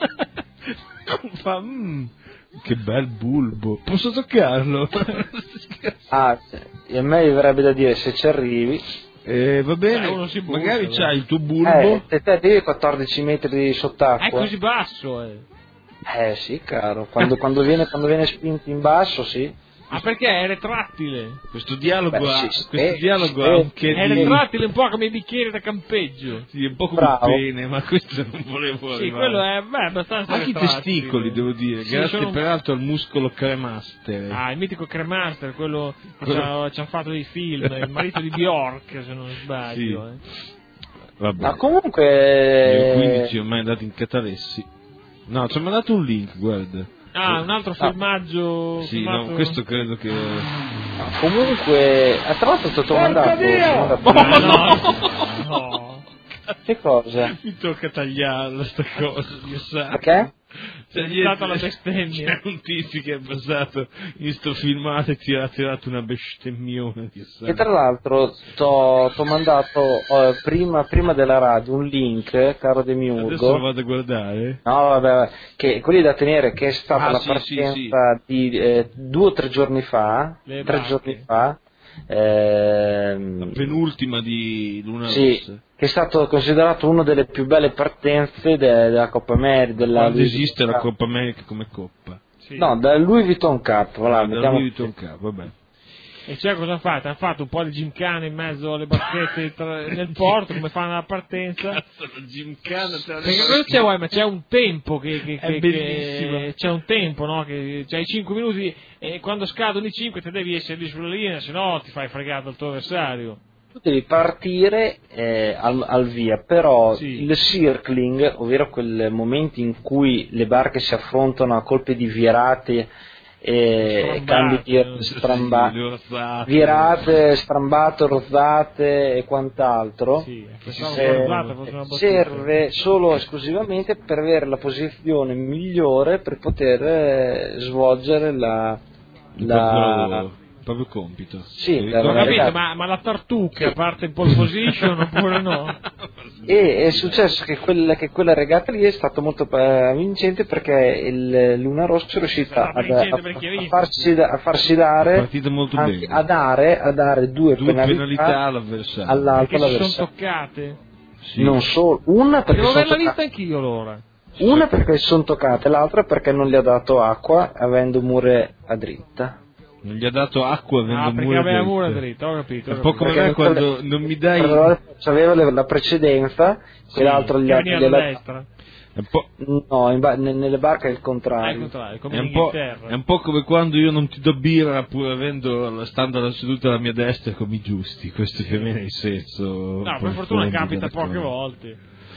Speaker 2: Fa, "Mm, che bel bulbo, posso toccarlo?"
Speaker 5: Ah, e a me verrebbe da dire se ci arrivi.
Speaker 2: Eh, va bene,
Speaker 4: Eh, uno si butta,
Speaker 2: magari
Speaker 4: dai.
Speaker 2: c'hai il tuo bulbo.
Speaker 5: Eh, te, te arrivi a quattordici metri
Speaker 4: È
Speaker 5: sott'acqua.
Speaker 4: così basso, eh.
Speaker 5: Eh sì, caro, quando, quando, viene, quando viene spinto in basso, sì.
Speaker 4: Ah, perché è retrattile?
Speaker 2: Questo dialogo,
Speaker 5: Beh,
Speaker 2: ha,
Speaker 5: sì,
Speaker 2: questo
Speaker 5: eh,
Speaker 2: dialogo
Speaker 5: eh,
Speaker 2: ha un che
Speaker 4: È
Speaker 2: di...
Speaker 4: retrattile un po' come i bicchieri da campeggio.
Speaker 2: Sì, è un po' come
Speaker 5: Bravo.
Speaker 2: il pene, ma questo non volevo
Speaker 4: Sì,
Speaker 2: arrivare.
Speaker 4: quello è beh, abbastanza
Speaker 2: Anche i
Speaker 4: retrattile.
Speaker 2: testicoli, devo dire,
Speaker 4: Sì,
Speaker 2: grazie
Speaker 4: sono-
Speaker 2: peraltro al muscolo cremaster.
Speaker 4: Ah, il mitico Cremaster, quello che
Speaker 2: Quello-
Speaker 4: ci ha- ci hanno fatto dei film, il marito di Bjork, se non sbaglio. eh.
Speaker 2: Vabbè,
Speaker 5: Ma comunque...
Speaker 2: io quindici ormai andato in catalessi. No, ci ha mandato un link, guarda.
Speaker 4: Ah, un altro filmaggio...
Speaker 2: Sì,
Speaker 4: filmato-
Speaker 2: no, questo credo che...
Speaker 5: Comunque... Ah, tra l'altro ti ho mandato... ti ho mandato-
Speaker 4: Ah, no, no.
Speaker 5: Che cosa?
Speaker 2: Mi tocca tagliarla sta cosa, Dio sa.
Speaker 5: Perché?
Speaker 2: C'è
Speaker 4: È stata la bestemmia.
Speaker 2: C'è un tizio che è basato in sto filmato e ti ha tirato una bestemmione, Dio sa.
Speaker 5: E tra l'altro ti ho mandato eh, prima, prima della radio un link, caro
Speaker 2: Adesso lo
Speaker 5: Demiurgo.
Speaker 2: vado a guardare.
Speaker 5: No, vabbè, che quelli da tenere che è stata
Speaker 2: Ah,
Speaker 5: la
Speaker 2: sì,
Speaker 5: partenza
Speaker 2: sì,
Speaker 5: di eh, due o tre giorni fa,
Speaker 4: Le
Speaker 5: tre
Speaker 4: barche.
Speaker 5: giorni fa, ehm,
Speaker 2: Penultima di Luna
Speaker 5: sì,
Speaker 2: Rossa.
Speaker 5: che è stato considerato una delle più belle partenze de- della Coppa America, della
Speaker 2: Quando
Speaker 5: Louis
Speaker 2: esiste la
Speaker 5: Vuitton
Speaker 2: Coppa America come coppa.
Speaker 4: Sì.
Speaker 5: Cup. No, dal Louis Vuitton Cup, voilà,
Speaker 2: Da
Speaker 5: mettiamo
Speaker 2: Louis Vuitton Cup, vabbè.
Speaker 4: E cioè cosa fate? Hanno fatto un po' di gymkhana in mezzo alle barchette tra- nel porto, come fanno la partenza?
Speaker 2: Cazzo, la gymkhana te la
Speaker 4: Perché
Speaker 2: devo-
Speaker 4: cosa c'è, vuoi? Ma c'è un tempo che, che,
Speaker 2: È
Speaker 4: che-
Speaker 2: bellissimo.
Speaker 4: che- c'è un tempo, no? Che c'hai cinque minuti e quando scadono i cinque te devi essere lì sulla linea, se no ti fai fregare dal tuo avversario.
Speaker 5: tu devi partire eh, al, al via, però
Speaker 4: Sì.
Speaker 5: il circling, ovvero quel momento in cui le barche si affrontano a colpi di virate e
Speaker 4: Strambate,
Speaker 5: cambi di
Speaker 4: no?
Speaker 5: stramba-
Speaker 2: Sì, le orzate.
Speaker 5: virate, strambate, rozzate e quant'altro.
Speaker 4: Sì, pensavo
Speaker 5: Eh,
Speaker 4: che rozzata fosse una battuta.
Speaker 5: serve solo esclusivamente per avere la posizione migliore per poter eh, svolgere la,
Speaker 2: Il
Speaker 5: la-
Speaker 2: proprio lavoro, il proprio compito.
Speaker 5: Sì,
Speaker 2: Ti
Speaker 5: la-
Speaker 4: Ho
Speaker 2: ricordi?
Speaker 4: capito,
Speaker 5: ragazzi.
Speaker 4: ma, ma la tartucca parte in pole position oppure no?
Speaker 5: E è successo che quella, che quella regata lì è stata molto eh, vincente perché il Luna Rossa è riuscita
Speaker 4: Stata
Speaker 5: ad-
Speaker 4: vincente
Speaker 5: a,
Speaker 4: perché ha
Speaker 5: a
Speaker 4: vinto.
Speaker 5: farsi, da- a farsi dare
Speaker 2: Partita molto
Speaker 5: anche-
Speaker 2: bene.
Speaker 5: a dare, a dare due,
Speaker 2: Due penalità
Speaker 5: penalità
Speaker 2: all'avversario.
Speaker 5: all'altro
Speaker 4: Che si sono
Speaker 5: all'avversario.
Speaker 4: toccate?
Speaker 2: Sì.
Speaker 5: Non solo, una perché
Speaker 4: Devo
Speaker 5: sono
Speaker 4: averla vista
Speaker 5: toccate,
Speaker 4: anch'io allora.
Speaker 5: una perché si sono toccate, l'altra perché non gli ha dato acqua avendo mure a dritta.
Speaker 2: Non gli ha dato acqua avendo
Speaker 4: Ah, perché
Speaker 2: mura
Speaker 4: aveva mura
Speaker 2: dritte.
Speaker 4: dritta, ho capito.
Speaker 2: È
Speaker 4: ho
Speaker 2: un po'
Speaker 4: capito.
Speaker 2: come me quando non mi dai...
Speaker 5: C'aveva le- la precedenza, quell'altro
Speaker 4: Sì,
Speaker 5: gli
Speaker 4: che
Speaker 5: ha
Speaker 4: veniva da
Speaker 5: gliela-
Speaker 4: destra.
Speaker 2: È un po'...
Speaker 5: No, in ba- ne- nelle barche è il
Speaker 4: Ah,
Speaker 5: contrario.
Speaker 4: il contrario, come
Speaker 2: È
Speaker 4: in
Speaker 2: un, po',
Speaker 4: Inghilterra.
Speaker 2: è un po' come quando io non ti do birra pur avendo stando alla seduta alla mia destra come i giusti, questo più o meno è il senso.
Speaker 4: No, per fortuna capita poche
Speaker 2: volte.
Speaker 4: volte.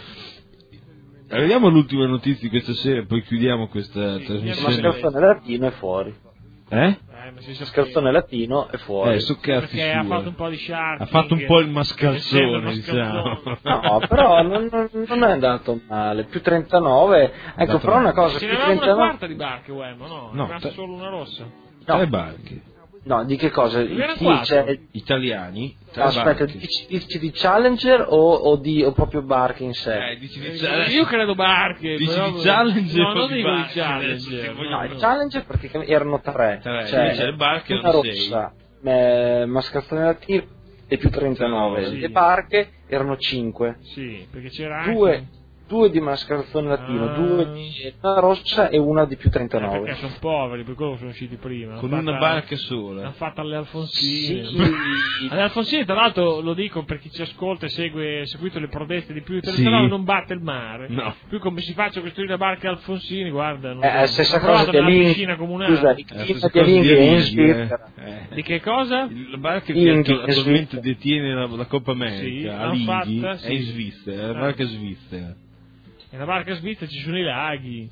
Speaker 2: Arriviamo all'ultima notizia di questa sera e poi chiudiamo questa
Speaker 4: Sì,
Speaker 5: Ma
Speaker 2: trasmissione.
Speaker 5: scherzone latino è fuori.
Speaker 2: Eh?
Speaker 4: Eh, ma si sa
Speaker 5: Scherzone latino è fuori.
Speaker 2: Eh, su cazzi
Speaker 4: perché ha
Speaker 2: sua.
Speaker 4: fatto un po' di shark.
Speaker 2: Ha fatto un po' il mascalzone,
Speaker 4: Essendo
Speaker 2: diciamo.
Speaker 5: No, però non, non- non è andato male. Più trentanove. Ecco,
Speaker 2: Dato
Speaker 5: però una cosa,
Speaker 4: Ce
Speaker 5: più
Speaker 4: n'avevamo una
Speaker 5: trentanove.
Speaker 4: quarta di barche, Uem, no?
Speaker 2: No,
Speaker 4: Ne è rimasta
Speaker 2: te-
Speaker 4: solo una rossa.
Speaker 5: No.
Speaker 2: Tre barche.
Speaker 5: No, di che cosa?
Speaker 4: Ne erano
Speaker 5: Sì,
Speaker 4: quattro.
Speaker 5: c'è-
Speaker 2: Italiani, tre
Speaker 5: Aspetta,
Speaker 2: barche.
Speaker 5: dici, dici di Challenger o, o di o proprio barche in sé?
Speaker 2: Eh, dici di
Speaker 4: Eh,
Speaker 2: Challenger.
Speaker 4: Io credo barche.
Speaker 2: Dici
Speaker 4: però-
Speaker 2: di Challenger
Speaker 4: No,
Speaker 2: o
Speaker 4: non
Speaker 2: di
Speaker 4: dico di
Speaker 2: barche? Adesso
Speaker 4: Challenger.
Speaker 2: ti voglio-
Speaker 5: No, il Challenger perché erano tre.
Speaker 2: Tre,
Speaker 5: Cioè,
Speaker 2: invece le barche
Speaker 5: una
Speaker 2: erano
Speaker 5: rossa, eh, mascalzone latino e più trentanove.
Speaker 4: Sì.
Speaker 5: Le barche erano cinque.
Speaker 4: Sì, perché c'era anche...
Speaker 5: Due, due di mascalzone latino,
Speaker 4: Ah.
Speaker 5: due di una rossa e una di più
Speaker 4: Eh,
Speaker 5: trentanove.
Speaker 4: perché sono poveri, per quello sono usciti prima.
Speaker 2: Con
Speaker 4: L'hanno
Speaker 2: una
Speaker 4: fatta-
Speaker 2: barca sola.
Speaker 4: L'hanno fatta alle Alfonsine.
Speaker 5: Sì.
Speaker 4: Alle Alfonsine, tra l'altro, lo dico per chi ci ascolta e segue, ha seguito le proteste di più di
Speaker 2: Sì.
Speaker 4: trentanove, non batte il mare.
Speaker 2: No.
Speaker 4: Qui come si faccia costruire la barca Alfonsini, guarda, non
Speaker 5: Eh, è la
Speaker 4: ho
Speaker 5: stessa
Speaker 4: provato
Speaker 5: cosa di
Speaker 4: nella
Speaker 5: Alinghi.
Speaker 4: piscina comunale.
Speaker 5: Scusa, il
Speaker 2: È la
Speaker 5: clima
Speaker 2: stessa
Speaker 5: di
Speaker 2: cosa
Speaker 5: Alinghi è in
Speaker 2: Alinghi,
Speaker 5: Svizzera.
Speaker 2: eh. Eh.
Speaker 4: Di che cosa?
Speaker 2: La barca che
Speaker 5: Inghi,
Speaker 2: attu-
Speaker 5: in
Speaker 2: attualmente
Speaker 5: Svizzera.
Speaker 2: detiene la, la Coppa
Speaker 4: Sì,
Speaker 2: America,
Speaker 4: l'hanno
Speaker 2: Alinghi,
Speaker 4: fatta,
Speaker 2: è
Speaker 4: sì.
Speaker 2: in Svizzera, è la
Speaker 4: Eh.
Speaker 2: barca svizzera.
Speaker 4: Nella barca svizzera ci sono i laghi.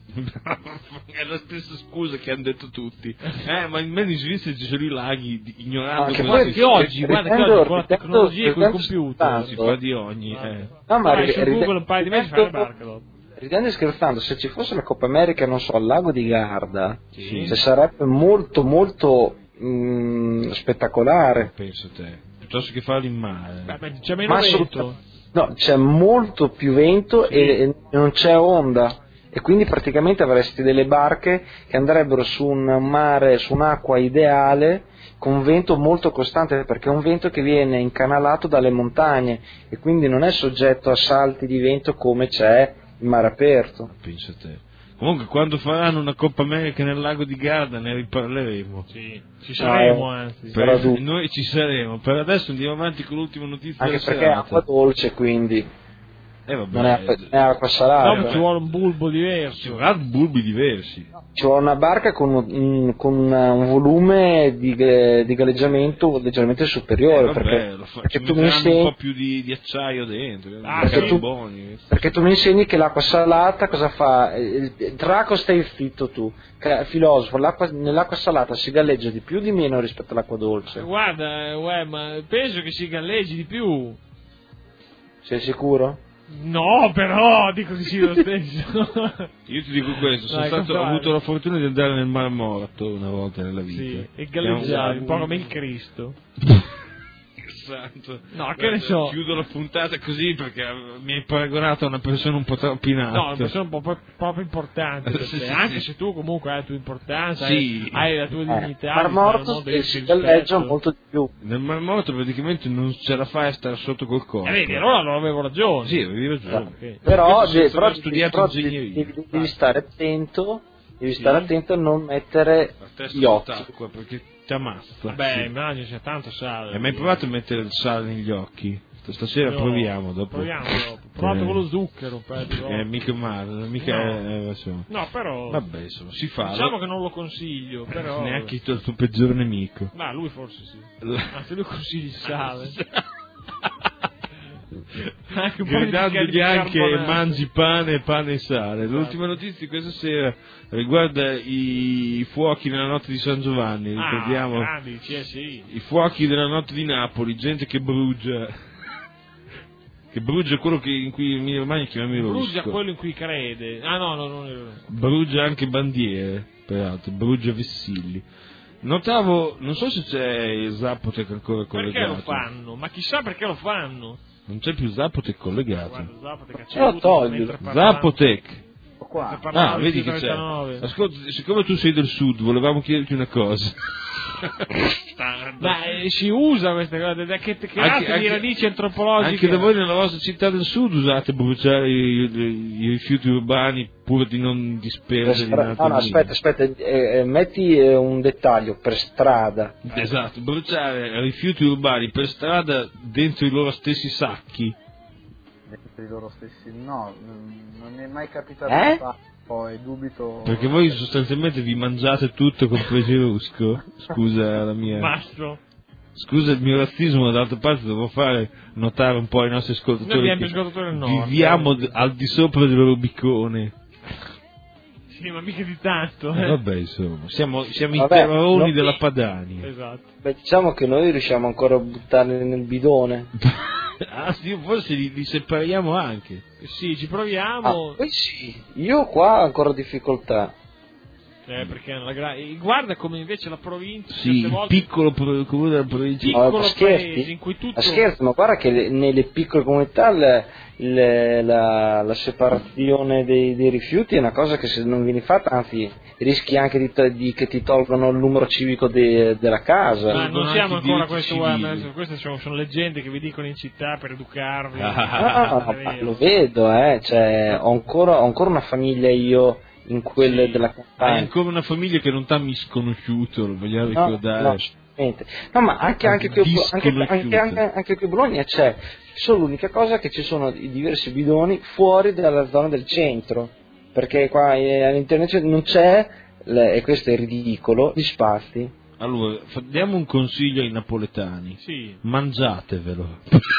Speaker 2: È la stessa scusa che hanno detto tutti. Eh, ma almeno in Svizzera ci sono i laghi, di- ignorando
Speaker 5: Anche
Speaker 2: questo.
Speaker 5: poi
Speaker 4: Che oggi, guarda che
Speaker 5: ridendo-
Speaker 4: oggi con la
Speaker 5: ridendo-
Speaker 4: tecnologia e con i
Speaker 5: ridendo
Speaker 4: computer.
Speaker 2: Si fa di ogni. Eh.
Speaker 5: No, ma
Speaker 4: Vai
Speaker 5: ri-
Speaker 4: su
Speaker 5: ride-
Speaker 4: Google un paio di mesi fai le
Speaker 5: ridendo-
Speaker 4: barche dopo.
Speaker 5: Ridendo e scherzando, se ci fosse la Coppa America, non so, al lago di Garda,
Speaker 2: Sì.
Speaker 5: se sarebbe molto molto mm, spettacolare.
Speaker 2: Penso te. Piuttosto che farli in mare.
Speaker 4: Beh, beh, c'è meno
Speaker 5: Ma
Speaker 4: vento.
Speaker 5: assolut- No, c'è molto più vento
Speaker 4: Sì.
Speaker 5: e, e non c'è onda. E quindi praticamente avresti delle barche che andrebbero su un mare, su un'acqua ideale, con vento molto costante, perché è un vento che viene incanalato dalle montagne e quindi non è soggetto a salti di vento come c'è in mare aperto.
Speaker 2: Penso te. Comunque, quando faranno una Coppa America nel lago di Garda ne riparleremo.
Speaker 4: Sì, ci saremo anzi.
Speaker 2: Per-
Speaker 5: Sarà duro.
Speaker 2: noi ci saremo. Per adesso andiamo avanti con l'ultima notizia
Speaker 5: Anche
Speaker 2: della
Speaker 5: perché è
Speaker 2: serata.
Speaker 5: acqua dolce, quindi
Speaker 2: Eh, vabbè,
Speaker 5: non è acqua, non è acqua salata.
Speaker 4: No, ma ci vuole un bulbo
Speaker 2: ci
Speaker 4: diverso.
Speaker 2: vorranno bulbi diversi.
Speaker 5: Ci vuole una barca con un, un- con un volume di, di galleggiamento leggermente superiore,
Speaker 2: Eh, vabbè,
Speaker 5: perché,
Speaker 2: lo fa-
Speaker 5: perché
Speaker 2: ci
Speaker 5: tu mi
Speaker 2: metteranno un
Speaker 5: insegni,
Speaker 2: po' più di, di acciaio dentro,
Speaker 4: Ah,
Speaker 2: di
Speaker 4: sì.
Speaker 2: carboni.
Speaker 5: perché tu mi insegni che l'acqua salata cosa fa? Il- il Draco stai zitto tu, Ca- filosofo, l'acqua- nell'acqua salata si galleggia di più o di meno rispetto all'acqua dolce?
Speaker 4: Guarda, eh, uè, ma penso che si galleggi di più.
Speaker 5: Sei sicuro?
Speaker 4: No, però, dico che sì lo stesso.
Speaker 2: Io ti dico questo, sono
Speaker 4: Dai,
Speaker 2: stato, ho
Speaker 4: contrario.
Speaker 2: avuto la fortuna di andare nel Mar Morto una volta nella vita.
Speaker 4: Sì, e
Speaker 2: Che è un-
Speaker 4: galleggiavi, un po' come il Cristo.
Speaker 2: Santo.
Speaker 4: No, che
Speaker 2: Guarda,
Speaker 4: ne so.
Speaker 2: Chiudo la puntata così perché mi hai paragonato a una persona un po' troppo in alto.
Speaker 4: No, una persona un po' pro- proprio importante per
Speaker 2: Sì,
Speaker 4: te,
Speaker 2: sì,
Speaker 4: anche
Speaker 2: sì.
Speaker 4: se tu comunque hai la tua importanza,
Speaker 2: Sì.
Speaker 4: hai, hai la tua
Speaker 5: Eh,
Speaker 4: dignità.
Speaker 5: Mar
Speaker 4: nel
Speaker 5: Morto
Speaker 4: mondo
Speaker 5: si,
Speaker 4: del
Speaker 5: si
Speaker 4: rispetto.
Speaker 5: galleggia molto di più.
Speaker 2: Nel Mar Morto praticamente non ce la fai a stare sotto col corpo.
Speaker 4: Eh, vedi, allora non avevo ragione.
Speaker 2: Sì, avevi ragione.
Speaker 4: Ok.
Speaker 5: Però,
Speaker 2: Questo
Speaker 5: de-
Speaker 2: senza
Speaker 5: però
Speaker 2: aver studiato
Speaker 5: però
Speaker 2: ingegneria.
Speaker 5: devi, devi stare attento, devi
Speaker 4: Sì.
Speaker 5: stare attento a non mettere
Speaker 2: La testa
Speaker 5: gli occhi.
Speaker 2: sott'acqua perché ti ammazza.
Speaker 4: Vabbè,
Speaker 2: Sì.
Speaker 4: immagino sia tanto sale.
Speaker 2: Hai mai provato a mettere il sale negli occhi? Stasera
Speaker 4: No,
Speaker 2: proviamo dopo.
Speaker 4: Proviamo dopo. Provato
Speaker 2: Eh.
Speaker 4: con lo zucchero, un paio di volte.
Speaker 2: Eh, mica male, mica
Speaker 4: No.
Speaker 2: eh, insomma.
Speaker 4: No, però.
Speaker 2: Vabbè, insomma, si fa.
Speaker 4: Diciamo che non lo consiglio, però.
Speaker 2: Neanche il tuo, il tuo peggiore nemico.
Speaker 4: Ma lui forse sì.
Speaker 2: La-
Speaker 4: Anzi, lui consigli il sale. Anche un po' di
Speaker 2: Gridandogli
Speaker 4: di
Speaker 2: anche
Speaker 4: bicarbonato.
Speaker 2: mangi pane, pane e sale. L'ultima notizia di questa sera riguarda i fuochi nella notte di San Giovanni.
Speaker 4: Ah,
Speaker 2: Ricordiamo
Speaker 4: grandi, C S I.
Speaker 2: i fuochi della notte di Napoli, gente che brucia. Che brucia quello che in cui in Germania chiamiamo
Speaker 4: Brucia
Speaker 2: rusco.
Speaker 4: quello in cui crede. Ah, no, no, non è.
Speaker 2: Brucia anche bandiere, peraltro, brucia vessilli. Notavo, non so se c'è Zapotec ancora collegato.
Speaker 4: Perché lo fanno? Ma chissà perché lo fanno.
Speaker 2: Non c'è più Zapotec collegato.
Speaker 4: Guarda, Zapotec ha
Speaker 5: Eh, lo
Speaker 4: ceduto
Speaker 5: togli.
Speaker 4: mentre parlava.
Speaker 2: Zapotec.
Speaker 6: qua.
Speaker 2: Ah, vedi che c'è. Ascolta, siccome tu sei del sud, volevamo chiederti una cosa.
Speaker 4: Ma eh, si usa queste cose, da che, che
Speaker 2: Anche-
Speaker 4: altri
Speaker 2: anche-
Speaker 4: radici antropologiche?
Speaker 2: Anche da voi nella vostra città del sud usate bruciare i, i- i rifiuti urbani pur di non disperderli in altre
Speaker 5: No, no, aspetta, aspetta, eh, eh, metti eh, un dettaglio per strada.
Speaker 2: Esatto, bruciare rifiuti urbani per strada dentro i loro stessi sacchi.
Speaker 6: Dentro i loro stessi, no, non non mi è mai capitato
Speaker 5: Eh?
Speaker 6: di farlo, poi dubito.
Speaker 2: Perché voi sostanzialmente vi mangiate tutto, compreso il rusco. Scusa la mia.
Speaker 4: Mastro.
Speaker 2: Scusa il mio razzismo, d'altra parte devo fare notare un po' ai nostri
Speaker 4: Noi
Speaker 2: ascoltatori
Speaker 4: abbiamo
Speaker 2: che
Speaker 4: più ascoltatori del nord.
Speaker 2: viviamo d- al di sopra del Rubicone.
Speaker 4: Sì, ma mica di tanto.
Speaker 2: Eh,
Speaker 4: Eh.
Speaker 2: vabbè, insomma, siamo, siamo
Speaker 5: Vabbè,
Speaker 2: i terroni
Speaker 5: non-
Speaker 2: della Padania.
Speaker 4: Esatto.
Speaker 5: Beh, diciamo che noi riusciamo ancora a buttarli nel bidone.
Speaker 2: Ah sì, forse li, li separiamo anche.
Speaker 4: Sì, ci
Speaker 5: Ah,
Speaker 4: proviamo.
Speaker 5: poi sì, io qua ho ancora difficoltà.
Speaker 4: Eh, perché la gra- e guarda come invece la provincia
Speaker 2: Sì,
Speaker 4: certe
Speaker 2: il
Speaker 4: volte
Speaker 2: piccolo pro- comune della provincia.
Speaker 5: Ma
Speaker 4: piccolo
Speaker 5: scherzi?
Speaker 4: paese in cui tutto
Speaker 5: Ma scherzo, ma guarda che le- nelle piccole comunità le- le- la, la separazione dei, dei rifiuti è una cosa che se non viene fatta, anzi rischi anche di, to- di- che ti tolgono il numero civico de- della casa.
Speaker 4: ma non
Speaker 2: anche
Speaker 4: siamo
Speaker 2: i
Speaker 4: ancora
Speaker 2: diritti
Speaker 4: questo,
Speaker 2: civili.
Speaker 4: guarda, adesso queste sono, sono leggende che vi dicono in città per educarvi.
Speaker 5: Ah,
Speaker 4: È
Speaker 5: ma
Speaker 4: vero.
Speaker 5: lo vedo, eh, cioè, ho, ancora, ho ancora una famiglia io in quelle
Speaker 4: Sì.
Speaker 5: della
Speaker 2: Hai
Speaker 5: campagna.
Speaker 2: ancora una famiglia che non t'ha misconosciuto, lo vogliamo
Speaker 5: No,
Speaker 2: ricordare.
Speaker 5: no, assolutamente. No, ma anche, anche, qui, a Bo- anche, anche, anche, anche qui a Bologna c'è solo l'unica cosa che ci sono i diversi bidoni fuori dalla zona del centro, perché qua eh, all'interno c'è- non c'è, le- e questo è ridicolo, gli spazi.
Speaker 2: Allora, fa- diamo un consiglio ai napoletani.
Speaker 4: Sì.
Speaker 2: Mangiatevelo.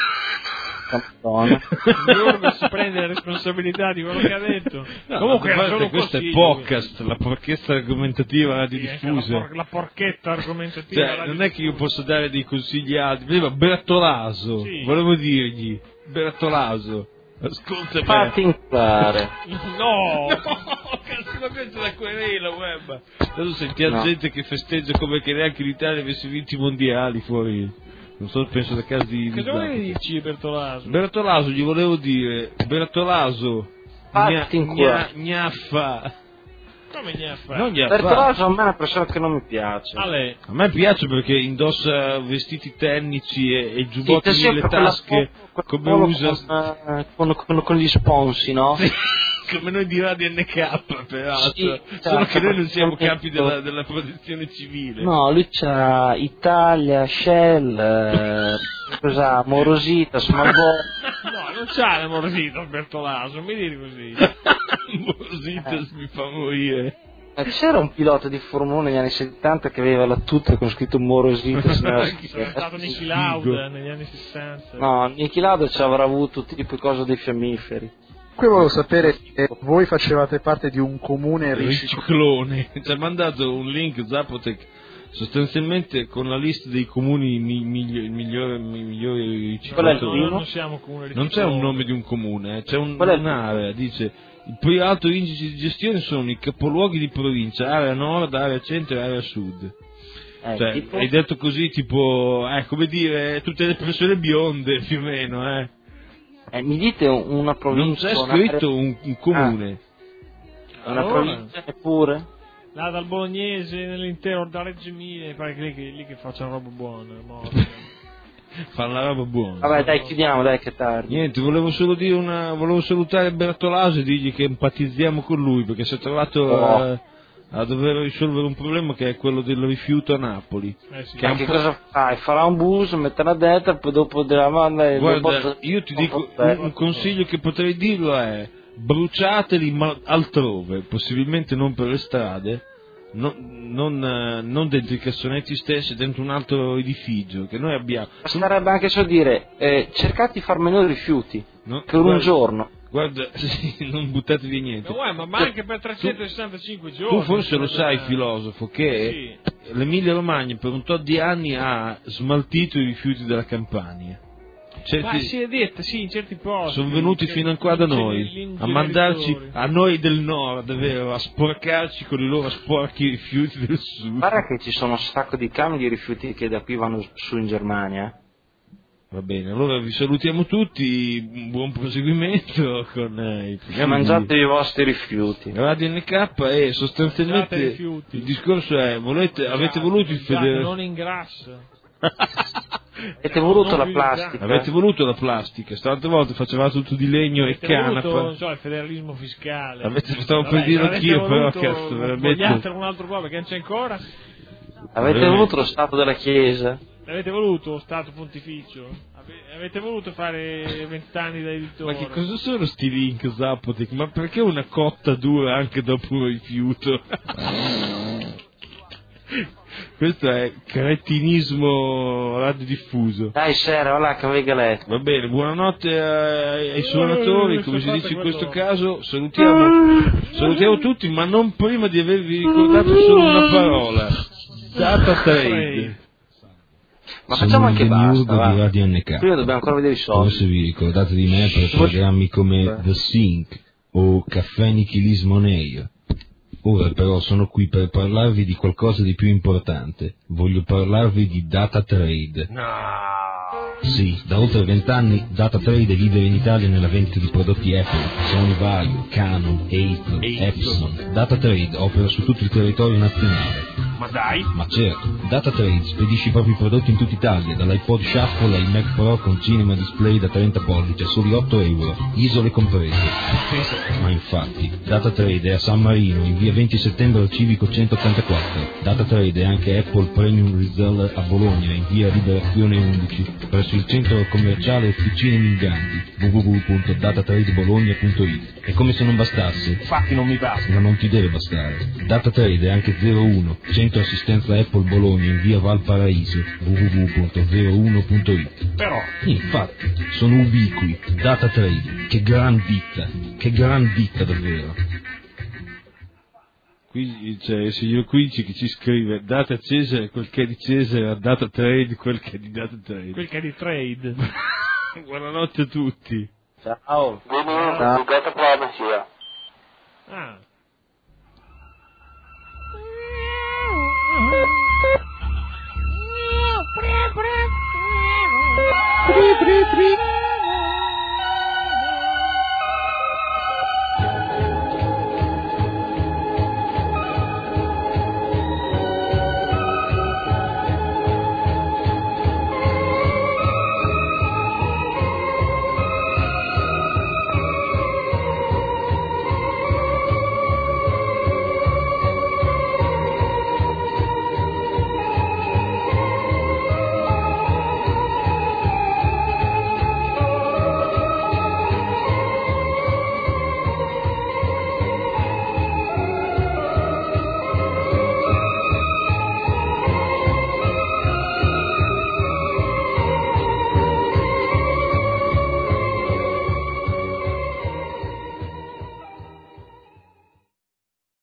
Speaker 5: Madonna.
Speaker 4: Giorgio si prende la responsabilità di quello che ha detto.
Speaker 2: No,
Speaker 4: Comunque
Speaker 2: ma
Speaker 4: era solo un
Speaker 2: questo è
Speaker 4: consiglio.
Speaker 2: podcast, la porchezza argomentativa
Speaker 4: Sì,
Speaker 2: radiodiffusa.
Speaker 4: La, por- la porchetta argomentativa.
Speaker 2: Cioè,
Speaker 4: radio-
Speaker 2: non è che io posso dare dei consigli altri. Vedeva Bertolaso,
Speaker 4: Sì.
Speaker 2: volevo dirgli, Bertolaso, ascolta me.
Speaker 5: Fatti inculare.
Speaker 4: No!
Speaker 2: Cazzo, ma questa è la querela, web. Adesso sentiamo
Speaker 5: No.
Speaker 2: gente che festeggia come che neanche l'Italia avesse vinto i mondiali fuori. Non so, penso da casa di... di
Speaker 4: Cosa volevi
Speaker 2: Zappa.
Speaker 4: dirci, Bertolaso?
Speaker 2: Bertolaso, gli volevo dire, Bertolaso, gna,
Speaker 5: Fatti
Speaker 2: gna,
Speaker 5: inculare.
Speaker 2: gnaffa.
Speaker 4: Come ne ha fatto?
Speaker 2: Non gli ha
Speaker 5: Bertolaso a me è una persona che non mi piace.
Speaker 4: A lei.
Speaker 2: A me piace perché indossa vestiti tecnici e, e giubbotti
Speaker 5: Sì, c'è
Speaker 2: nelle
Speaker 5: sempre quella
Speaker 2: tasche,
Speaker 5: foto-
Speaker 2: come
Speaker 5: quella
Speaker 2: usa...
Speaker 5: foto Con, con, con, con gli sponsi, no?
Speaker 2: come noi di Radio N K, peraltro.
Speaker 5: Sì,
Speaker 2: Solo
Speaker 5: certo,
Speaker 2: che noi non siamo
Speaker 5: praticamente-
Speaker 2: capi della, della protezione civile.
Speaker 5: No, lui c'ha Italia, Shell, eh, cosa, Morositas, Margot.
Speaker 4: No, non c'ha la morsita Bertolaso, mi dire così.
Speaker 2: Morositas mi fa morire.
Speaker 5: Eh, C'era un pilota di Formula uno negli anni settanta che aveva la tuta con scritto Morositas.
Speaker 4: C'è stato Niki Lauda negli anni sessanta.
Speaker 5: No, Niki Lauda ci avrà avuto tipo cosa dei fiammiferi.
Speaker 6: Qui volevo sapere se voi facevate parte di un comune riciclo.
Speaker 2: Riciclone. Ci ha mandato un link Zapotec sostanzialmente con la lista dei comuni mi- migli- migliori, migliori
Speaker 5: Qual è il
Speaker 2: riciclatori.
Speaker 5: primo?
Speaker 4: non siamo comune
Speaker 2: Non c'è un nome di un comune, eh, c'è un-
Speaker 5: Qual è il
Speaker 2: un'area, dice i più alto indice di gestione sono i capoluoghi di provincia, area nord, area centro e area sud.
Speaker 5: Eh,
Speaker 2: Cioè,
Speaker 5: tipo?
Speaker 2: hai detto così tipo, eh, come dire, tutte le persone bionde più o meno, eh.
Speaker 5: Eh, mi dite un- una provincia.
Speaker 2: Non c'è
Speaker 5: un'area-
Speaker 2: scritto un, un comune.
Speaker 5: Una
Speaker 4: Allora.
Speaker 5: provincia neppure?
Speaker 4: Là dal bolognese nell'intero da Reggio Emilia, mi pare che lì, che lì che facciano roba buona. morte.
Speaker 2: Fanno la roba buona.
Speaker 5: Vabbè, dai, chiudiamo, dai, che è tardi.
Speaker 2: Niente, volevo solo dire una, volevo salutare Bertolaso e dirgli che empatizziamo con lui perché si è trovato
Speaker 5: Oh.
Speaker 2: eh, a dover risolvere un problema che è quello del rifiuto a Napoli.
Speaker 4: Eh sì.
Speaker 2: Che è
Speaker 5: Ma
Speaker 2: un
Speaker 5: che
Speaker 2: po'-
Speaker 5: cosa fai? Farà un bus, metterà a destra, poi dopo della manda.
Speaker 2: Guarda, io ti dico, un, un consiglio che potrei dirlo è bruciateli ma altrove, possibilmente non per le strade, no- non, eh, non dentro i cassonetti stessi, dentro un altro edificio che noi abbiamo.
Speaker 5: Sarebbe anche solo dire, eh, cercate di far meno rifiuti,
Speaker 2: No,
Speaker 5: per un
Speaker 2: guarda-
Speaker 5: giorno.
Speaker 2: Guarda, sì, non buttate via niente.
Speaker 4: Ma, guarda, ma, ma anche per trecentosessantacinque giorni.
Speaker 2: Tu forse lo sai,
Speaker 4: sarebbe-
Speaker 2: filosofo, che l'Emilia Romagna per un tot di anni ha smaltito i rifiuti della Campania. Certi-
Speaker 4: Ma si è detto, sì, in certi posti.
Speaker 2: sono venuti
Speaker 4: C'è-
Speaker 2: fino a qua da
Speaker 4: c'è
Speaker 2: noi
Speaker 4: gli
Speaker 2: a mandarci,
Speaker 4: inceneritori.
Speaker 2: a noi del nord, vero, a sporcarci con i loro sporchi rifiuti del sud.
Speaker 5: Guarda che ci sono un sacco di camion di rifiuti che da qui vanno su in Germania.
Speaker 2: Va bene, allora vi salutiamo tutti, buon proseguimento con eh, il programma.
Speaker 5: Mangiate i vostri rifiuti.
Speaker 2: Radio N K e sostanzialmente il discorso è, volete, avete voluto il federalismo...
Speaker 4: Non ingrassa.
Speaker 5: Avete voluto
Speaker 4: non
Speaker 5: la plastica?
Speaker 2: Avete voluto la plastica, stante volte facevate tutto di legno
Speaker 4: avete
Speaker 2: e canapa.
Speaker 4: Voluto, non so, il federalismo fiscale.
Speaker 2: Avete, stavo per dire anch'io, però cazzo, veramente.
Speaker 4: Vogliate un altro po' perché non c'è ancora?
Speaker 5: Avete
Speaker 2: Veramente.
Speaker 5: voluto lo Stato della Chiesa?
Speaker 4: Avete voluto lo Stato pontificio? Ave- avete voluto fare vent'anni da editore?
Speaker 2: Ma che cosa sono sti link Zapotec? Ma perché una cotta dura anche dopo un rifiuto? Questo è cretinismo radiodiffuso.
Speaker 5: Dai, Sera, voilà che avevi letto.
Speaker 2: Va bene, buonanotte ai, ai suonatori, come si dice in questo caso. Salutiamo, salutiamo tutti, ma non prima di avervi ricordato solo una parola. Data Trade.
Speaker 5: Ma facciamo anche basta, va.
Speaker 7: Di Radio N K.
Speaker 5: Prima dobbiamo ancora vedere i soldi.
Speaker 7: Forse vi ricordate di me per programmi come The Sync o Caffè Nichilismo Neir. Ora però sono qui per parlarvi di qualcosa di più importante. Voglio parlarvi di Data Trade.
Speaker 5: No.
Speaker 7: Sì, da oltre vent'anni Data Trade è leader in Italia nella vendita di prodotti Apple, Sony Vaio, Canon, Eiffel, Epson. Data Trade opera su tutto il territorio nazionale.
Speaker 8: Ma dai!
Speaker 7: Ma certo, Data Trade spedisce i propri prodotti in tutta Italia, dall'iPod Shuffle ai Mac Pro con Cinema Display da trenta pollici a soli otto euro, isole comprese. Ma infatti, Data Trade è a San Marino, in via venti settembre al Civico centottantaquattro. Data Trade è anche Apple Premium Reseller a Bologna, in via Liberazione undici, presso il centro commerciale Officine Minganti, w w w punto datatradebologna punto it. E come se non bastasse,
Speaker 8: Infatti non mi basta.
Speaker 7: ma non ti deve bastare. Data Trade è anche zero uno, centro assistenza Apple Bologna in via Valparaíso, w w w punto zero uno punto it.
Speaker 8: Però,
Speaker 7: Infatti, sono ubiqui. Data Trade, che gran ditta, che gran ditta davvero.
Speaker 2: Qui c'è il signor Quinci che ci scrive: data Cesare quel che è di Cesare, data Trade quel che è di Data Trade.
Speaker 4: Quel che è di trade.
Speaker 2: Buonanotte a tutti.
Speaker 5: Ciao.
Speaker 10: Good news, we got a problem here.